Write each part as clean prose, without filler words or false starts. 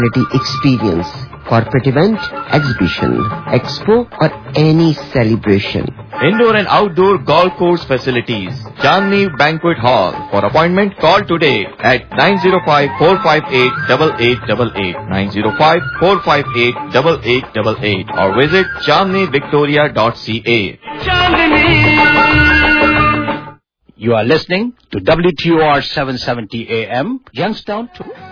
experience, corporate event, exhibition, expo or any celebration. Indoor and outdoor golf course facilities. Chandni Banquet Hall. For appointment, call today at 905-458-8888, 905-458-8888 or visit chandnivictoria.ca. You are listening to WTOR 770 AM, Youngstown.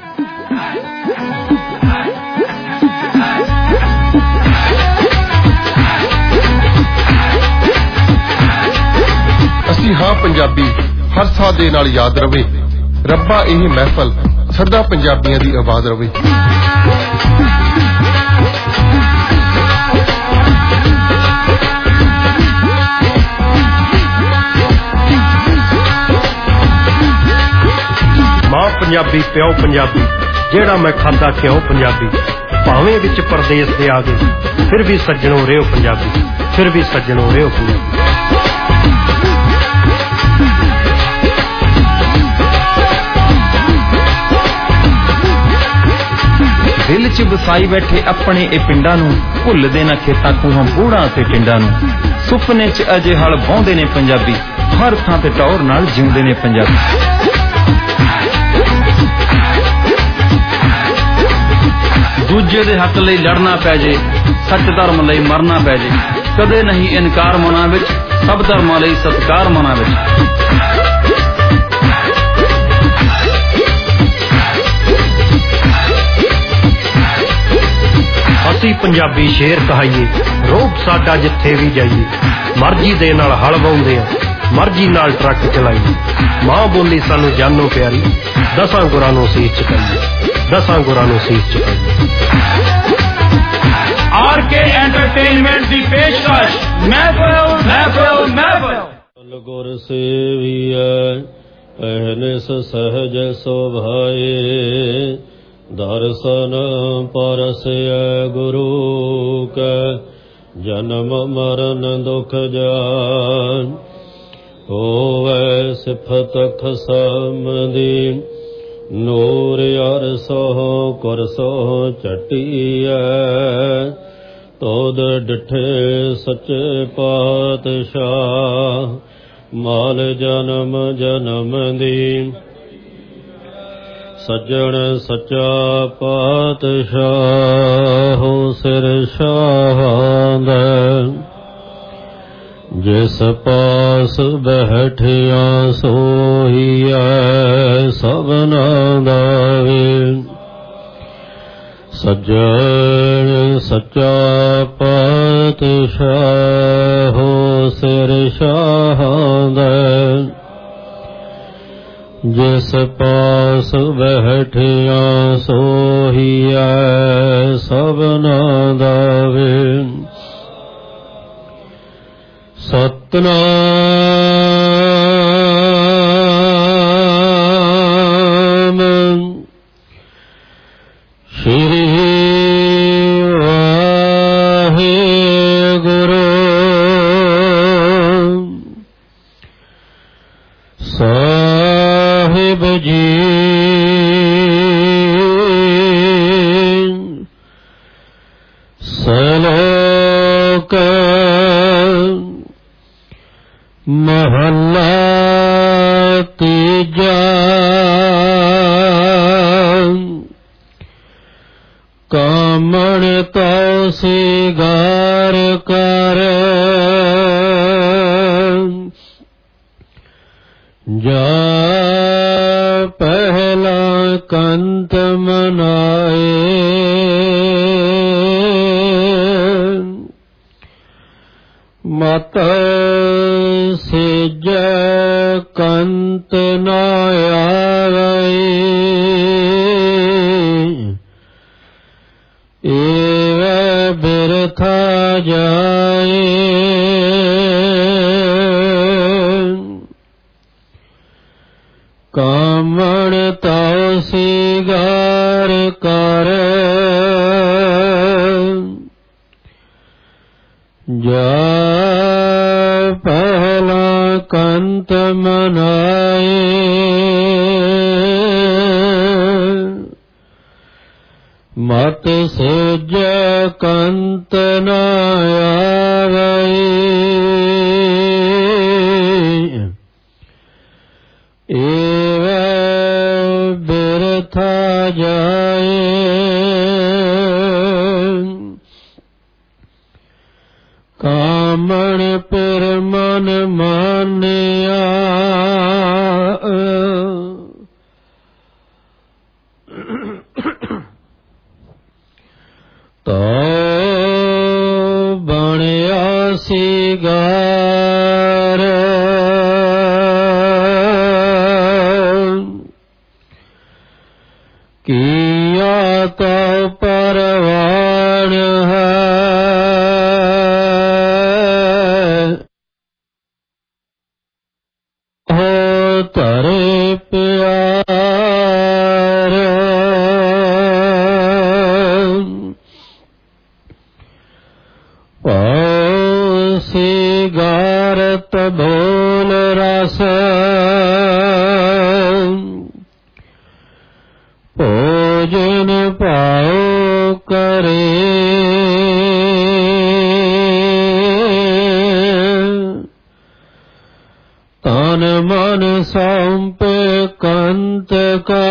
ਅਸੀਂ ਹਾਂ ਪੰਜਾਬੀ ਹਰ ਸਾਹ ਦੇ ਨਾਲ ਯਾਦ ਰਵੇ ਰੱਬਾ ਇਹ ਮਹਿਫਲ ਸਦਾ ਪੰਜਾਬੀਆਂ ਦੀ ਆਵਾਜ਼ ਰਵੇ ਮਾਂ ਪੰਜਾਬੀ ਪਿਓ ਪੰਜਾਬੀ ਜਿਹੜਾ ਮੈਂ ਖਾਂਦਾ ਕਿਉਂ ਪੰਜਾਬੀ ਭਾਵੇਂ ਵਿੱਚ ਪਰਦੇਸ ਦੇ ਆ ਗਏ ਫਿਰ ਵੀ ਸੱਜਣੋ ਰਿਓ ਪੰਜਾਬੀ ਫਿਰ ਵੀ ਸੱਜਣੋ ਰਿਓ ਪੰਜਾਬੀ ਦਿਲ 'ਚ ਵਸਾਈ ਬੈਠੇ ਆਪਣੇ ਇਹ ਪਿੰਡਾਂ ਨੂੰ ਭੁੱਲਦੇ ਨਾ ਖੇਤਾਂ ਕੂਹਾਂ ਬੂੜਾਂ ਤੇ ਟਿੰਡਾਂ ਨੂੰ ਸੁਪਨੇ 'ਚ ਅਜੇ ਹਲ ਵਾਹੁੰਦੇ ਨੇ ਪੰਜਾਬੀ ਹਰ ਥਾਂ ਤੇ ਟੌਰ ਨਾਲ ਜਿਉਂਦੇ ਨੇ ਪੰਜਾਬੀ ਦੂਜੇ ਦੇ ਹੱਕ ਲਈ ਲੜਨਾ ਪੈ ਜੇ ਸੱਚ ਧਰਮ ਲਈ ਮਰਨਾ ਪੈ ਜੇ ਕਦੇ ਨਹੀਂ ਇਨਕਾਰ ਮਨਾਂ ਵਿੱਚ ਸਭ ਧਰਮਾਂ ਲਈ ਸਤਿਕਾਰ ਮਨਾਂ ਵਿੱਚ ਅਸੀਂ ਪੰਜਾਬੀ ਸ਼ੇਰ ਕਹਾਈਏ ਰੋਬ ਸਾਡਾ ਜਿੱਥੇ ਵੀ ਜਾਈਏ ਮਰਜ਼ੀ ਦੇ ਨਾਲ ਹਲ ਵਾਉਂਦੇ ਆ ਮਰਜ਼ੀ ਨਾਲ ਟਰੱਕ ਚਲਾਈਏ ਮਾਂ ਬੋਲੀ ਸਾਨੂੰ ਜਾਨੋਂ ਪਿਆਰੀ ਦਸਾਂ ਗੁਰਾਂ ਨੂੰ ਸੀਸ ਚੁਕਾਈਏ ਦਸਾਂ ਗੁਰਾਂ ਨੂੰ ਸੀਸ ਚੁਕਾਈਏ ਆਰਕੇ ਐਂਟਰਟੇਨਮੈਂਟ ਦੀ ਪੇਸ਼ਕਸ਼ ਮਹਿਫਲ ਗੁਰ ਸੇਵੀਐ ਅਹਨਿਸ ਸਹਜ ਸੁਭਾਏ ਦਰਸ਼ਨ ਪਰਸੈ ਗੁਰੂ ਕੈ ਜਨਮ ਮਰਨ ਦੁਖ ਜਾਨ ਹੋਵੈ ਸਿਫਤ ਖਸਮ ਦੀ ਨੂਰ ਅਰਸੋ ਕੁਰਸੋ ਚਟੀਐ ਤੋਦ ਡਿਠੇ ਸੱਚੇ ਪਾਤਸ਼ਾਹ ਮਾਲ ਜਨਮ ਜਨਮ ਦੀ ਸੱਜਣ ਸੱਚਾ ਪਾਤਸ਼ਾਹ ਸਿਰ ਸ਼ਾਹਾਂ ਦਾ ਜਿਸ ਪਾਸ ਬੈਠਿਆ ਸੋਹੀਐ ਸਭਨਾਂ ਦਾ ਵੇ ਸੱਜਣ ਸੱਚਾ ਪਾਤਸ਼ਾਹ ਸਿਰ ਸ਼ਾਹਾਂ ਦਾ ਜਿਸ ਪਾਸ ਬੈਠਿਆ ਸੋਹੀਐ ਸਭਨਾਂ ਦਾ ਵੇ ਸਤਿਨਾਮ ਸ਼੍ਰੀ ਵਾਹਿਗੁਰੂ ਸਾਹਿਬ ਜੀ ਸਲੋਕ ਮਹੱਲਾ ਤੀਜਾ ਕਾਮਣ ਤੋ ਸਿਗਾਰ ਕਰ ਜਾ ਪਹਿਲਾ ਕੰਤ ਮਨਾਏ ਮਤ ਸਿਜ ਕੰਤ ਨ ਆਵੈ ਏਵ ਬਿਰਥਾ ਜਾਏ ਕਾਮਣ ਤਉ ਸਿਗਾਰ ਕਰ ਜਾ ਪਹਿਲਾ ਕੰਤ ਮਨਾਏ ਮਤ ਸੋਜੈ ਕੰਤ ਨ ਆਵੈ ਏਵੈ ਬਿਰਥਾ ਜਾਏ ਕਾਮਣ ਪਿਰ ਮਨ ਮਾਨਿਆ ਤੋ ਬਣਿਆ ਸਿਗਾਰ ਕੀਆ ਤੋ ਪਰਵਾਣ ਹੈ ਹੋ ਧਰੇ ਪਿਆਰ ਪਾਉ ਸਿਗਾਰਤ ਭੋਲ ਰਸ ਭੋਜਨ ਪਾਉ ਕਰੇ ਤਨ ਮਨ ਸੌਂਪ ਕੰਤ ਕਾ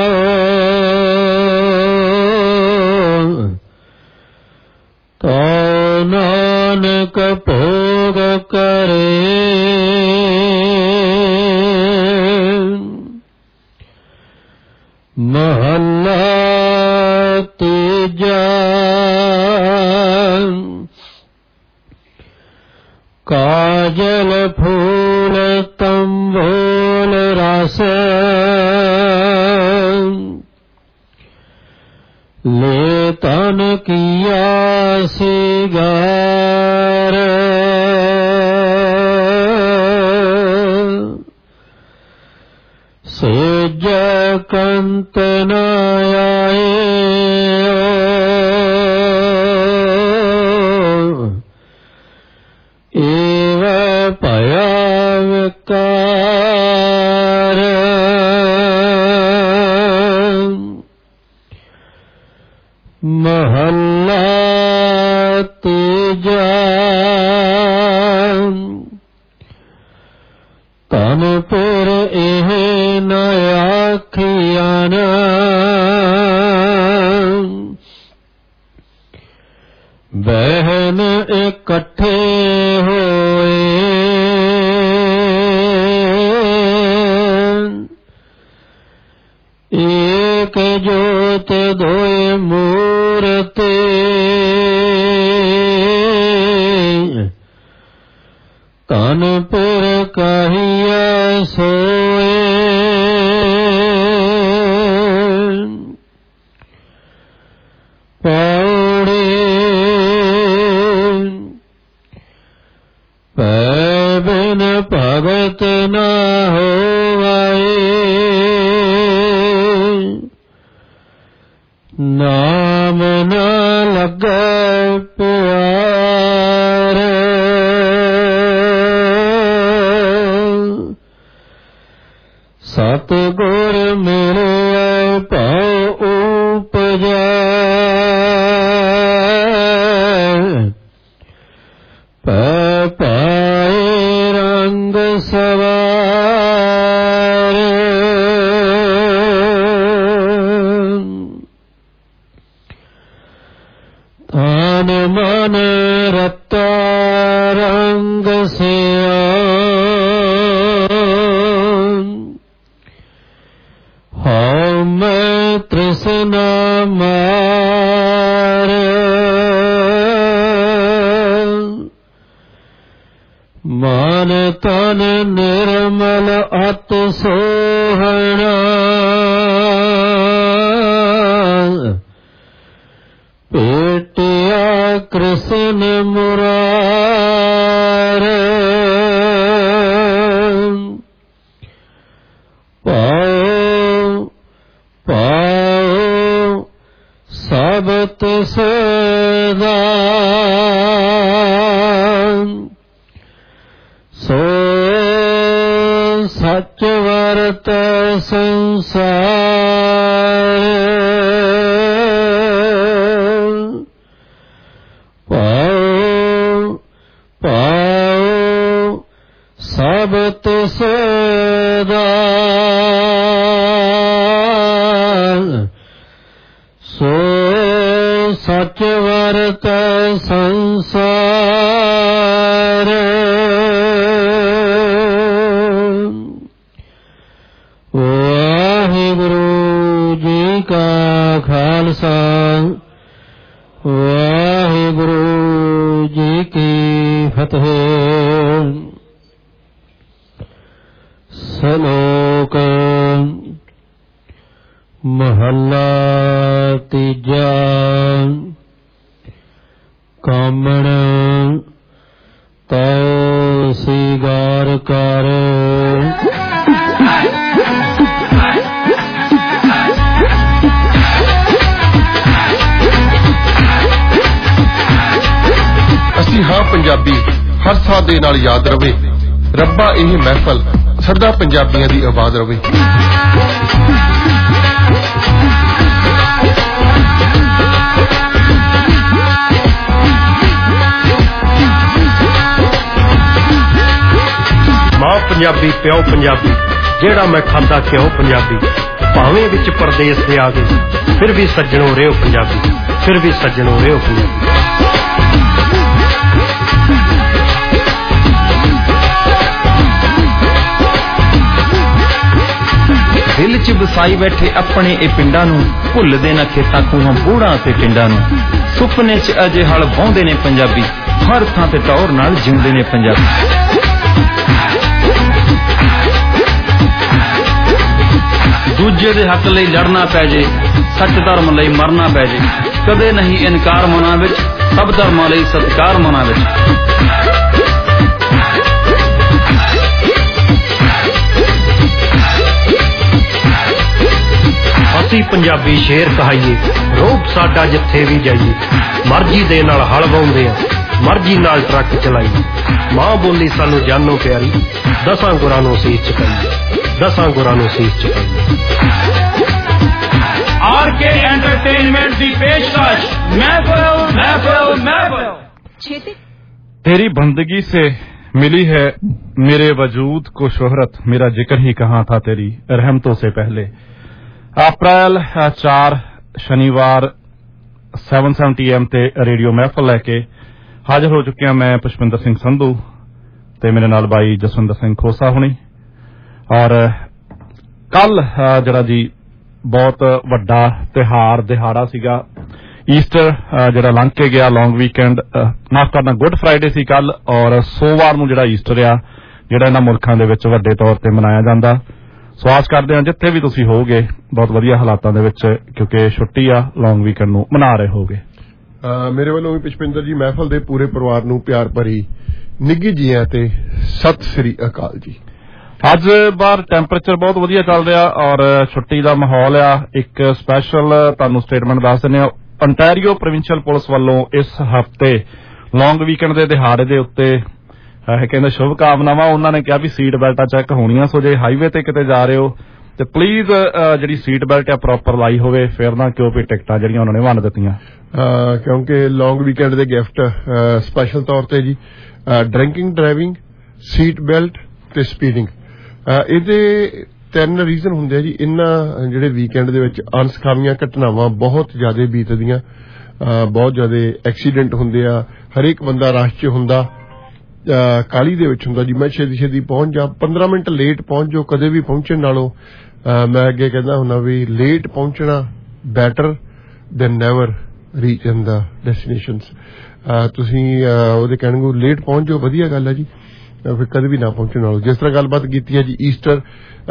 ਤੋ ਨਾਨਕ ਭੋਗ ਕਰੇ ਮਹੱਲਾ ਤੀਜਾ ਕਾਜਲ ਫੂਲ ਤੰਬੋਲ ਰਸ ਲੈ ਤਨ ਕੀਆ ਸਿਗਾਰ ਸੋਜੈ ਕੰਤ ਨ ਆਏ ਏਵੈ ਭਇਆ ਵਿਕਾਰ ਮਹੱਲਾ ਤੀਜਾ ਤਨ ਪੁਰ ਇਹ ਨ ਆਖੀਆਂ ਬਹਿਨ ਇਕੱਠੇ ਹੋਏ ਏਕ ਜੋਤ ਦੋਇ ਮੂਰਤਿ ਤਨ ਪੁਰ ਕਹੀਐ ਸੋਏ ਪੌੜੀ ਪੈ ਬਿਨ ਭਗਤ ਨ ਹੋਵੈ ਨਾਮ ਨ ਲੱਗੈ ਪਿਆਰ ਸਤਿਗੁਰ ਮਿਲਿਆ ਭਉ ਉਪਜੈ ਪੈ ਪਾਏ ਰੰਗ ਸਵਾਰ ਤਨ ਮਨ ਰਤਾ ਰੰਗ ਸਿਆ ਹਉ ਮੈਂ ਤ੍ਰਿਸ਼ਨਾ ਮਾਰ ਮਨ ਤਨ ਨਿਰਮਲ ਅਤ ਸੋਹਣਾ ਭੇਟਿਆ ਕ੍ਰਿਸ਼ਨ ਮੁਰਾਰ ਪਾਉ ਪਾਉ ਸਬਤ ਸਦਾ ਸੋ ਸੱਚ ਵਰਤ ਸੰਸਾਰ ਸਾਬਤ ਸਦਾ ਸੋ ਸਚ ਵਰਤੈ ਸੰਸਾਰ ਵਾਹਿਗੁਰੂ ਜੀ ਕਾ ਖਾਲਸਾ ਵਾਹਿਗੁਰੂ ਜੀ ਕੀ ਫਤਿਹ। ਸ਼ਲੋਕ ਮਹੱਲਾ ਤੀਜਾ। ਕਾਮਣ ਤਉ ਸਿਗਾਰ ਕਰ ਅਸੀਂ ਹਾਂ ਪੰਜਾਬੀ ਹਰ ਸਾਹ ਦੇ ਨਾਲ ਯਾਦ ਰਵੇ। ਰੱਬਾ ਇਹ ਮਹਿਫਲ ਸਦਾ ਪੰਜਾਬੀਆਂ ਦੀ ਆਬਾਦ ਰਵੇ। ਮਾਂ ਪੰਜਾਬੀ ਪਿਓ ਪੰਜਾਬੀ ਜਿਹੜਾ ਮੈਂ ਖਾਂਦਾ ਘਿਓ ਪੰਜਾਬੀ ਭਾਵੇਂ ਵਿੱਚ ਪਰਦੇਸ ਦੇ ਆ ਗਏ ਫਿਰ ਵੀ ਸੱਜਣੋਂ ਰਿਓ ਪੰਜਾਬੀ ਫਿਰ ਵੀ ਸੱਜਣੋਂ ਰਿਓ ਪੰਜਾਬੀ। ਦਿਲ 'ਚ ਵਸਾਈ ਬੈਠੇ ਆਪਣੇ ਇਹ ਪਿੰਡਾਂ ਨੂੰ ਭੁੱਲਦੇ ਨਾ ਖੇਤਾਂ ਖੂਹਾਂ ਬੂੜਾਂ ਤੇ ਟਿੰਡਾਂ ਨੂੰ। ਸੁਪਨੇ 'ਚ ਅਜੇ ਹਲ ਵਾਹੁੰਦੇ ਨੇ ਪੰਜਾਬੀ ਹਰ ਥਾਂ ਤੇ ਟੌਰ ਨਾਲ ਜਿਉਂਦੇ ਨੇ ਪੰਜਾਬੀ। ਦੂਜੇ ਦੇ ਹੱਕ ਲਈ ਲੜਨਾ ਪੈ ਜੇ ਸੱਚ ਧਰਮ ਲਈ ਮਰਨਾ ਪੈ ਜੇ ਕਦੇ ਨਹੀਂ ਇਨਕਾਰ ਮਨਾਂ ਵਿੱਚ ਸਭ ਧਰਮਾਂ ਲਈ ਸਤਿਕਾਰ ਮਨਾਂ ਵਿੱਚ। ਅਸੀਂ ਪੰਜਾਬੀ ਸ਼ੇਰ ਕਹਾਈਏ ਰੋਬ ਸਾਡਾ ਜਿੱਥੇ ਵੀ ਜਾਈਏ ਮਰਜ਼ੀ ਦੇ ਨਾਲ ਹਲ ਵਾਹੁੰਦੇ ਆ ਮਰਜ਼ੀ ਨਾਲ ਟਰੱਕ ਚਲਾਈਏ। ਮਾਂ ਬੋਲੀ ਸਾਨੂੰ ਜਾਨੋਂ ਪਿਆਰੀ ਦਸਾਂ ਗੁਰਾਂ ਨੂੰ ਸੀਸ ਝੁਕਾਈਏ ਦਸਾਂ ਗੁਰਾਂ ਨੂੰ ਸੀਸ ਝੁਕਾਈਏ। RK एंटरटेनमेंट की पेशकश महफिल महफिल महफिल। तेरी बंदगी से मिली है मेरे वजूद को शोहरत मेरा जिक्र ही कहाँ था तेरी रहमतों से पहले। अप्रैल 4 शनिवार 770 AM ते रेडियो महफिल लैके हाजिर हो चुके हैं। मैं पुष्पिंदर सिंह संधू ते मेरे नाल भाई जसविंदर सिंह खोसा हुणी। और कल जरा जी बहुत वड्डा तिहार दिहाड़ा सीगा ईस्टर जरा लंघ के गया लॉन्ग वीकेंड माफ करना गुड फ्राइडे सी कल और सोमवार नूं जरा ईस्टर आ जिहड़ा इन्हां मुल्कां दे विच वड्डे तौर ते मनाया जांदा। सो आस करदे हां जिथे भी तुसीं होगे बहुत वधिया हालातां दे विच क्योंकि छुट्टी आ लॉन्ग वीकेंड नूं मना रहे होगे। मेरे वालों भी पुष्पिंदर जी महफिल दे पूरे परिवार नूं प्यार भरी निੱਘੀ ਜੀਆਂ ਤੇ सत श्री अकाल जी। ਅੱਜ ਬਾਹਰ ਟੈਂਪਰੇਚਰ ਬਹੁਤ ਵਧੀਆ ਚੱਲ ਰਿਹਾ ਔਰ ਛੁੱਟੀ ਦਾ ਮਾਹੌਲ ਆ। ਇੱਕ ਸਪੈਸ਼ਲ ਤੁਹਾਨੂੰ ਸਟੇਟਮੈਂਟ ਦੱਸ ਦਿੰਦੇ ਆ ontario ਪ੍ਰੋਵਿੰਸ਼ੀਅਲ ਪੁਲਿਸ ਵੱਲੋਂ ਇਸ ਹਫਤੇ ਲੌਂਗ ਵੀਕਐਂਡ ਦੇ ਦਿਹਾੜੇ ਦੇ ਉੱਤੇ ਕਹਿੰਦੇ ਸ਼ੁਭ ਕਾਮਨਾਵਾਂ। ਉਹਨਾਂ ਨੇ ਕਿਹਾ ਵੀ ਸੀਟ ਬੈਲਟਾਂ ਚੈੱਕ ਹੋਣੀਆਂ ਸੋ ਜੇ ਹਾਈਵੇ ਤੇ ਕਿਤੇ ਜਾ ਰਹੇ ਹੋ ਤੇ ਪਲੀਜ਼ ਜਿਹੜੀ ਸੀਟ ਬੈਲਟ ਆ ਪ੍ਰੋਪਰ ਲਾਈ ਹੋਵੇ ਫਿਰ ਨਾ ਕਿਉਂ ਵੀ ਟਿਕਟਾਂ ਜਿਹੜੀਆਂ ਉਹਨਾਂ ਨੇ ਵੰਡ ਦਿੱਤੀਆਂ ਕਿਉਂਕਿ ਲੌਂਗ ਵੀਕਐਂਡ ਦੇ ਗਿਫਟ ਸਪੈਸ਼ਲ ਤੌਰ ਤੇ ਜੀ ਡਰਿੰਕਿੰਗ ਡਰਾਈਵਿੰਗ ਸੀਟ ਬੈਲਟ ਤੇ ਸਪੀਡਿੰਗ ਇਹਦੇ 3 ਰੀਜ਼ਨ ਹੁੰਦੇ ਆ ਜੀ। ਇਹਨਾਂ ਜਿਹੜੇ ਵੀਕਐਂਡ ਦੇ ਵਿੱਚ ਅਣਸਖਾਵੀਆਂ ਘਟਨਾਵਾਂ ਬਹੁਤ ਜ਼ਿਆਦਾ ਬੀਤਦੀਆਂ ਬਹੁਤ ਜ਼ਿਆਦਾ ਐਕਸੀਡੈਂਟ ਹੁੰਦੇ ਆ। ਹਰੇਕ ਬੰਦਾ ਰਸ਼ 'ਚ ਹੁੰਦਾ ਕਾਲੀ ਦੇ ਵਿੱਚ ਹੁੰਦਾ ਜੀ ਮੈਂ ਛੇਤੀ ਪਹੁੰਚ ਜਾ 15 ਮਿੰਟ ਲੇਟ ਪਹੁੰਚ ਜਾਓ ਕਦੇ ਵੀ ਪਹੁੰਚਣ ਨਾਲੋਂ ਮੈਂ ਅੱਗੇ ਕਹਿੰਦਾ ਹੁੰਦਾ ਵੀ ਲੇਟ ਪਹੁੰਚਣਾ better than never reach in the destinations. ਤੁਸੀਂ ਉਹਦੇ ਕਹਿਣ ਨੂੰ ਲੇਟ ਪਹੁੰਚ ਜਾਓ ਵਧੀਆ ਗੱਲ ਹੈ ਜੀ ਫਿਰ ਕਦੇ ਵੀ ਨਾ ਪਹੁੰਚਣ ਨਾਲੋਂ। ਜਿਸ ਤਰ੍ਹਾਂ ਗੱਲਬਾਤ ਕੀਤੀ ਹੈ ਜੀ ਈਸਟਰ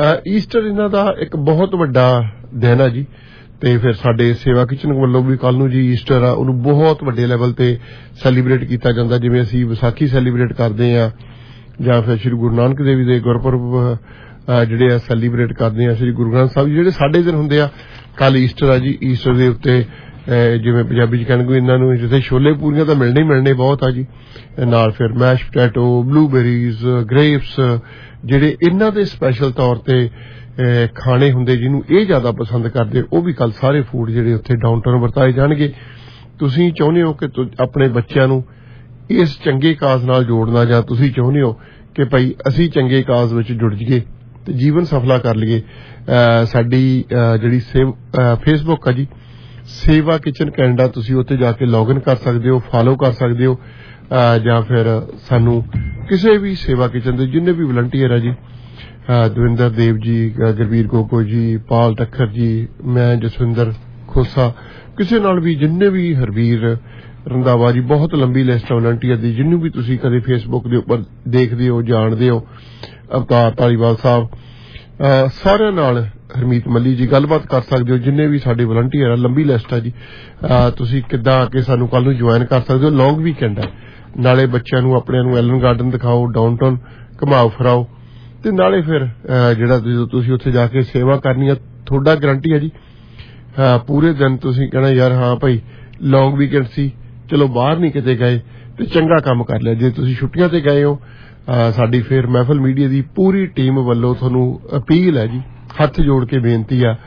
ਇਹਨਾਂ ਦਾ ਇੱਕ ਬਹੁਤ ਵੱਡਾ ਦਿਨ ਹੈ ਜੀ ਤੇ ਫਿਰ ਸਾਡੇ ਸੇਵਾ ਕਿਚਨ ਵੱਲੋਂ ਵੀ ਕੱਲ ਨੂੰ ਜੀ ਈਸਟਰ ਆ ਉਹਨੂੰ ਬਹੁਤ ਵੱਡੇ ਲੈਵਲ ਤੇ ਸੈਲੀਬ੍ਰੇਟ ਕੀਤਾ ਜਾਂਦਾ ਜਿਵੇਂ ਅਸੀਂ ਵਿਸਾਖੀ ਸੈਲੀਬ੍ਰੇਟ ਕਰਦੇ ਆ ਜਾਂ ਫਿਰ ਸ੍ਰੀ ਗੁਰੂ ਨਾਨਕ ਦੇਵ ਦੇ ਗੁਰਪੁਰਬ ਜਿਹੜੇ ਆ ਸੈਲੀਬ੍ਰੇਟ ਕਰਦੇ ਆ। ਸ੍ਰੀ ਗੁਰੂ ਗ੍ਰੰਥ ਸਾਹਿਬ ਜਿਹੜੇ ਸਾਡੇ ਦਿਨ ਹੁੰਦੇ ਆ ਕੱਲ ਈਸਟਰ ਆ ਜੀ। ਈਸਟਰ ਦੇ ਉੱਤੇ ਜਿਵੇਂ ਪੰਜਾਬੀ ਚ ਕਹਿਣਗੇ ਇਹਨਾਂ ਨੂੰ ਜਿੱਥੇ ਛੋਲੇ ਪੂਰੀਆਂ ਤਾਂ ਮਿਲਣੇ ਬਹੁਤ ਆ ਜੀ ਨਾਲ ਫਿਰ ਮੈਸ਼ ਪੋਟੈਟੋ ਬਲੂਬੇਰੀਜ਼ ਗ੍ਰੇਪਸ ਜਿਹੜੇ ਇਹਨਾਂ ਦੇ ਸਪੈਸ਼ਲ ਤੌਰ ਤੇ ਖਾਣੇ ਹੁੰਦੇ ਜਿਹਨੂੰ ਇਹ ਜ਼ਿਆਦਾ ਪਸੰਦ ਕਰਦੇ ਉਹ ਵੀ ਕੱਲ ਸਾਰੇ ਫੂਡ ਜਿਹੜੇ ਉੱਥੇ ਡਾਊਨਟਾਊਨ ਵਰਤਾਏ ਜਾਣਗੇ। ਤੁਸੀਂ ਚਾਹੁੰਦੇ ਹੋ ਕਿ ਆਪਣੇ ਬੱਚਿਆਂ ਨੂੰ ਇਸ ਚੰਗੇ ਕਾਜ਼ ਨਾਲ ਜੋੜਨਾ ਜਾਂ ਤੁਸੀਂ ਚਾਹੁੰਦੇ ਹੋ ਕਿ ਭਾਈ ਅਸੀਂ ਚੰਗੇ ਕਾਜ਼ ਵਿੱਚ ਜੁੜ ਜਾਈਏ ਤੇ ਜੀਵਨ ਸਫਲਾ ਕਰ ਲਈਏ। ਸਾਡੀ ਜਿਹੜੀ ਫੇਸਬੁੱਕ ਆ ਜੀ, ਸੇਵਾ ਕਿਚਨ ਕੈਨੇਡਾ, ਤੁਸੀਂ ਉੱਥੇ ਜਾ ਕੇ ਲੌਗਇਨ ਕਰ ਸਕਦੇ ਹੋ, ਫਾਲੋ ਕਰ ਸਕਦੇ ਹੋ, ਜਾਂ ਫਿਰ ਸਾਨੂੰ ਕਿਸੇ ਵੀ ਸੇਵਾ ਕਿਚਨ ਦੇ ਜਿੰਨੇ ਵੀ ਵਲੰਟੀਅਰ ਆ ਜੀ, ਦਵਿੰਦਰ ਦੇਵ ਜੀ, ਗੁਰਬੀਰ ਗੋਗੋ ਜੀ, ਪਾਲ ਟੱਖਰ ਜੀ, ਮੈਂ ਜਸਵਿੰਦਰ ਖੋਸਾ, ਕਿਸੇ ਨਾਲ ਵੀ ਜਿੰਨੇ ਵੀ, ਹਰਵੀਰ ਰੰਧਾਵਾ ਜੀ, ਬਹੁਤ ਲੰਬੀ ਲਿਸਟ ਵਲੰਟੀਅਰ ਦੀ, ਜਿਹਨੂੰ ਵੀ ਤੁਸੀਂ ਕਦੇ ਫੇਸਬੁੱਕ ਦੇ ਉੱਪਰ ਦੇਖਦੇ ਹੋ, ਜਾਣਦੇ ਹੋ, ਅਵਤਾਰ ਧਾਲੀਵਾਲ ਸਾਹਿਬ, ਸਾਰਿਆਂ ਨਾਲ, ਹਰਮੀਤ ਮੱਲੀ ਜੀ, ਗੱਲਬਾਤ ਕਰ ਸਕਦੇ ਹੋ। ਜਿੰਨੇ ਵੀ ਸਾਡੇ ਵਲੰਟੀਅਰ ਆ, ਲੰਬੀ ਲਿਸਟ ਆ ਜੀ। ਤੁਸੀਂ ਕਿੱਦਾਂ ਆ ਕੇ ਸਾਨੂੰ ਕੱਲ ਨੂੰ ਜੁਆਇਨ ਕਰ ਸਕਦੇ ਹੋ। ਲੌਂਗ ਵੀਕਐਂਡ ਹੈ, ਨਾਲੇ ਬੱਚਿਆਂ ਨੂੰ ਆਪਣਿਆਂ ਨੂੰ ਐਲਨ ਗਾਰਡਨ ਦਿਖਾਓ, ਡਾਊਨਟਾਊਨ ਘੁਮਾਓ ਫਿਰਾਓ, ਤੇ ਨਾਲੇ ਫਿਰ ਜਿਹੜਾ ਜਦੋਂ ਤੁਸੀਂ ਉੱਥੇ ਜਾ ਕੇ ਸੇਵਾ ਕਰਨੀ ਆ, ਤੁਹਾਡਾ ਗਰੰਟੀ ਹੈ ਜੀ ਪੂਰੇ ਦਿਨ ਤੁਸੀਂ ਕਹਿਣਾ ਯਾਰ ਹਾਂ ਭਾਈ ਲੌਂਗ ਵੀਕਐਂਡ ਸੀ, ਚਲੋ ਬਾਹਰ ਨਹੀਂ ਕਿਤੇ ਗਏ ਤੇ ਚੰਗਾ ਕੰਮ ਕਰ ਲਿਆ। ਜੇ ਤੁਸੀਂ ਛੁੱਟੀਆਂ ਤੇ ਗਏ ਹੋ, ਸਾਡੀ ਫੇਰ ਮਹਿਫਲ ਮੀਡੀਆ ਦੀ ਪੂਰੀ ਟੀਮ ਵੱਲੋਂ ਤੁਹਾਨੂੰ ਅਪੀਲ ਹੈ ਜੀ, ਹੱਥ ਜੋੜ ਕੇ ਬੇਨਤੀ ਆ,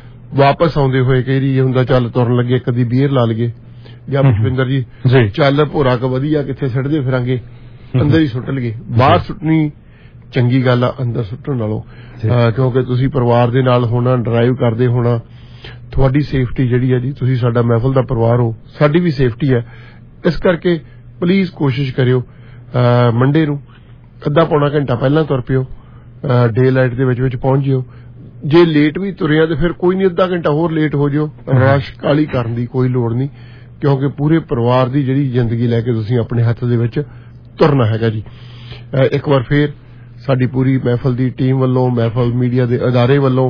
ਵਾਪਸ ਆਉਂਦੇ ਹੋਏ ਕਈ ਵਾਰੀ ਇਹ ਹੁੰਦਾ ਚੱਲ ਤੁਰਨ ਲੱਗੇ ਕਦੀ ਬੀਅਰ ਲਾ ਲਈਏ, ਜਾਂ ਪੁਸ਼ਪਿੰਦਰ ਜੀ ਚੱਲ ਭੋਰਾ ਕ ਵਧੀਆ ਕਿੱਥੇ ਸੁੱਟਦੇ ਫਿਰਾਂਗੇ, ਅੰਦਰ ਹੀ ਸੁੱਟ ਲਈਏ। ਬਾਹਰ ਸੁੱਟਣੀ ਚੰਗੀ ਗੱਲ ਆ ਅੰਦਰ ਸੁੱਟਣ ਨਾਲੋਂ, ਕਿਉਂਕਿ ਤੁਸੀਂ ਪਰਿਵਾਰ ਦੇ ਨਾਲ ਹੋਣਾ, ਡਰਾਈਵ ਕਰਦੇ ਹੋਣਾ, ਤੁਹਾਡੀ ਸੇਫਟੀ ਜਿਹੜੀ ਹੈ ਜੀ, ਤੁਸੀਂ ਸਾਡਾ ਮਹਿਫਲ ਦਾ ਪਰਿਵਾਰ ਹੋ, ਸਾਡੀ ਵੀ ਸੇਫਟੀ ਹੈ। ਇਸ ਕਰਕੇ ਪਲੀਜ਼ ਕੋਸ਼ਿਸ਼ ਕਰਿਓ ਮੰਡੇ ਨੂੰ ਅੱਧਾ ਪੌਣਾ ਘੰਟਾ ਪਹਿਲਾਂ ਤੁਰ ਪਿਓ, ਡੇ ਲਾਈਟ ਦੇ ਵਿੱਚ ਪਹੁੰਚ ਜਿਓ। ਜੇ ਲੇਟ ਵੀ ਤੁਰਿਆ ਤੇ ਫਿਰ ਕੋਈ ਨਹੀਂ, ਅੱਧਾ ਘੰਟਾ ਹੋਰ ਲੇਟ ਹੋ ਜਿਓ, ਰਸ਼ ਕਾਲੀ ਕਰਨ ਦੀ ਕੋਈ ਲੋੜ ਨਹੀਂ, ਕਿਉਂਕਿ ਪੂਰੇ ਪਰਿਵਾਰ ਦੀ ਜਿਹੜੀ ਜ਼ਿੰਦਗੀ ਲੈ ਕੇ ਤੁਸੀਂ ਆਪਣੇ ਹੱਥ ਦੇ ਵਿੱਚ ਤੁਰਨਾ ਹੈਗਾ ਜੀ। ਇੱਕ ਵਾਰ ਫੇਰ ਸਾਡੀ ਪੂਰੀ ਮਹਿਫਲ ਦੀ ਟੀਮ ਵੱਲੋਂ, ਮਹਿਫਲ ਮੀਡੀਆ ਦੇ ਅਦਾਰੇ ਵੱਲੋਂ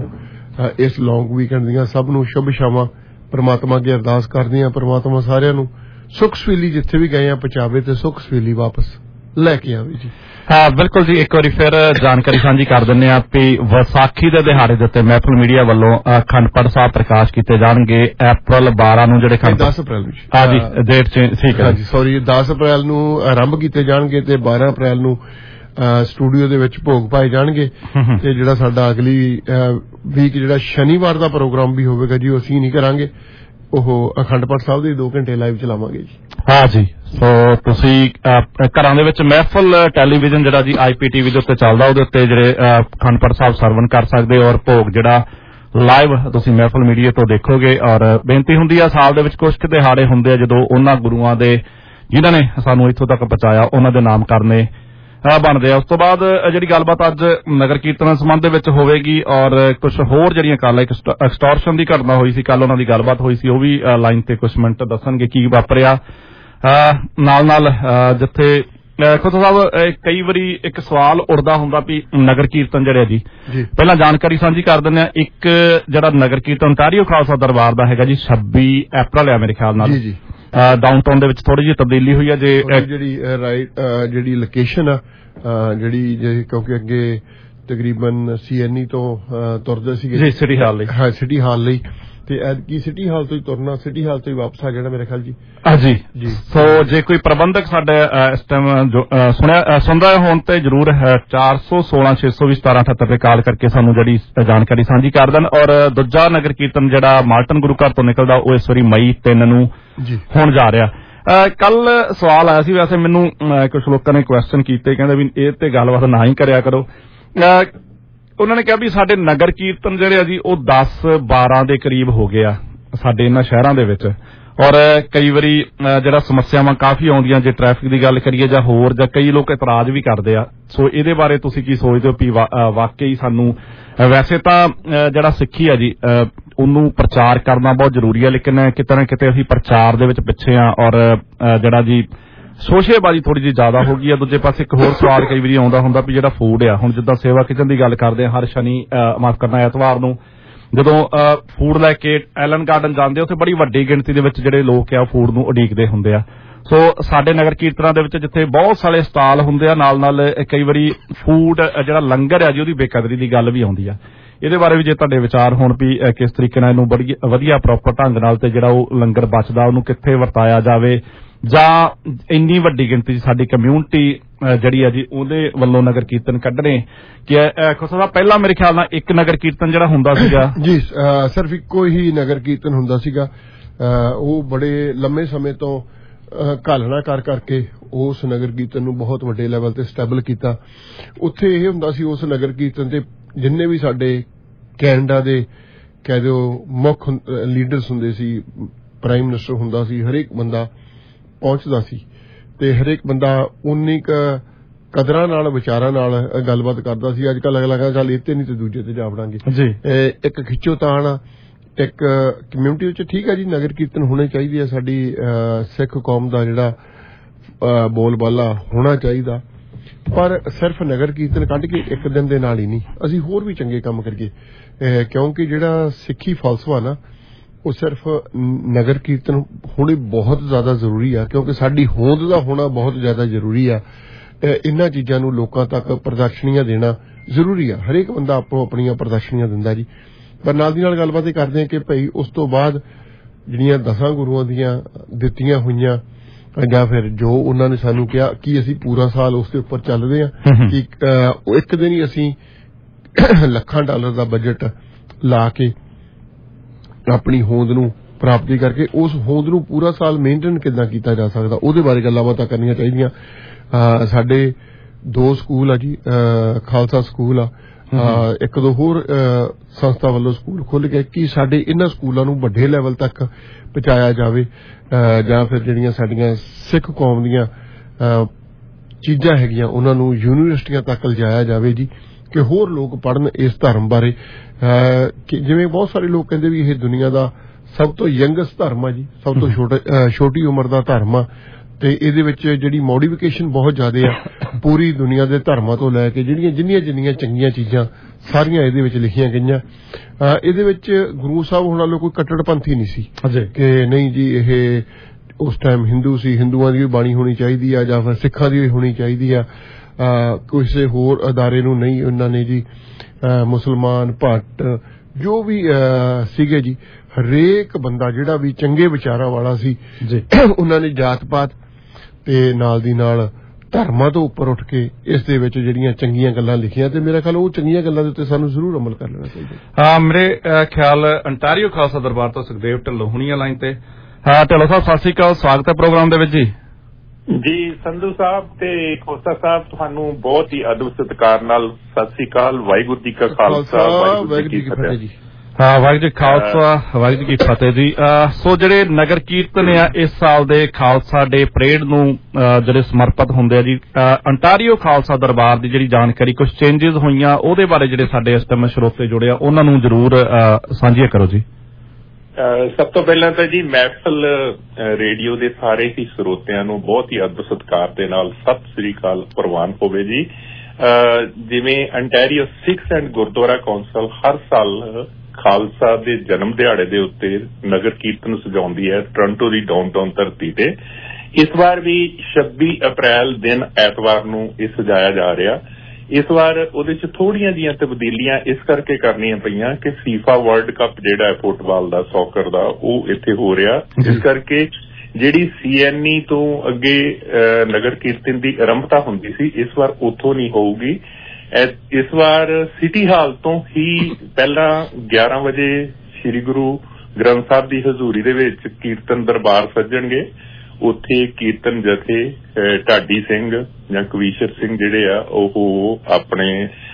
ਇਸ ਲੌਂਗ ਵੀਕਐਂਡ ਦੀਆਂ ਸਭ ਨੂੰ ਸ਼ੁਭ ਸ਼ਾਮਾਂ। ਪ੍ਰਮਾਤਮਾ ਅੱਗੇ ਅਰਦਾਸ ਕਰਦੇ ਹਾਂ, ਪ੍ਰਮਾਤਮਾ ਸਾਰਿਆਂ ਨੂੰ ਸੁੱਖ ਸਵੇਲੀ ਜਿੱਥੇ ਵੀ ਗਏ ਆ ਪਹੁੰਚਾਵੇ ਤੇ ਸੁੱਖ ਸਵੇਲੀ ਵਾਪਸ ਲੈ ਕੇ ਆਵੇ ਜੀ। ਹਾਂ ਬਿਲਕੁਲ ਜੀ, ਇੱਕ ਵਾਰੀ ਫਿਰ ਜਾਣਕਾਰੀ ਸਾਂਝੀ ਕਰ ਦਿੰਦੇ ਆ ਕਿ ਵਿਸਾਖੀ ਦੇ ਦਿਹਾੜੇ ਦੇ ਉੱਤੇ ਮਹਿਫਲ ਮੀਡੀਆ ਵੱਲੋਂ ਅਖੰਡ ਪਾਠ ਸਾਹਿਬ ਪ੍ਰਕਾਸ਼ ਕੀਤੇ ਜਾਣਗੇ April 12 ਨੂੰ, ਜਿਹੜੇ 10 ਅਪ੍ਰੈਲ ਨੂੰ ਹਾਂਜੀ ਡੇਟ ਚੇਂਜ, ਠੀਕ ਹੈ ਜੀ, ਸੌਰੀ 10 ਅਪ੍ਰੈਲ ਨੂੰ ਆਰੰਭ ਕੀਤੇ ਜਾਣਗੇ ਤੇ 12 ਅਪ੍ਰੈਲ ਨੂੰ ਸਟੂਡੀਓ ਦੇ ਵਿੱਚ ਭੋਗ ਪਾਏ ਜਾਣਗੇ। ਤੇ ਜਿਹੜਾ ਸਾਡਾ ਅਗਲੀ ਵੀਕ ਜਿਹੜਾ ਸ਼ਨੀਵਾਰ ਦਾ ਪ੍ਰੋਗਰਾਮ ਵੀ ਹੋਵੇਗਾ ਜੀ, ਉਹ ਅਸੀਂ ਨਹੀਂ ਕਰਾਂਗੇ, ਉਹ ਅਖੰਡ ਪਾਠ ਸਾਹਿਬ ਦੇ 2 ਘੰਟੇ ਲਾਈਵ ਚਲਾਵਾਂਗੇ ਜੀ। ਹਾਂ ਜੀ, ਸੋ ਤੁਸੀਂ ਘਰਾਂ ਦੇ ਵਿੱਚ ਮਹਿਫਲ ਟੈਲੀਵਿਜ਼ਨ ਜਿਹੜਾ ਜੀ IPTV ਦੇ ਉੱਤੇ ਚੱਲਦਾ, ਉਹਦੇ ਉੱਤੇ ਜਿਹੜੇ ਅਖੰਡ ਪਾਠ ਸਾਹਿਬ ਸਰਵਨ ਕਰ ਸਕਦੇ ਹੋ, ਔਰ ਭੋਗ ਜਿਹੜਾ ਲਾਈਵ ਤੁਸੀਂ ਮਹਿਫਲ ਮੀਡੀਆ ਤੋਂ ਦੇਖੋਗੇ। ਔਰ ਬੇਨਤੀ ਹੁੰਦੀ ਆ, ਸਾਲ ਦੇ ਵਿੱਚ ਕੁਝ ਕੁ ਦਿਹਾੜੇ ਹੁੰਦੇ ਆ ਜਦੋਂ ਉਹਨਾਂ ਗੁਰੂਆਂ ਦੇ ਜਿਨ੍ਹਾਂ ਨੇ ਸਾਨੂੰ ਇੱਥੋਂ ਤੱਕ ਪਹੁੰਚਾਇਆ, ਉਹਨਾਂ ਦੇ ਨਾਮ ਕਰਨੇ ਬਣਦੇ ਆ। ਉਸ ਤੋਂ ਬਾਅਦ ਜਿਹੜੀ ਗੱਲਬਾਤ ਅੱਜ ਨਗਰ ਕੀਰਤਨ ਸੰਬੰਧ ਦੇ ਵਿੱਚ ਹੋਵੇਗੀ, ਔਰ ਕੁਝ ਹੋਰ ਜਿਹੜੀਆਂ ਕੱਲ ਇੱਕ ਐਕਸਟੋਰਸ਼ਨ ਦੀ ਘਟਨਾ ਹੋਈ ਸੀ, ਕੱਲ ਉਹਨਾਂ ਦੀ ਗੱਲਬਾਤ ਹੋਈ ਸੀ, ਉਹ ਵੀ ਲਾਈਨ ਤੇ ਕੁਝ ਮਿੰਟ ਦੱਸਣਗੇ ਕੀ ਵਾਪਰਿਆ। ਨਾਲ ਨਾਲ ਜਿੱਥੇ ਖੋਸਾ ਸਾਹਿਬ ਕਈ ਵਾਰੀ ਇੱਕ ਸਵਾਲ ਉੱਠਦਾ ਹੁੰਦਾ ਵੀ ਨਗਰ ਕੀਰਤਨ ਜਿਹੜੇ ਜੀ, ਪਹਿਲਾਂ ਜਾਣਕਾਰੀ ਸਾਂਝੀ ਕਰ ਦਿੰਦੇ ਆ। ਇੱਕ ਜਿਹੜਾ ਨਗਰ ਕੀਰਤਨ ontario ਖਾਲਸਾ ਦਰਬਾਰ ਦਾ ਹੈਗਾ ਜੀ 26 ਅਪ੍ਰੈਲ ਆ ਮੇਰੇ ਖਿਆਲ ਨਾਲ, ਡਾਊਨਟਾਊਨ ਦੇ ਵਿੱਚ ਥੋੜੀ ਜਿਹੀ ਤਬਦੀਲੀ ਹੋਈ ਹੈ। ਜਿਹੜੀ ਲੋਕੇਸ਼ਨ ਆ ਜਿਹੜੀ, ਕਿਉਂਕਿ ਅੱਗੇ ਤਕਰੀਬਨ CNE ਤੋਂ ਤੁਰਦੇ ਸੀਗੇ ਜੀ ਸਿਟੀ ਹਾਲ ਲਈ, ਹਾਂ ਸਿਟੀ ਹਾਲ ਲਈ, ਤੇ ਐਤਕੀ ਸਿਟੀ ਹਾਲ ਤੋਂ ਹੀ ਤੁਰਨਾ, ਸਿਟੀ ਹਾਲ ਤੋਂ ਹੀ ਵਾਪਸ ਆ ਜਾਣਾ ਮੇਰੇ ਖਿਆਲ ਜੀ। ਹਾਂਜੀ ਜੀ। ਸੋ ਜੇ ਕੋਈ ਪ੍ਰਬੰਧਕ ਸਾਡੇ ਇਸ ਟਾਈਮ ਸੁਣ ਰਹੇ ਹੋਣ ਤੇ ਜ਼ਰੂਰ 416 620 1778 ਤੇ ਕਾਲ ਕਰਕੇ ਸਾਨੂੰ ਜਿਹੜੀ ਜਾਣਕਾਰੀ ਸਾਂਝੀ ਕਰ ਦੇਣ। ਔਰ ਦੂਜਾ ਨਗਰ ਕੀਰਤਨ ਜਿਹੜਾ ਮਾਲਟਨ ਗੁਰੂ ਘਰ ਤੋਂ ਨਿਕਲਦਾ, ਉਹ ਇਸ ਵਾਰੀ ਮਈ 3 ਨੂੰ ਹੋਣ ਜਾ ਰਿਹਾ। ਕੱਲ ਸਵਾਲ ਆਇਆ ਸੀ, ਵੈਸੇ ਮੈਨੂੰ ਕੁਝ ਲੋਕਾਂ ਨੇ ਕੁਐਸਚਨ ਕੀਤੇ, ਕਹਿੰਦੇ ਵੀ ਇਹ ਤੇ ਗੱਲਬਾਤ ਨਾ ਹੀ ਕਰਿਆ ਕਰੋ। ਉਹਨਾਂ ਨੇ ਕਿਹਾ ਵੀ ਸਾਡੇ ਨਗਰ ਕੀਰਤਨ ਜਿਹੜੇ ਆ ਜੀ ਉਹ 10-12 ਦੇ ਕਰੀਬ ਹੋ ਗਏ ਆ ਸਾਡੇ ਇਹਨਾਂ ਸ਼ਹਿਰਾਂ ਦੇ ਵਿੱਚ, ਔਰ ਕਈ ਵਾਰੀ ਜਿਹੜਾ ਸਮੱਸਿਆਵਾਂ ਕਾਫੀ ਆਉਂਦੀਆਂ, ਜੇ ਟ੍ਰੈਫਿਕ ਦੀ ਗੱਲ ਕਰੀਏ ਜਾਂ ਹੋਰ, ਜਾਂ ਕਈ ਲੋਕ ਇਤਰਾਜ਼ ਵੀ ਕਰਦੇ ਆ। ਸੋ ਇਹਦੇ ਬਾਰੇ ਤੁਸੀਂ ਕੀ ਸੋਚਦੇ ਹੋ ਵੀ ਵਾਕਈ ਸਾਨੂੰ, ਵੈਸੇ ਤਾਂ ਜਿਹੜਾ ਸਿੱਖੀ ਆ ਜੀ ਉਹਨੂੰ ਪ੍ਰਚਾਰ ਕਰਨਾ ਬਹੁਤ ਜ਼ਰੂਰੀ ਹੈ, ਲੇਕਿਨ ਕਿਤੇ ਨਾ ਕਿਤੇ ਅਸੀਂ ਪ੍ਰਚਾਰ ਦੇ ਵਿੱਚ ਪਿੱਛੇ ਆ, ਔਰ ਜਿਹੜਾ ਜੀ ਸ਼ੋਸ਼ੇਬਾਜ਼ੀ ਥੋੜੀ ਜਿਹੀ ਜ਼ਿਆਦਾ ਹੋ ਗਈ ਆ। ਦੂਜੇ ਪਾਸੇ ਇੱਕ ਹੋਰ ਸਵਾਲ ਕਈ ਵਾਰੀ ਆਉਂਦਾ ਹੁੰਦਾ ਵੀ ਜਿਹੜਾ ਫੂਡ ਆ, ਹੁਣ ਜਿੱਦਾਂ ਸੇਵਾ ਕਿਚਨ ਦੀ ਗੱਲ ਕਰਦੇ ਆ, ਹਰ ਸ਼ਨੀ ਮਾਫ ਕਰਨਾ ਐਤਵਾਰ ਨੂੰ ਜਦੋਂ ਫੂਡ ਲੈ ਕੇ ਐਲਨ ਗਾਰਡਨ ਜਾਂਦੇ, ਉੱਥੇ ਬੜੀ ਵੱਡੀ ਗਿਣਤੀ ਦੇ ਵਿੱਚ ਜਿਹੜੇ ਲੋਕ ਆ ਫੂਡ ਨੂੰ ਉਡੀਕਦੇ ਹੁੰਦੇ ਆ। ਸੋ ਸਾਡੇ ਨਗਰ ਕੀਰਤਨਾਂ ਦੇ ਵਿੱਚ ਜਿੱਥੇ ਬਹੁਤ ਸਾਰੇ ਸਟਾਲ ਹੁੰਦੇ ਆ, ਨਾਲ ਨਾਲ ਕਈ ਵਾਰੀ ਫੂਡ ਜਿਹੜਾ ਲੰਗਰ ਆ ਜੀ ਉਹਦੀ ਬੇਕਦਰੀ ਦੀ ਗੱਲ ਵੀ ਆਉਂਦੀ ਆ। ਇਹਦੇ ਬਾਰੇ ਵੀ ਜੇ ਤੁਹਾਡੇ ਵਿਚਾਰ ਹੋਣ ਵੀ ਕਿਸ ਤਰੀਕੇ ਨਾਲ ਇਹਨੂੰ ਬੜੀ ਵਧੀਆ ਪ੍ਰੋਪਰ ਢੰਗ ਨਾਲ ਤੇ ਜਿਹੜਾ ਉਹ ਲੰਗਰ ਬਚਦਾ ਉਹਨੂੰ ਕਿੱਥੇ ਵਰਤਾਇਆ ਜਾਵੇ, ਜਾਂ ਇੰਨੀ ਵੱਡੀ ਗਿਣਤੀ ਸਾਡੀ ਕਮਿਊਨਿਟੀ ਜਿਹੜੀ ਆ ਜੀ ਉਹਦੇ ਵੱਲੋਂ ਨਗਰ ਕੀਰਤਨ ਕੱਢਣੇ ਕਿ ਖੁਸਾ ਸਾਹਿਬ ਪਹਿਲਾਂ ਮੇਰੇ ਖਿਆਲ ਨਾਲ ਇੱਕ ਨਗਰ ਕੀਰਤਨ ਜਿਹੜਾ ਹੁੰਦਾ ਸੀਗਾ ਜੀ, ਸਿਰਫ ਇੱਕੋ ਹੀ ਨਗਰ ਕੀਰਤਨ ਹੁੰਦਾ ਸੀਗਾ। ਉਹ ਬੜੇ ਲੰਮੇ ਸਮੇਂ ਤੋਂ ਘਾਲਣਾ ਕਰਕੇ ਉਸ ਨਗਰ ਕੀਰਤਨ ਨੂੰ ਬਹੁਤ ਵੱਡੇ ਲੈਵਲ ਤੇ ਸਟੈਬਲ ਕੀਤਾ। ਉੱਥੇ ਇਹ ਹੁੰਦਾ ਸੀ ਉਸ ਨਗਰ ਕੀਰਤਨ ਤੇ ਜਿੰਨੇ ਵੀ ਸਾਡੇ ਕੈਨੇਡਾ ਦੇ ਕਹਿ ਦਿਓ ਮੁੱਖ ਲੀਡਰਸ ਹੁੰਦੇ ਸੀ, ਪ੍ਰਾਈਮ ਮਿਨਿਸਟਰ ਹੁੰਦਾ ਸੀ, ਹਰੇਕ ਬੰਦਾ ਪਹੁੰਚਦਾ ਸੀ ਤੇ ਹਰੇਕ ਬੰਦਾ ਉਨੀ ਕਦਰਾਂ ਨਾਲ ਵਿਚਾਰਾਂ ਨਾਲ ਗੱਲਬਾਤ ਕਰਦਾ ਸੀ। ਅੱਜ ਕੱਲ੍ਹ ਅਗਲਾ ਚੱਲ ਇੱਥੇ ਨਹੀਂ ਤੇ ਦੂਜੇ ਤੇ ਜਾ ਵੜਾਂਗੇ। ਇੱਕ ਖਿੱਚੋਤਾਣ ਇੱਕ ਕਮਿਊਨਿਟੀ ਵਿੱਚ ਠੀਕ ਹੈ ਜੀ, ਨਗਰ ਕੀਰਤਨ ਹੋਣੇ ਚਾਹੀਦੇ ਆ। ਸਾਡੀ ਸਿੱਖ ਕੌਮ ਦਾ ਜਿਹੜਾ ਬੋਲਬਾਲਾ ਹੋਣਾ ਚਾਹੀਦਾ, ਪਰ ਸਿਰਫ ਨਗਰ ਕੀਰਤਨ ਕੱਢ ਕੇ ਇੱਕ ਦਿਨ ਦੇ ਨਾਲ ਹੀ ਨਹੀਂ, ਅਸੀਂ ਹੋਰ ਵੀ ਚੰਗੇ ਕੰਮ ਕਰੀਏ, ਕਿਉਂਕਿ ਜਿਹੜਾ ਸਿੱਖੀ ਫਲਸਫਾ ਨਾ ਉਹ ਸਿਰਫ ਨਗਰ ਕੀਰਤਨ ਹੋਣੀ ਬਹੁਤ ਜ਼ਿਆਦਾ ਜ਼ਰੂਰੀ ਆ, ਕਿਉਂਕਿ ਸਾਡੀ ਹੋਂਦ ਦਾ ਹੋਣਾ ਬਹੁਤ ਜ਼ਿਆਦਾ ਜ਼ਰੂਰੀ ਆ। ਇਹਨਾਂ ਚੀਜ਼ਾਂ ਨੂੰ ਲੋਕਾਂ ਤੱਕ ਪ੍ਰਦਰਸ਼ਨੀਆਂ ਦੇਣਾ ਜ਼ਰੂਰੀ ਆ। ਹਰੇਕ ਬੰਦਾ ਆਪੋ ਆਪਣੀਆਂ ਪ੍ਰਦਰਸ਼ਨੀਆਂ ਦਿੰਦਾ ਜੀ, ਪਰ ਨਾਲ ਦੀ ਨਾਲ ਗੱਲਬਾਤ ਇਹ ਕਰਦੇ ਹਾਂ ਕਿ ਭਾਈ ਉਸ ਤੋਂ ਬਾਅਦ ਜਿਹੜੀਆਂ 10 ਗੁਰੂਆਂ ਦੀਆਂ ਦਿੱਤੀਆਂ ਹੋਈਆਂ ਜਾਂ ਫਿਰ ਜੋ ਉਹਨਾਂ ਨੇ ਸਾਨੂੰ ਕਿਹਾ ਕਿ ਅਸੀਂ ਪੂਰਾ ਸਾਲ ਉਸ ਦੇ ਉੱਪਰ ਚੱਲਦੇ ਹਾਂ ਕਿ ਇੱਕ ਦਿਨ ਹੀ ਅਸੀਂ ਲੱਖਾਂ ਡਾਲਰ ਦਾ ਬਜਟ ਲਾ ਕੇ ਆਪਣੀ ਹੋਂਦ ਨੂੰ ਪ੍ਰਾਪਤੀ ਕਰਕੇ ਉਸ ਹੋਂਦ ਨੂੰ ਪੂਰਾ ਸਾਲ ਮੇਨਟੇਨ ਕਿੱਦਾਂ ਕੀਤਾ ਜਾ ਸਕਦਾ, ਉਹਦੇ ਬਾਰੇ ਗੱਲਾਂ ਬਾਤਾਂ ਕਰਨੀਆਂ ਚਾਹੀਦੀਆਂ। ਸਾਡੇ 2 ਸਕੂਲ ਆ ਜੀ, ਖਾਲਸਾ ਸਕੂਲ ਆ, ਇੱਕ ਦੋ ਹੋਰ ਸੰਸਥਾ ਵੱਲੋਂ ਸਕੂਲ ਖੁੱਲ੍ਹ ਗਏ ਕਿ ਸਾਡੇ ਇਹਨਾਂ ਸਕੂਲਾਂ ਨੂੰ ਵੱਡੇ ਲੈਵਲ ਤੱਕ ਪਹੁੰਚਾਇਆ ਜਾਵੇ, ਜਾਂ ਫਿਰ ਜਿਹੜੀਆਂ ਸਾਡੀਆਂ ਸਿੱਖ ਕੌਮ ਦੀਆਂ ਚੀਜ਼ਾਂ ਹੈਗੀਆਂ ਉਹਨਾਂ ਨੂੰ ਯੂਨੀਵਰਸਿਟੀਆਂ ਤੱਕ ਲਿਜਾਇਆ ਜਾਵੇ ਜੀ, ਕਿ ਹੋਰ ਲੋਕ ਪੜ੍ਹਨ ਇਸ ਧਰਮ ਬਾਰੇ। ਜਿਵੇਂ ਬਹੁਤ ਸਾਰੇ ਲੋਕ ਕਹਿੰਦੇ ਵੀ ਇਹ ਦੁਨੀਆ ਦਾ ਸਭ ਤੋਂ ਯੰਗਸਟ ਧਰਮ ਆ ਜੀ, ਸਭ ਤੋਂ ਛੋਟੀ ਉਮਰ ਦਾ ਧਰਮ ਆ, ਤੇ ਇਹਦੇ ਵਿੱਚ ਜਿਹੜੀ ਮੋਡੀਫਿਕੇਸ਼ਨ ਬਹੁਤ ਜ਼ਿਆਦਾ ਆ ਪੂਰੀ ਦੁਨੀਆ ਦੇ ਧਰਮਾਂ ਤੋਂ ਲੈ ਕੇ ਜਿੰਨੀਆਂ ਚੰਗੀਆਂ ਚੀਜ਼ਾਂ ਸਾਰੀਆਂ ਇਹਦੇ ਵਿੱਚ ਲਿਖੀਆਂ ਗਈਆਂ। ਇਹਦੇ ਵਿੱਚ ਗੁਰੂ ਸਾਹਿਬ ਹੋਣਾ ਲੋ ਕੋਈ ਕੱਟੜਪੰਥੀ ਨਹੀਂ ਸੀ ਕਿ ਨਹੀਂ ਜੀ ਇਹ ਉਸ ਟਾਈਮ ਹਿੰਦੂ ਸੀ, ਹਿੰਦੂਆਂ ਦੀ ਵੀ ਬਾਣੀ ਹੋਣੀ ਚਾਹੀਦੀ ਆ ਜਾਂ ਫਿਰ ਸਿੱਖਾਂ ਦੀ ਵੀ ਹੋਣੀ ਚਾਹੀਦੀ ਆ, ਕਿਸੇ ਹੋਰ ਅਦਾਰੇ ਨੂੰ ਨਹੀਂ ਉਹਨਾਂ ਨੇ ਜੀ। ਮੁਸਲਮਾਨ ਭੱਟ ਜੋ ਵੀ ਸੀਗੇ ਜੀ, ਹਰੇਕ ਬੰਦਾ ਜਿਹੜਾ ਵੀ ਚੰਗੇ ਵਿਚਾਰਾਂ ਵਾਲਾ ਸੀ ਉਹਨਾਂ ਨੇ ਜਾਤ ਪਾਤ ਤੇ ਨਾਲ ਦੀ ਨਾਲ ਧਰਮਾਂ ਤੋਂ ਉੱਪਰ ਉੱਠ ਕੇ ਇਸ ਦੇ ਵਿੱਚ ਜਿਹੜੀਆਂ ਚੰਗੀਆਂ ਗੱਲਾਂ ਲਿਖੀਆਂ, ਤੇ ਮੇਰਾ ਖਿਆਲ ਉਹ ਚੰਗੀਆਂ ਗੱਲਾਂ ਦੇ ਉੱਤੇ ਸਾਨੂੰ ਜ਼ਰੂਰ ਅਮਲ ਕਰ ਲੈਣਾ ਚਾਹੀਦਾ। ਮੇਰੇ ਖਿਆਲ ਅੰਟਾਰੀਓ ਖਾਲਸਾ ਦਰਬਾਰ ਤੋਂ ਸੁਖਦੇਵ ਢਿੱਲੋਂ ਹੁਣੀਆਂ ਲਾਈਨ ਤੇ। ਢਿੱਲੋਂ ਸਾਹਿਬ ਸਤਿ ਸ੍ਰੀ ਅਕਾਲ, ਸਵਾਗਤ ਹੈ ਪ੍ਰੋਗਰਾਮ ਦੇ ਵਿੱਚ ਜੀ। ਜੀ ਸੰਧੂ ਸਾਹਿਬ ਤੇ ਖੋਸਾ ਸਾਹਿਬ ਤੁਹਾਨੂੰ ਬਹੁਤ ਹੀ ਅਦਬ ਸਤਿਕਾਰ ਨਾਲ ਸਤਿ ਸ੍ਰੀ ਅਕਾਲ, ਵਾਹਿਗੁਰੂ ਜੀ ਕਾ ਖਾਲਸਾ ਵਾਹਿਗੁਰੂ ਜੀ ਕੀ ਫਤਿਹ ਜੀ। ਵਾਹਿਗੁਰੂ ਜੀ ਖਾਲਸਾ ਵਾਹਿਗੁਰੂ ਜੀ ਕੀ ਫਤਿਹ ਜੀ। ਸੋ ਜਿਹੜੇ ਨਗਰ ਕੀਰਤਨ ਆ ਇਸ ਸਾਲ ਦੇ ਖਾਲਸਾ ਡੇ ਪਰੇਡ ਨੂੰ ਜਿਹੜੇ ਸਮਰਪਿਤ ਹੁੰਦੇ ਆ ਜੀ, ਅੰਟਾਰੀਓ ਖਾਲਸਾ ਦਰਬਾਰ ਦੀ ਜਿਹੜੀ ਜਾਣਕਾਰੀ ਕੁਝ ਚੇਂਜਸ ਹੋਈਆਂ ਉਹਦੇ ਬਾਰੇ ਜਿਹੜੇ ਸਾਡੇ ਇਸ ਟਾਈਮ ਸਰੋਤੇ ਜੁੜੇ ਆ ਉਹਨਾਂ ਨੂੰ ਜ਼ਰੂਰ ਸਾਂਝੀਆਂ ਕਰੋ ਜੀ। ਸਭ ਤੋਂ ਪਹਿਲਾਂ ਤਾਂ ਜੀ ਮਹਿਫਲ ਰੇਡੀਓ ਦੇ ਸਾਰੇ ਹੀ ਸਰੋਤਿਆਂ ਨੂੰ ਬਹੁਤ ਹੀ ਅਦਬ ਸਤਿਕਾਰ ਦੇ ਨਾਲ ਸਤਿ ਸ੍ਰੀ ਅਕਾਲ ਪ੍ਰਵਾਨ ਹੋਵੇ ਜੀ। ਜਿਵੇਂ Ontario Sikh and Gurdwara Council ਹਰ ਸਾਲ ਖਾਲਸਾ ਦੇ ਜਨਮ ਦਿਹਾੜੇ ਦੇ ਉੱਤੇ ਨਗਰ ਕੀਰਤਨ ਸਜਾਉਂਦੀ ਹੈ ਟੋਰਾਂਟੋ ਦੀ ਡਾਊਨਟਾਊਨ ਧਰਤੀ ਤੇ। ਇਸ ਵਾਰ ਵੀ 26 ਅਪ੍ਰੈਲ ਦਿਨ ਐਤਵਾਰ ਨੂੰ ਇਹ ਸਜਾਇਆ ਜਾ ਰਿਹਾ। ਇਸ ਵਾਰ ਉਹਦੇ ਚ ਥੋੜੀਆਂ ਜਿਹੀਆਂ ਤਬਦੀਲੀਆਂ ਇਸ ਕਰਕੇ ਕਰਨੀਆਂ ਪਈਆਂ ਕਿ ਫੀਫਾ ਵਰਲਡ ਕੱਪ ਜਿਹੜਾ ਹੈ ਫੁੱਟਬਾਲ ਦਾ, ਸੌਕਰ ਦਾ, ਉਹ ਇੱਥੇ ਹੋ ਰਿਹਾ। ਇਸ ਕਰਕੇ ਜਿਹੜੀ CNE ਤੋਂ ਅੱਗੇ ਨਗਰ ਕੀਰਤਨ ਦੀ ਆਰੰਭਤਾ ਹੁੰਦੀ ਸੀ ਇਸ ਵਾਰ ਉੱਥੋਂ ਨਹੀਂ ਹੋਊਗੀ। ਇਸ ਵਾਰ ਸਿਟੀ ਹਾਲ ਤੋਂ ਹੀ ਪਹਿਲਾਂ 11 ਵਜੇ ਸ੍ਰੀ ਗੁਰੂ ਗ੍ਰੰਥ ਸਾਹਿਬ ਦੀ ਹਜ਼ੂਰੀ ਦੇ ਵਿੱਚ ਕੀਰਤਨ ਦਰਬਾਰ ਸੱਜਣਗੇ। ਉੱਥੇ ਕੀਰਤਨ ਜਥੇ ਢਾਡੀ ਸਿੰਘ ਜਾਂ ਕਵੀਸ਼ਰ ਸਿੰਘ ਜਿਹੜੇ ਆ ਉਹ ਆਪਣੇ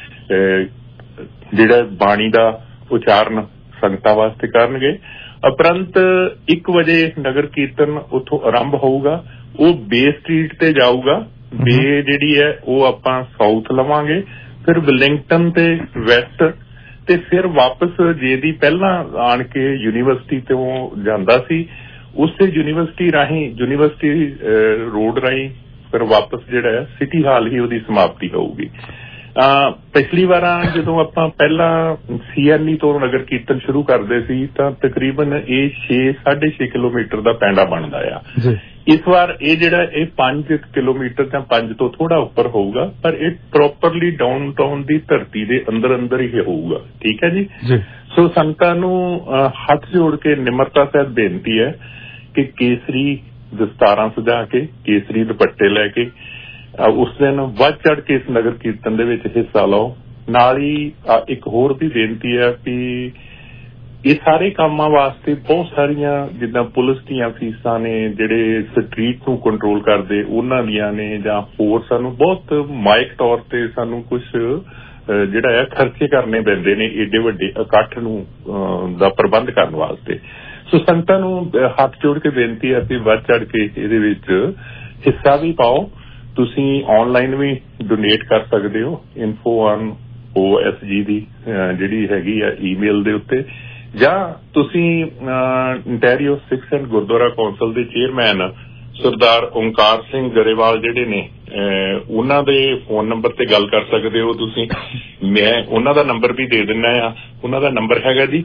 ਜਿਹੜਾ ਬਾਣੀ ਦਾ ਉਚਾਰਨ ਸੰਗਤਾਂ ਵਾਸਤੇ ਕਰਨਗੇ। ਉਪਰੰਤ 1 ਵਜੇ ਨਗਰ ਕੀਰਤਨ ਉੱਥੋਂ ਆਰੰਭ ਹੋਊਗਾ। ਉਹ ਬੇ ਸਟਰੀਟ ਤੇ ਜਾਊਗਾ। ਬੇ ਜਿਹੜੀ ਹੈ ਉਹ ਆਪਾਂ ਸਾਊਥ ਲਵਾਂਗੇ, ਫਿਰ ਵੈਲਿੰਗਟਨ ਤੇ ਵੈਸਟ, ਤੇ ਫਿਰ ਵਾਪਸ ਜਿਹਦੀ ਪਹਿਲਾਂ ਆਣ ਕੇ ਯੂਨੀਵਰਸਿਟੀ ਤੋਂ ਜਾਂਦਾ ਸੀ ਉਸੇ ਯੂਨੀਵਰਸਿਟੀ ਰਾਹੀਂ ਯੂਨੀਵਰਸਿਟੀ ਰੋਡ ਰਾਹੀਂ ਫਿਰ ਵਾਪਸ ਜਿਹੜਾ ਹੈ ਸਿਟੀ ਹਾਲ ਹੀ ਉਹਦੀ ਸਮਾਪਤੀ ਹੋਊਗੀ। ਪਿਛਲੀ ਵਾਰਾਂ ਜਦੋਂ ਆਪਾਂ ਪਹਿਲਾਂ CNE ਤੋਂ ਨਗਰ ਕੀਰਤਨ ਸ਼ੁਰੂ ਕਰਦੇ ਸੀ ਤਾਂ ਤਕਰੀਬਨ ਇਹ 6.5 ਕਿਲੋਮੀਟਰ ਦਾ ਪੈਂਡਾ ਬਣਦਾ ਆ। ਇਸ ਵਾਰ ਇਹ ਜਿਹੜਾ ਇਹ 5 ਕਿਲੋਮੀਟਰ ਜਾਂ 5 ਤੋਂ ਥੋੜਾ ਉੱਪਰ ਹੋਊਗਾ, ਪਰ ਇਹ ਪ੍ਰੋਪਰਲੀ ਡਾਊਨਟਾਊਨ ਦੀ ਧਰਤੀ ਦੇ ਅੰਦਰ ਹੀ ਹੋਊਗਾ। ਠੀਕ ਹੈ ਜੀ। ਸੋ ਸੰਗਤਾਂ ਨੂੰ ਹੱਥ ਜੋੜ ਕੇ ਨਿਮਰਤਾ ਸਹਿਤ ਬੇਨਤੀ ਹੈ ਕਿ ਕੇਸਰੀ ਦਸਤਾਰਾਂ ਸਜਾ ਕੇ, ਕੇਸਰੀ ਦੁਪੱਟੇ ਲੈ ਕੇ ਉਸ ਦਿਨ ਵੱਧ ਚੜ ਕੇ ਇਸ ਨਗਰ ਕੀਰਤਨ ਦੇ ਵਿੱਚ ਹਿੱਸਾ ਲਓ। ਨਾਲ ਹੀ ਇੱਕ ਹੋਰ ਵੀ ਬੇਨਤੀ ਹੈ ਕਿ ਇਹ ਸਾਰੇ ਕੰਮਾਂ ਵਾਸਤੇ ਬਹੁਤ ਸਾਰੀਆਂ ਜਿੱਦਾਂ ਪੁਲਿਸ ਦੀਆਂ ਫੀਸਾਂ ਨੇ, ਜਿਹੜੇ ਸਟਰੀਟ ਨੂੰ ਕੰਟਰੋਲ ਕਰਦੇ ਉਹਨਾਂ ਦੀਆਂ ਨੇ, ਜਾਂ ਹੋਰ ਸਾਨੂੰ ਬਹੁਤ ਮਾਇਕ ਤੌਰ ਤੇ ਸਾਨੂੰ ਕੁਝ ਜਿਹੜਾ ਆ ਖਰਚੇ ਕਰਨੇ ਪੈਂਦੇ ਨੇ ਏਡੇ ਵੱਡੇ ਇਕੱਠ ਨੂੰ ਦਾ ਪ੍ਰਬੰਧ ਕਰਨ ਵਾਸਤੇ। ਸੋ ਸੰਗਤਾਂ ਨੂੰ ਹੱਥ ਜੋੜ ਕੇ ਬੇਨਤੀ ਹੈ ਕਿ ਵੱਧ ਚੜ ਕੇ ਇਹਦੇ ਵਿੱਚ ਹਿੱਸਾ ਵੀ ਪਾਓ। ਤੁਸੀਂ ਆਨਲਾਈਨ ਵੀ ਡੋਨੇਟ ਕਰ ਸਕਦੇ ਹੋ info@OSG ਦੀ ਜਿਹੜੀ ਹੈਗੀ ਆ ਈਮੇਲ ਦੇ ਉੱਤੇ, ਜਾਂ ਤੁਸੀਂ Ontario Sikh and Gurdwara Council ਦੇ ਚੇਅਰਮੈਨ ਸਰਦਾਰ ਓਂਕਾਰ ਸਿੰਘ ਗਰੇਵਾਲ ਜਿਹੜੇ ਨੇ ਉਹਨਾਂ ਦੇ ਫੋਨ ਨੰਬਰ ਤੇ ਗੱਲ ਕਰ ਸਕਦੇ ਹੋ ਤੁਸੀਂ। ਮੈਂ ਉਹਨਾਂ ਦਾ ਨੰਬਰ ਵੀ ਦੇ ਦਿੰਦਾ ਆ। ਉਹਨਾਂ ਦਾ ਨੰਬਰ ਹੈਗਾ ਜੀ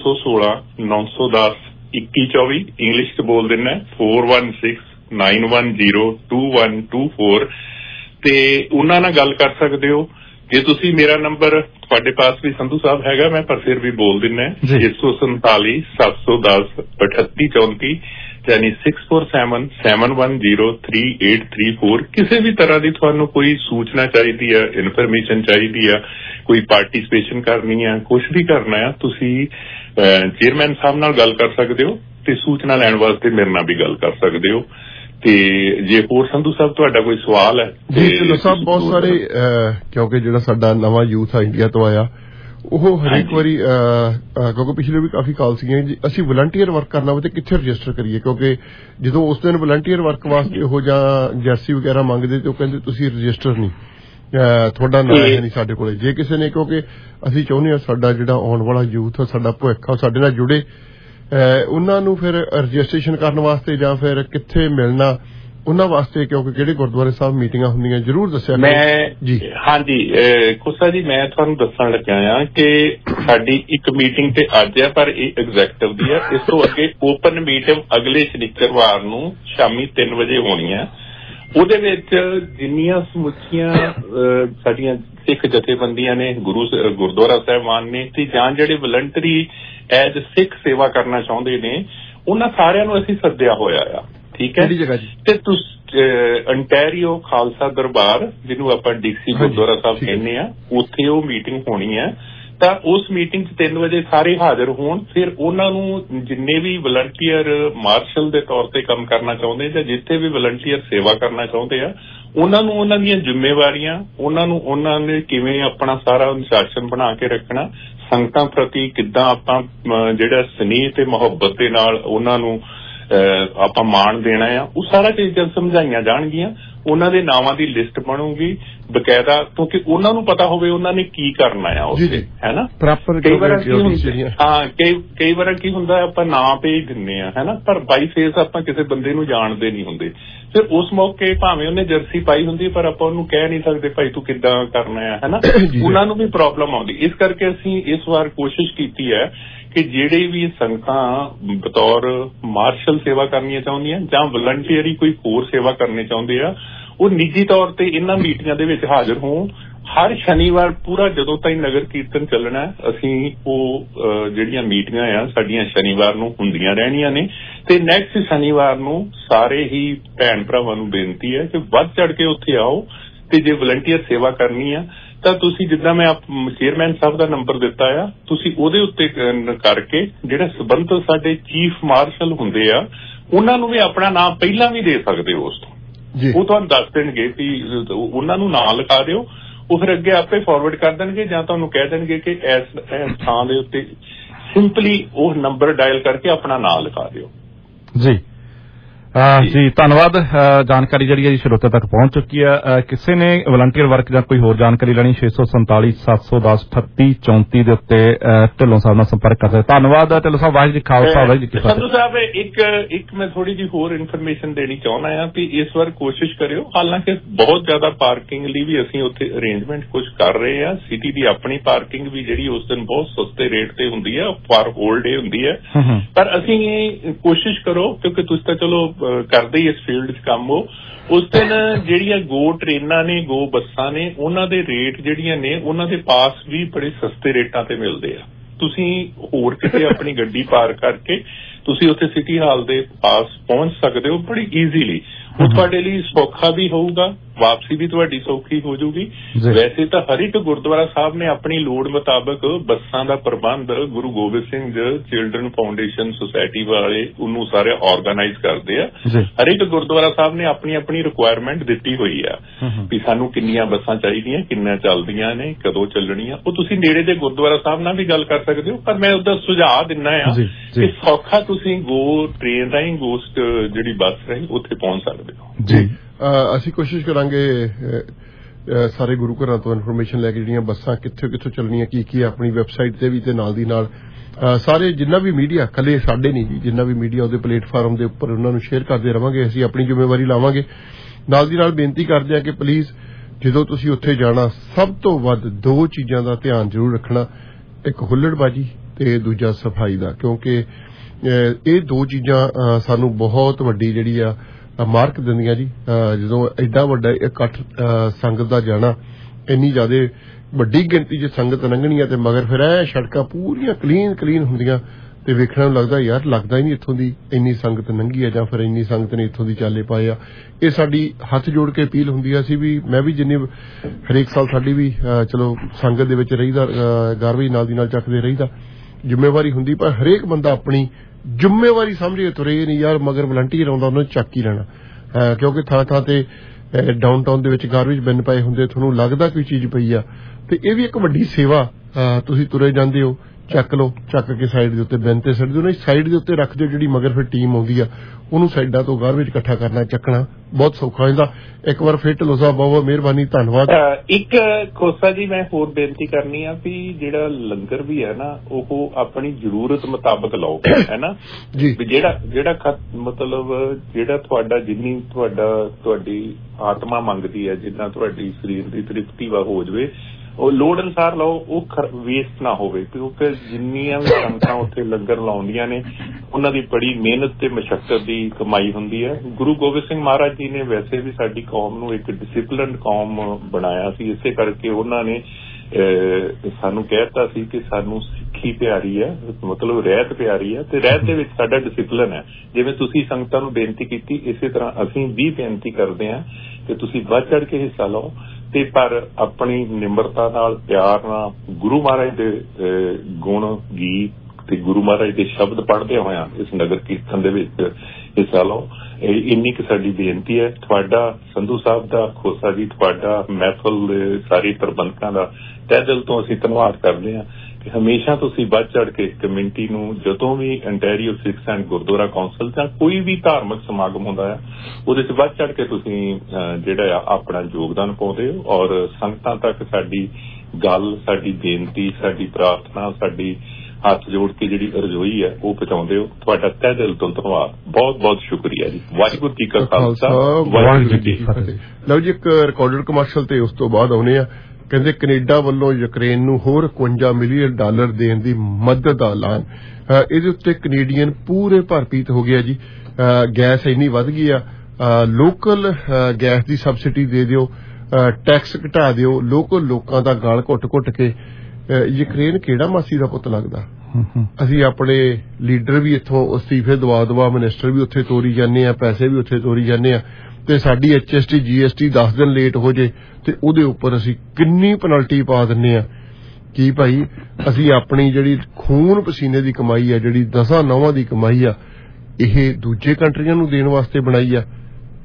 416-910-2124, ਇੰਗਲਿਸ਼ ਚ ਬੋਲ ਦਿੰਦਾ 4169102124, ਤੇ ਉਹਨਾਂ ਨਾਲ ਗੱਲ ਕਰ ਸਕਦੇ ਹੋ। ਜੇ ਤੁਸੀਂ ਮੇਰਾ ਨੰਬਰ ਤੁਹਾਡੇ ਪਾਸ ਵੀ ਸੰਧੂ ਸਾਹਿਬ ਹੈਗਾ, ਮੈਂ ਪਰ ਫਿਰ ਵੀ ਬੋਲ ਦਿੰਦਾ 647-710-3834, ਯਾਨੀ 6477103834। ਕਿਸੇ ਵੀ ਤਰ੍ਹਾਂ ਦੀ ਤੁਹਾਨੂੰ ਕੋਈ ਸੂਚਨਾ ਚਾਹੀਦੀ ਹੈ, ਇਨਫੋਰਮੇਸ਼ਨ ਚਾਹੀਦੀ ਆ, ਕੋਈ ਪਾਰਟੀਸਪੇਸ਼ਨ ਕਰਨੀ ਆ, ਕੁਛ ਵੀ ਕਰਨਾ ਆ, ਤੁਸੀਂ ਚੇਅਰਮੈਨ ਸਾਹਿਬ ਨਾਲ ਗੱਲ ਕਰ ਸਕਦੇ ਹੋ, ਤੇ ਸੂਚਨਾ ਲੈਣ ਵਾਸਤੇ ਮੇਰੇ ਨਾਲ ਵੀ ਗੱਲ ਕਰ ਸਕਦੇ ਹੋ। ਤੇ ਜੇ ਹੋਰ ਸੰਧੂ ਸਾਹਿਬ ਤੁਹਾਡਾ ਕੋਈ ਸਵਾਲ ਹੈ ਜੀ ਢਿੱਲੋਂ ਸਾਹਿਬ, ਬਹੁਤ ਸਾਰੇ ਕਿਉਂਕਿ ਜਿਹੜਾ ਸਾਡਾ ਨਵਾਂ ਯੂਥ ਆ ਇੰਡੀਆ ਤੋਂ ਆਇਆ, ਉਹ ਹਰੇਕ ਵਾਰੀ ਕਿਉਂਕਿ ਪਿਛਲੇ ਵੀ ਕਾਫੀ ਕਾਲ ਸੀਗੀਆਂ ਜੀ ਅਸੀਂ ਵਲੰਟੀਅਰ ਵਰਕ ਕਰਨਾ ਹੋਵੇ ਤੇ ਕਿੱਥੇ ਰਜਿਸਟਰ ਕਰੀਏ, ਕਿਉਂਕਿ ਜਦੋਂ ਉਸ ਦਿਨ ਵਲੰਟੀਅਰ ਵਰਕ ਵਾਸਤੇ ਉਹ ਜਾਂ ਜਰਸੀ ਵਗੈਰਾ ਮੰਗਦੇ ਤੇ ਉਹ ਕਹਿੰਦੇ ਤੁਸੀਂ ਰਜਿਸਟਰ ਨਹੀਂ, ਤੁਹਾਡਾ ਨਾਂ ਹੈ ਨਹੀਂ ਸਾਡੇ ਕੋਲੇ। ਜੇ ਕਿਸੇ ਨੇ, ਕਿਉਂਕਿ ਅਸੀਂ ਚਾਹੁੰਦੇ ਹਾਂ ਸਾਡਾ ਜਿਹੜਾ ਆਉਣ ਵਾਲਾ ਯੂਥ ਆ, ਸਾਡਾ ਭਵਿੱਖ ਆ, ਸਾਡੇ ਨਾਲ ਜੁੜੇ, ਉਹਨਾਂ ਨੂੰ ਫਿਰ ਰਜਿਸਟ੍ਰੇਸ਼ਨ ਕਰਨ ਵਾਸਤੇ ਜਾਂ ਫਿਰ ਕਿੱਥੇ ਮਿਲਣਾ ਉਹਨਾਂ ਵਾਸਤੇ, ਕਿਉਂਕਿ ਕਿਹੜੇ ਗੁਰਦੁਆਰੇ ਸਾਹਿਬ ਮੀਟਿੰਗਾਂ ਹੁੰਦੀਆਂ ਜ਼ਰੂਰ ਦੱਸਿਆ ਜੀ। ਹਾਂਜੀ ਖੁੱਸਾ ਜੀ, ਮੈਂ ਤੁਹਾਨੂੰ ਦੱਸਣ ਲੱਗਿਆ ਆ ਕਿ ਸਾਡੀ ਇੱਕ ਮੀਟਿੰਗ ਤੇ ਅੱਜ ਆ, ਪਰ ਇਹ ਐਗਜ਼ੈਕਟਿਵ ਦੀ ਆ। ਇਸ ਤੋਂ ਅੱਗੇ ਓਪਨ ਮੀਟਿੰਗ ਅਗਲੇ ਸ਼ਨੀਚਰਵਾਰ ਨੂੰ ਸ਼ਾਮੀ 3 ਵਜੇ ਹੋਣੀ ਆ। ਉਹਦੇ ਵਿੱਚ ਜਿੰਨੀਆਂ ਸਮੁੱਚੀਆਂ ਸਾਡੀਆਂ ਸਿੱਖ ਜਥੇਬੰਦੀਆਂ ਨੇ, ਗੁਰਦੁਆਰਾ ਸਾਹਿਬਾਨ ਨੇ, ਤੇ ਜਾਂ ਜਿਹੜੇ ਵਲੰਟਰੀ ਐਜ਼ ਸਿੱਖ ਸੇਵਾ ਕਰਨਾ ਚਾਹੁੰਦੇ ਨੇ, ਉਹਨਾਂ ਸਾਰਿਆਂ ਨੂੰ ਅਸੀਂ ਸੱਦਿਆ ਹੋਇਆ ਆ। ਠੀਕ ਹੈ, ਤੇ ਤੁਸੀਂ ਅੰਟੈਰੀਓ ਖਾਲਸਾ ਦਰਬਾਰ, ਜਿਹਨੂੰ ਆਪਾਂ ਡੀਸੀ ਗੁਰਦੁਆਰਾ ਸਾਹਿਬ ਕਹਿੰਦੇ ਆ, ਉੱਥੇ ਉਹ ਮੀਟਿੰਗ ਹੋਣੀ ਹੈ। ਤਾਂ ਉਸ ਮੀਟਿੰਗ 'ਚ 3 ਵਜੇ ਸਾਰੇ ਹਾਜ਼ਰ ਹੋਣ। ਫਿਰ ਉਹਨਾਂ ਨੂੰ ਜਿੰਨੇ ਵੀ ਵਲੰਟੀਅਰ ਮਾਰਸ਼ਲ ਦੇ ਤੌਰ ਤੇ ਕੰਮ ਕਰਨਾ ਚਾਹੁੰਦੇ ਜਾਂ ਜਿੱਥੇ ਵੀ ਵਲੰਟੀਅਰ ਸੇਵਾ ਕਰਨਾ ਚਾਹੁੰਦੇ ਆ, ਉਹਨਾਂ ਨੂੰ ਉਹਨਾਂ ਦੀਆਂ ਜ਼ਿੰਮੇਵਾਰੀਆਂ, ਉਹਨਾਂ ਨੇ ਕਿਵੇਂ ਆਪਣਾ ਸਾਰਾ ਅਨੁਸ਼ਾਸਨ ਬਣਾ ਕੇ ਰੱਖਣਾ, ਸੰਗਤਾਂ ਪ੍ਰਤੀ ਕਿੱਦਾਂ ਆਪਾਂ ਜਿਹੜਾ ਸਨੇਹ ਤੇ ਮੁਹੱਬਤ ਦੇ ਨਾਲ ਉਹਨਾਂ ਨੂੰ ਆਪਾਂ ਮਾਣ ਦੇਣਾ ਆ, ਉਹ ਸਾਰਾ ਚੀਜ਼ਾਂ ਸਮਝਾਈਆਂ ਜਾਣਗੀਆਂ। ਉਹਨਾਂ ਦੇ ਨਾਵਾਂ ਦੀ ਲਿਸਟ ਬਣੂਗੀ ਬਕਾਇਦਾ, ਕਿਉਂਕਿ ਉਹਨਾਂ ਨੂੰ ਪਤਾ ਹੋਵੇ ਉਹਨਾਂ ਨੇ ਕੀ ਕਰਨਾ ਆ ਉੱਥੇ, ਹੈ ਨਾ। ਕਈ ਵਾਰ ਕੀ ਹੁੰਦਾ ਆਪਾਂ ਨਾਂ ਭੇਜ ਦਿੰਦੇ ਆ, ਹੈ ਨਾ, ਪਰ ਬਾਈ ਫੇਸ ਆਪਾਂ ਕਿਸੇ ਬੰਦੇ ਨੂੰ ਜਾਣਦੇ ਨਹੀਂ ਹੁੰਦੇ। ਫਿਰ ਉਸ ਮੌਕੇ ਭਾਵੇਂ ਉਹਨੇ ਜਰਸੀ ਪਾਈ ਹੁੰਦੀ, ਪਰ ਆਪਾਂ ਉਹਨੂੰ ਕਹਿ ਨਹੀਂ ਸਕਦੇ ਭਾਈ ਤੂੰ ਕਿੱਦਾਂ ਕਰਨਾ ਆ, ਹੈ ਨਾ। ਉਹਨਾਂ ਨੂੰ ਵੀ ਪ੍ਰੋਬਲਮ ਆਉਂਦੀ। ਇਸ ਕਰਕੇ ਅਸੀਂ ਇਸ ਵਾਰ ਕੋਸ਼ਿਸ਼ ਕੀਤੀ ਹੈ ਕਿ ਜਿਹੜੇ ਵੀ ਸੰਗਤਾਂ ਬਤੌਰ ਮਾਰਸ਼ਲ ਸੇਵਾ ਕਰਨੀਆਂ ਚਾਹੁੰਦੀਆਂ ਜਾਂ ਵਲੰਟੀਅਰੀ ਕੋਈ ਹੋਰ ਸੇਵਾ ਕਰਨੀ ਚਾਹੁੰਦੇ ਆ, ਉਹ ਨਿੱਜੀ ਤੌਰ ਤੇ ਇਹਨਾਂ ਮੀਟਿੰਗਾਂ ਦੇ ਵਿੱਚ ਹਾਜ਼ਰ ਹੋਣ। ਹਰ ਸ਼ਨੀਵਾਰ ਪੂਰਾ ਜਦੋਂ ਤਾਈਂ ਨਗਰ ਕੀਰਤਨ ਚੱਲਣਾ, ਅਸੀਂ ਉਹ ਜਿਹੜੀਆਂ ਮੀਟਿੰਗਾਂ ਆ ਸਾਡੀਆਂ ਸ਼ਨੀਵਾਰ ਨੂੰ ਹੁੰਦੀਆਂ ਰਹਿਣੀਆਂ ਨੇ। ਤੇ ਨੈਕਸਟ ਸ਼ਨੀਵਾਰ ਨੂੰ ਸਾਰੇ ਹੀ ਭੈਣ ਭਰਾਵਾਂ ਨੂੰ ਬੇਨਤੀ ਹੈ ਕਿ ਵੱਧ ਚੜ ਕੇ ਉੱਥੇ ਆਓ, ਤੇ ਜੇ ਵਲੰਟੀਅਰ ਸੇਵਾ ਕਰਨੀ ਆ ਤਾਂ ਤੁਸੀਂ ਜਿੱਦਾਂ ਮੈਂ ਚੇਅਰਮੈਨ ਸਾਹਿਬ ਦਾ ਨੰਬਰ ਦਿੱਤਾ ਆ, ਤੁਸੀਂ ਉਹਦੇ ਉੱਤੇ ਕਰਕੇ ਜਿਹੜੇ ਸੰਬੰਧਿਤ ਸਾਡੇ ਚੀਫ ਮਾਰਸ਼ਲ ਹੁੰਦੇ ਆ, ਉਹਨਾਂ ਨੂੰ ਵੀ ਆਪਣਾ ਨਾਮ ਪਹਿਲਾਂ ਵੀ ਦੇ ਸਕਦੇ ਹੋ। ਉਸ ਤੋਂ ਉਹ ਤੁਹਾਨੂੰ ਦੱਸ ਦੇਣਗੇ ਕਿ ਉਹਨਾਂ ਨੂੰ ਨਾਂ ਲਿਖਾ ਦਿਓ, ਉਹ ਫਿਰ ਅੱਗੇ ਆਪੇ ਫਾਰਵਰਡ ਕਰ ਦੇਣਗੇ, ਜਾਂ ਤੁਹਾਨੂੰ ਕਹਿ ਦੇਣਗੇ ਕਿ ਇਸ ਥਾਂ ਦੇ ਉੱਤੇ ਸਿੰਪਲੀ ਉਹ ਨੰਬਰ ਡਾਇਲ ਕਰਕੇ ਆਪਣਾ ਨਾਂ ਲਿਖਾ ਦਿਓ। ਜੀ ਜੀ ਧੰਨਵਾਦ। ਜਾਣਕਾਰੀ ਜਿਹੜੀ ਹੈ ਜੀ ਸਰੋਤੇ ਤੱਕ ਪਹੁੰਚ ਚੁੱਕੀ ਹੈ। ਕਿਸੇ ਨੇ ਵਲੰਟੀਅਰ ਵਰਕ ਜਾਂ ਕੋਈ ਹੋਰ ਜਾਣਕਾਰੀ ਲੈਣੀ 647-710-3834 ਦੇ ਉੱਤੇ ਢਿੱਲੋਂ ਸਾਹਿਬ ਨਾਲ ਸੰਪਰਕ ਕਰ ਸਕਦੇ। ਧੰਨਵਾਦ ਢਿੱਲੋਂ ਸਾਹਿਬ। ਵਾਹਿਗੁਰੂ ਜੀ ਖਾਲਸਾ ਵਾਹਿਗੁਰੂ ਜੀ ਕੀ ਫਤਿਹ। ਸੰਧੂ ਸਾਹਿਬ ਇੱਕ ਮੈਂ ਥੋੜੀ ਜਿਹੀ ਹੋਰ ਇਨਫੋਰਮੇਸ਼ਨ ਦੇਣੀ ਚਾਹੁੰਦਾ ਹਾਂ ਕਿ ਇਸ ਵਾਰ ਕੋਸ਼ਿਸ਼ ਕਰਿਓ, ਹਾਲਾਂਕਿ ਬਹੁਤ ਜ਼ਿਆਦਾ ਪਾਰਕਿੰਗ ਲਈ ਵੀ ਅਸੀਂ ਉੱਥੇ ਅਰੇਂਜਮੈਂਟ ਕੁਝ ਕਰ ਰਹੇ ਹਾਂ। ਸਿਟੀ ਦੀ ਆਪਣੀ ਪਾਰਕਿੰਗ ਵੀ ਜਿਹੜੀ ਉਸ ਦਿਨ ਬਹੁਤ ਸਸਤੇ ਰੇਟ ਤੇ ਹੁੰਦੀ ਹੈ, ਪਰ ਹੋਲ ਡੇ ਹੁੰਦੀ ਹੈ। ਪਰ ਅਸੀਂ ਕੋਸ਼ਿਸ਼ ਕਰੋ, ਕਿਉਂਕਿ ਤੁਸੀਂ ਤਾਂ ਚਲੋ ਕਰਦੇ ਹੀ ਇਸ ਫੀਲਡ 'ਚ ਕੰਮ ਹੋ, ਉਸ ਦਿਨ ਜਿਹੜੀਆਂ ਗੋ ਟ੍ਰੇਨਾਂ ਨੇ, ਗੋ ਬੱਸਾਂ ਨੇ, ਉਹਨਾਂ ਦੇ ਰੇਟ ਜਿਹੜੀਆਂ ਨੇ, ਉਹਨਾਂ ਦੇ ਪਾਸ ਵੀ ਬੜੇ ਸਸਤੇ ਰੇਟਾਂ ਤੇ ਮਿਲਦੇ ਆ। ਤੁਸੀਂ ਹੋਰ ਕਿਤੇ ਆਪਣੀ ਗੱਡੀ ਪਾਰਕ ਕਰਕੇ ਤੁਸੀਂ ਉੱਥੇ ਸਿਟੀ ਹਾਲ ਦੇ ਪਾਸ ਪਹੁੰਚ ਸਕਦੇ ਹੋ ਬੜੀ ਈਜ਼ੀਲੀ। ਉਹ ਤੁਹਾਡੇ ਲਈ ਸੌਖਾ ਵੀ ਹੋਊਗਾ ਵਾਪਸੀ ਵੀ ਤੁਹਾਡੀ ਸੌਖੀ ਹੋ ਜੂਗੀ। ਵੈਸੇ ਤਾਂ ਹਰ ਇੱਕ ਗੁਰਦੁਆਰਾ ਸਾਹਿਬ ਨੇ ਆਪਣੀ ਲੋੜ ਮੁਤਾਬਕ ਬੱਸਾਂ ਦਾ ਪ੍ਰਬੰਧ Guru Gobind Singh Children Foundation Society ਵਾਲੇ ਉਹਨੂੰ ਸਾਰੇ ਆਰਗੇਨਾਈਜ਼ ਕਰਦੇ ਆ। ਹਰ ਇੱਕ ਗੁਰਦੁਆਰਾ ਸਾਹਿਬ ਨੇ ਆਪਣੀ ਆਪਣੀ ਰਿਕੁਆਇਰਮੈਂਟ ਦਿੱਤੀ ਹੋਈ ਆ ਵੀ ਸਾਨੂੰ ਕਿੰਨੀਆਂ ਬੱਸਾਂ ਚਾਹੀਦੀਆਂ, ਕਿੰਨੀਆਂ ਚੱਲਦੀਆਂ ਨੇ, ਕਦੋਂ ਚੱਲਣੀਆਂ। ਉਹ ਤੁਸੀਂ ਨੇੜੇ ਦੇ ਗੁਰਦੁਆਰਾ ਸਾਹਿਬ ਨਾਲ ਵੀ ਗੱਲ ਕਰ ਸਕਦੇ ਹੋ, ਪਰ ਮੈਂ ਉਹਦਾ ਸੁਝਾਅ ਦਿੰਦਾ ਆ ਕਿ ਸੌਖਾ ਤੁਸੀਂ ਟ੍ਰੇਨ ਰਾਹੀਂ ਗੋਸਟ ਜਿਹੜੀ ਬੱਸ ਰਾਹੀਂ ਉੱਥੇ ਪਹੁੰਚ ਸਕਦੇ ਹੋ ਜੀ। ਅਸੀਂ ਕੋਸ਼ਿਸ਼ ਕਰਾਂਗੇ ਸਾਰੇ ਗੁਰੂ ਘਰਾਂ ਤੋਂ ਇਨਫੋਰਮੇਸ਼ਨ ਲੈ ਕੇ ਜਿਹੜੀਆਂ ਬੱਸਾਂ ਕਿੱਥੋਂ ਕਿੱਥੋਂ ਚੱਲਣੀਆਂ ਕੀ ਆਪਣੀ ਵੈਬਸਾਈਟ ਤੇ ਵੀ ਤੇ ਨਾਲ ਦੀ ਨਾਲ ਸਾਰੇ ਜਿੰਨਾ ਵੀ ਮੀਡੀਆ ਕੱਲੇ ਸਾਡੇ ਨਹੀਂ ਜੀ, ਜਿੰਨਾ ਵੀ ਮੀਡੀਆ ਉਹਦੇ ਪਲੇਟਫਾਰਮ ਦੇ ਉੱਪਰ ਉਹਨਾਂ ਨੂੰ ਸ਼ੇਅਰ ਕਰਦੇ ਰਵਾਂਗੇ। ਅਸੀਂ ਆਪਣੀ ਜ਼ਿੰਮੇਵਾਰੀ ਲਾਵਾਂਗੇ। ਨਾਲ ਦੀ ਨਾਲ ਬੇਨਤੀ ਕਰਦੇ ਹਾਂ ਕਿ ਪਲੀਜ਼ ਜਦੋਂ ਤੁਸੀਂ ਉੱਥੇ ਜਾਣਾ ਸਭ ਤੋਂ ਵੱਧ 2 ਚੀਜ਼ਾਂ ਦਾ ਧਿਆਨ ਜ਼ਰੂਰ ਰੱਖਣਾ, ਇੱਕ ਹੁੱਲੜਬਾਜੀ ਤੇ ਦੂਜਾ ਸਫਾਈ ਦਾ, ਕਿਉਂਕਿ ਇਹ 2 ਚੀਜ਼ਾਂ ਸਾਨੂੰ ਬਹੁਤ ਵੱਡੀ ਜਿਹੜੀ ਆ ਮਾਰਕ ਦਿੰਦੀਆਂ ਜੀ। ਜਦੋਂ ਐਡਾ ਵੱਡਾ ਇਕੱਠ ਸੰਗਤ ਦਾ ਜਾਣਾ, ਇੰਨੀ ਜ਼ਿਆਦਾ ਵੱਡੀ ਗਿਣਤੀ 'ਚ ਸੰਗਤ ਲੰਘਣੀ ਤੇ ਮਗਰ ਫਿਰ ਇਹ ਸੜਕਾਂ ਪੂਰੀਆਂ ਕਲੀਨ ਹੁੰਦੀਆਂ ਤੇ ਵੇਖਣ ਨੂੰ ਲੱਗਦਾ ਯਾਰ ਲੱਗਦਾ ਹੀ ਨਹੀਂ ਇੱਥੋਂ ਦੀ ਇੰਨੀ ਸੰਗਤ ਲੰਘੀ ਆ ਜਾਂ ਫਿਰ ਇੰਨੀ ਸੰਗਤ ਨੇ ਇੱਥੋਂ ਦੀ ਚਾਲੇ ਪਾਏ ਆ। ਇਹ ਸਾਡੀ ਹੱਥ ਜੋੜ ਕੇ ਅਪੀਲ ਹੁੰਦੀ ਆ। ਸੀ ਵੀ ਮੈਂ ਵੀ ਜਿੰਨੀ ਹਰੇਕ ਸਾਲ ਸਾਡੀ ਵੀ ਚਲੋ ਸੰਗਤ ਦੇ ਵਿੱਚ ਰਹੀਦਾ, ਗਾਰਵੀ ਨਾਲ ਦੀ ਨਾਲ ਚੱਕਦੇ ਰਹੀਦਾ, ਜ਼ਿੰਮੇਵਾਰੀ ਹੁੰਦੀ, ਪਰ ਹਰੇਕ ਬੰਦਾ ਆਪਣੀ ਜ਼ਿੰਮੇਵਾਰੀ ਸਮਝੇ ਤੁਰੇ ਨਹੀਂ ਯਾਰ ਮਗਰ ਵਲੰਟੀਅਰ ਆਉਂਦਾ ਉਹਨਾਂ ਨੂੰ ਚੱਕ ਹੀ ਲੈਣਾ, ਕਿਉਂਕਿ ਥਾਂ ਤੇ ਡਾਊਨਟਾਊਨ ਦੇ ਵਿੱਚ ਗਾਰਬੇਜ ਬਿਨ ਪਏ ਹੁੰਦੇ, ਤੁਹਾਨੂੰ ਲੱਗਦਾ ਕੋਈ ਚੀਜ਼ ਪਈ ਆ ਤੇ ਇਹ ਵੀ ਇੱਕ ਵੱਡੀ ਸੇਵਾ। ਤੁਸੀਂ ਤੁਰੇ ਜਾਂਦੇ ਹੋ, ਚੱਕ ਲਓ, ਚੱਕ ਕੇ ਸਾਈਡ ਦੇ ਉੱਤੇ ਬਿਨ ਤੇ ਸਿੱਟ ਦਿਓ, ਨਹੀਂ ਸਾਈਡ ਦੇ ਉੱਤੇ ਰੱਖ ਦਿਓ। ਜਿਹੜੀ ਮਗਰ ਫਿਰ ਟੀਮ ਆਉਂਦੀ ਆ ਉਹਨੂੰ ਸਾਈਡਾਂ ਤੋਂ ਗਾਰਬੇਜ ਇਕੱਠਾ ਕਰਨਾ, ਚੱਕਣਾ ਬਹੁਤ ਸੌਖਾ ਹੋ ਜਾਂਦਾ। ਇੱਕ ਵਾਰ ਫਿਰ ਢਿੱਲੋਂ ਸਾਹਿਬ ਬਹੁਤ ਮਿਹਰਬਾਨੀ, ਧੰਨਵਾਦ। ਇੱਕ ਖੋਸਾ ਜੀ ਮੈਂ ਹੋਰ ਬੇਨਤੀ ਕਰਨੀ ਆ ਵੀ ਜਿਹੜਾ ਲੰਗਰ ਵੀ ਹੈ ਨਾ ਉਹ ਆਪਣੀ ਜ਼ਰੂਰਤ ਮੁਤਾਬਕ ਲਾਓ, ਹੈ ਨਾ ਜੀ। ਜਿਹੜਾ ਮਤਲਬ ਜਿਹੜਾ ਤੁਹਾਡਾ ਜਿੰਨੀ ਤੁਹਾਡੀ ਆਤਮਾ ਮੰਗਦੀ ਹੈ, ਜਿੰਨਾ ਤੁਹਾਡੀ ਸਰੀਰ ਦੀ ਤ੍ਰਿਪਤੀ ਹੋ ਜਾਵੇ, ਉਹ ਲੋੜ ਅਨੁਸਾਰ ਲਾਓ, ਉਹ ਵੇਸਟ ਨਾ ਹੋਵੇ, ਕਿਉਂਕਿ ਜਿੰਨੀਆਂ ਵੀ ਸੰਗਤਾਂ ਉੱਥੇ ਲੰਗਰ ਲਾਉਂਦੀਆਂ ਨੇ ਉਹਨਾਂ ਦੀ ਬੜੀ ਮਿਹਨਤ ਤੇ ਮਸ਼ੱਕਤ ਦੀ ਕਮਾਈ ਹੁੰਦੀ ਹੈ। ਗੁਰੂ ਗੋਬਿੰਦ ਸਿੰਘ ਮਹਾਰਾਜ ਜੀ ਨੇ ਵੈਸੇ ਵੀ ਸਾਡੀ ਕੌਮ ਨੂੰ ਇੱਕ ਡਿਸਿਪਲਿਨਡ ਕੌਮ ਬਣਾਇਆ ਸੀ, ਇਸੇ ਕਰਕੇ ਉਹਨਾਂ ਨੇ ਸਾਨੂੰ ਕਹਿਤਾ ਸੀ ਕਿ ਸਾਨੂੰ ਸਿੱਖੀ ਪਿਆਰੀ ਹੈ, ਮਤਲਬ ਰਹਿਤ ਪਿਆਰੀ ਹੈ, ਤੇ ਰਹਿਤ ਦੇ ਵਿੱਚ ਸਾਡਾ ਡਿਸਿਪਲਿਨ ਹੈ। ਜਿਵੇਂ ਤੁਸੀਂ ਸੰਗਤਾਂ ਨੂੰ ਬੇਨਤੀ ਕੀਤੀ, ਇਸੇ ਤਰ੍ਹਾਂ ਅਸੀਂ ਵੀ ਬੇਨਤੀ ਕਰਦੇ ਹਾਂ ਕਿ ਤੁਸੀਂ ਵੱਧ ਚੜ ਕੇ ਹਿੱਸਾ ਲਓ, ਤੇ ਪਰ ਆਪਣੀ ਨਿਮਰਤਾ ਨਾਲ, ਪਿਆਰ ਨਾਲ, ਗੁਰੂ ਮਹਾਰਾਜ ਦੇ ਗੁਣ ਗੀਤ ਤੇ ਗੁਰੂ ਮਹਾਰਾਜ ਦੇ ਸ਼ਬਦ ਪੜ੍ਹਦੇ ਹੋਇਆ ਇਸ ਨਗਰ ਕੀਰਤਨ ਦੇ ਵਿੱਚ ਹਿੱਸਾ ਲਓ। ਇੰਨੀ ਕੁ ਸਾਡੀ ਬੇਨਤੀ ਹੈ। ਤੁਹਾਡਾ ਸੰਧੂ ਸਾਹਿਬ ਦਾ, ਖੋਸਾ ਜੀ ਤੁਹਾਡਾ, ਮਹਿਫਲ ਦੇ ਸਾਰੇ ਪ੍ਰਬੰਧਕਾਂ ਦਾ ਤਹਿ ਦਿਲ ਤੋਂ ਅਸੀਂ ਧੰਨਵਾਦ ਕਰਦੇ ਹਾਂ ਕਿ ਹਮੇਸ਼ਾ ਤੁਸੀਂ ਵੱਧ ਚੜ ਕੇ ਕਮਿਊਨਿਟੀ ਨੂੰ, ਜਦੋਂ ਵੀ Ontario Sikhs and Gurdwara Council ਜਾਂ ਕੋਈ ਵੀ ਧਾਰਮਿਕ ਸਮਾਗਮ ਹੁੰਦਾ ਹੈ ਉਹਦੇ 'ਚ ਵੱਧ ਚੜ ਕੇ ਤੁਸੀਂ ਜਿਹੜਾ ਆ ਆਪਣਾ ਯੋਗਦਾਨ ਪਾਉਂਦੇ ਹੋ ਔਰ ਸੰਗਤਾਂ ਤੱਕ ਸਾਡੀ ਗੱਲ, ਸਾਡੀ ਬੇਨਤੀ, ਸਾਡੀ ਪ੍ਰਾਰਥਨਾ, ਸਾਡੀ ਹੱਥ ਜੋੜ ਕੇ ਜਿਹੜੀ ਅਰਜ਼ੋਈ ਹੈ ਉਹ ਪਹੁੰਚਾਉਂਦੇ ਹੋ। ਤੁਹਾਡਾ ਤਹਿ ਦਿਲ ਤੋਂ ਧੰਨਵਾਦ, ਬਹੁਤ ਬਹੁਤ ਸ਼ੁਕਰੀਆ ਜੀ। ਵਾਹਿਗੁਰੂ ਜੀ ਕਾ ਖਾਲਸਾ, ਵਾਹਿਗੁਰੂ ਜੀ ਕੀ ਫਤਿਹ। ਲਓ ਜੀ, ਇੱਕ ਰਿਕਾਰਡਡ ਕਮਰਸ਼ਲ ਤੇ ਉਸ ਤੋਂ ਬਾਅਦ ਆਉਣੇ ਆ। ਕਹਿੰਦੇ ਕੈਨੇਡਾ ਵੱਲੋਂ ਯੂਕਰੇਨ ਨੂੰ ਹੋਰ $51 ਮਿਲੀਅਨ ਦੇਣ ਦੀ ਮਦਦ ਦਾ ਐਲਾਨ। ਇਹਦੇ ਉੱਤੇ ਕੈਨੇਡੀਅਨ ਪੂਰੇ ਭਰਪੀਤ ਹੋ ਗਿਆ ਜੀ। ਗੈਸ ਇੰਨੀ ਵੱਧ ਗਈ ਆ, ਲੋਕਲ ਗੈਸ ਦੀ ਸਬਸਿਡੀ ਦੇ ਦਿਓ, ਟੈਕਸ ਘਟਾ ਦਿਓ, ਲੋਕਲ ਲੋਕਾਂ ਦਾ ਗਲ ਘੁੱਟ ਕੇ। ਯੂਕਰੇਨ ਕਿਹੜਾ ਮਾਸੀ ਦਾ ਪੁੱਤ ਲੱਗਦਾ। ਅਸੀਂ ਆਪਣੇ ਲੀਡਰ ਵੀ ਇੱਥੋਂ ਅਸਤੀਫੇ ਦਵਾ ਮਿਨਿਸਟਰ ਵੀ ਉੱਥੇ ਤੋਰੀ ਜਾਂਦੇ ਆ, ਪੈਸੇ ਵੀ ਉੱਥੇ ਤੋਰੀ ਜਾਂਦੇ ਆ, ਤੇ ਸਾਡੀ HST GST 10 ਦਿਨ ਲੇਟ ਹੋ ਜੇ ਤੇ ਉਹਦੇ ਉੱਪਰ ਅਸੀਂ ਕਿੰਨੀ ਪੈਨਲਟੀ ਪਾ ਦਿੰਨੇ ਆ। ਕੀ ਭਾਈ, ਅਸੀਂ ਆਪਣੀ ਜਿਹੜੀ ਖੂਨ ਪਸੀਨੇ ਦੀ ਕਮਾਈ ਆ, ਜਿਹੜੀ 10 ਨੌਵਾਂ ਦੀ ਕਮਾਈ ਆ, ਇਹ ਦੂਜੇ ਕੰਟਰੀਆਂ ਨੂੰ ਦੇਣ ਵਾਸਤੇ ਬਣਾਈ ਆ।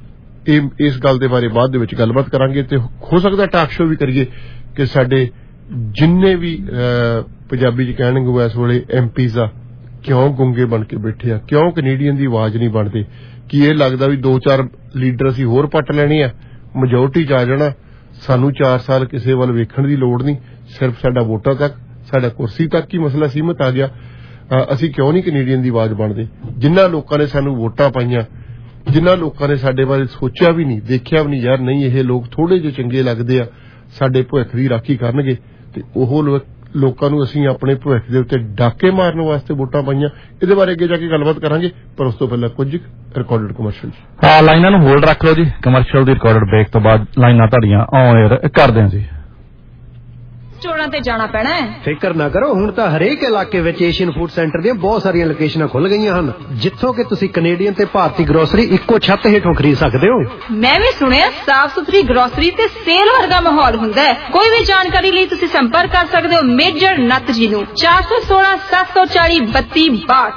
ਇਸ ਗੱਲ ਦੇ ਬਾਰੇ ਬਾਅਦ ਦੇ ਵਿੱਚ ਗੱਲਬਾਤ ਕਰਾਂਗੇ ਤੇ ਹੋ ਸਕਦਾ ਟਾਕ ਸ਼ੋ ਵੀ ਕਰੀਏ ਕਿ ਸਾਡੇ ਜਿੰਨੇ ਵੀ ਪੰਜਾਬੀ ਚ ਕਹਿਣਗੇ ਇਸ ਵੇਲੇ MPs ਆ ਕਿਉਂ ਗੁੰਗੇ ਬਣ ਕੇ ਬੈਠੇ ਆ, ਕਿਉਂ ਕੈਨੇਡੀਅਨ ਦੀ ਆਵਾਜ਼ ਨਹੀਂ ਬਣਦੇ। ਕੀ ਇਹ ਲੱਗਦਾ ਵੀ 2-4 ਲੀਡਰ ਅਸੀਂ ਹੋਰ ਪੱਟ ਲੈਣੇ ਆ, ਮੈਜੋਰਟੀ ਚ ਆ ਜਾਣਾ, ਸਾਨੂੰ 4 ਸਾਲ ਕਿਸੇ ਵੱਲ ਵੇਖਣ ਦੀ ਲੋੜ ਨਹੀਂ, ਸਿਰਫ ਸਾਡਾ ਵੋਟਾਂ ਤੱਕ, ਸਾਡਾ ਕੁਰਸੀ ਤੱਕ ਹੀ ਮਸਲਾ ਸੀਮਤ ਆ ਗਿਆ। ਅਸੀਂ ਕਿਉਂ ਨਹੀਂ ਕੈਨੇਡੀਅਨ ਦੀ ਆਵਾਜ਼ ਬਣਦੇ। ਜਿਨ੍ਹਾਂ ਲੋਕਾਂ ਨੇ ਸਾਨੂੰ ਵੋਟਾਂ ਪਾਈਆਂ, ਜਿਨ੍ਹਾਂ ਲੋਕਾਂ ਨੇ ਸਾਡੇ ਬਾਰੇ ਸੋਚਿਆ ਵੀ ਨਹੀਂ, ਦੇਖਿਆ ਵੀ ਨਹੀਂ ਯਾਰ ਨਹੀਂ ਇਹ ਲੋਕ ਥੋੜੇ ਜਿਹੇ ਚੰਗੇ ਲੱਗਦੇ ਆ, ਸਾਡੇ ਭਵਿੱਖ ਦੀ ਰਾਖੀ ਕਰਨਗੇ, ਤੇ ਉਹ ਲੋਕਾਂ ਨੂੰ ਅਸੀਂ ਆਪਣੇ ਭਵਿੱਖ ਦੇ ਉੱਤੇ ਡਾਕੇ ਮਾਰਨ ਵਾਸਤੇ ਵੋਟਾਂ ਪਾਈਆਂ। ਇਹਦੇ ਬਾਰੇ ਅੱਗੇ ਜਾ ਕੇ ਗੱਲਬਾਤ ਕਰਾਂਗੇ, ਪਰ ਉਸ ਤੋਂ ਪਹਿਲਾਂ ਕੁਝ ਰਿਕਾਰਡਡ ਕਮਰਸ਼ੀਅਲ। ਲਾਈਨਾਂ ਨੂੰ ਹੋਲਡ ਰੱਖ ਲਓ ਜੀ, ਕਮਰਸ਼ੀਅਲ ਦੀ ਰਿਕਾਰਡਡ ਬ੍ਰੇਕ ਤੋਂ ਬਾਅਦ ਲਾਈਨਾਂ ਤੁਹਾਡੀਆਂ ਔਨ 에ਅਰ ਕਰਦੇ ਹਾਂ ਜੀ। ਸਟੋਰਾਂ ਤੇ ਜਾਣਾ ਪੈਣਾ ਹੈ। ਫਿਕਰ ਨਾ ਕਰੋ, ਹੁਣ ਤਾਂ ਹਰੇਕ ਇਲਾਕੇ ਵਿੱਚ ਏਸ਼ੀਅਨ ਫੂਡ ਸੈਂਟਰ ਦੀਆਂ ਬਹੁਤ ਸਾਰੀਆਂ ਲੋਕੇਸ਼ਨਾਂ ਖੁੱਲ ਗਈਆਂ ਹਨ, ਜਿੱਥੋਂ ਕਿ ਤੁਸੀਂ ਕੈਨੇਡੀਅਨ ਤੇ ਭਾਰਤੀ ਗਰੋਸਰੀ ਇੱਕੋ ਛੱਤ ਹੇਠੋਂ ਖਰੀਦ ਸਕਦੇ ਹੋ। ਮੈਂ ਵੀ ਸੁਣਿਆ ਸਾਫ਼ ਸੁਥਰੀ ਗਰੋਸਰੀ ਤੇ ਸੇਲ ਵਰਗਾ ਮਾਹੌਲ ਹੁੰਦਾ ਹੈ। ਕੋਈ ਵੀ ਜਾਣਕਾਰੀ ਲਈ ਤੁਸੀਂ ਸੰਪਰਕ ਕਰ ਸਕਦੇ ਹੋ ਮੇਜਰ ਨੱਤ ਜੀ ਨੂੰ 416 740 3262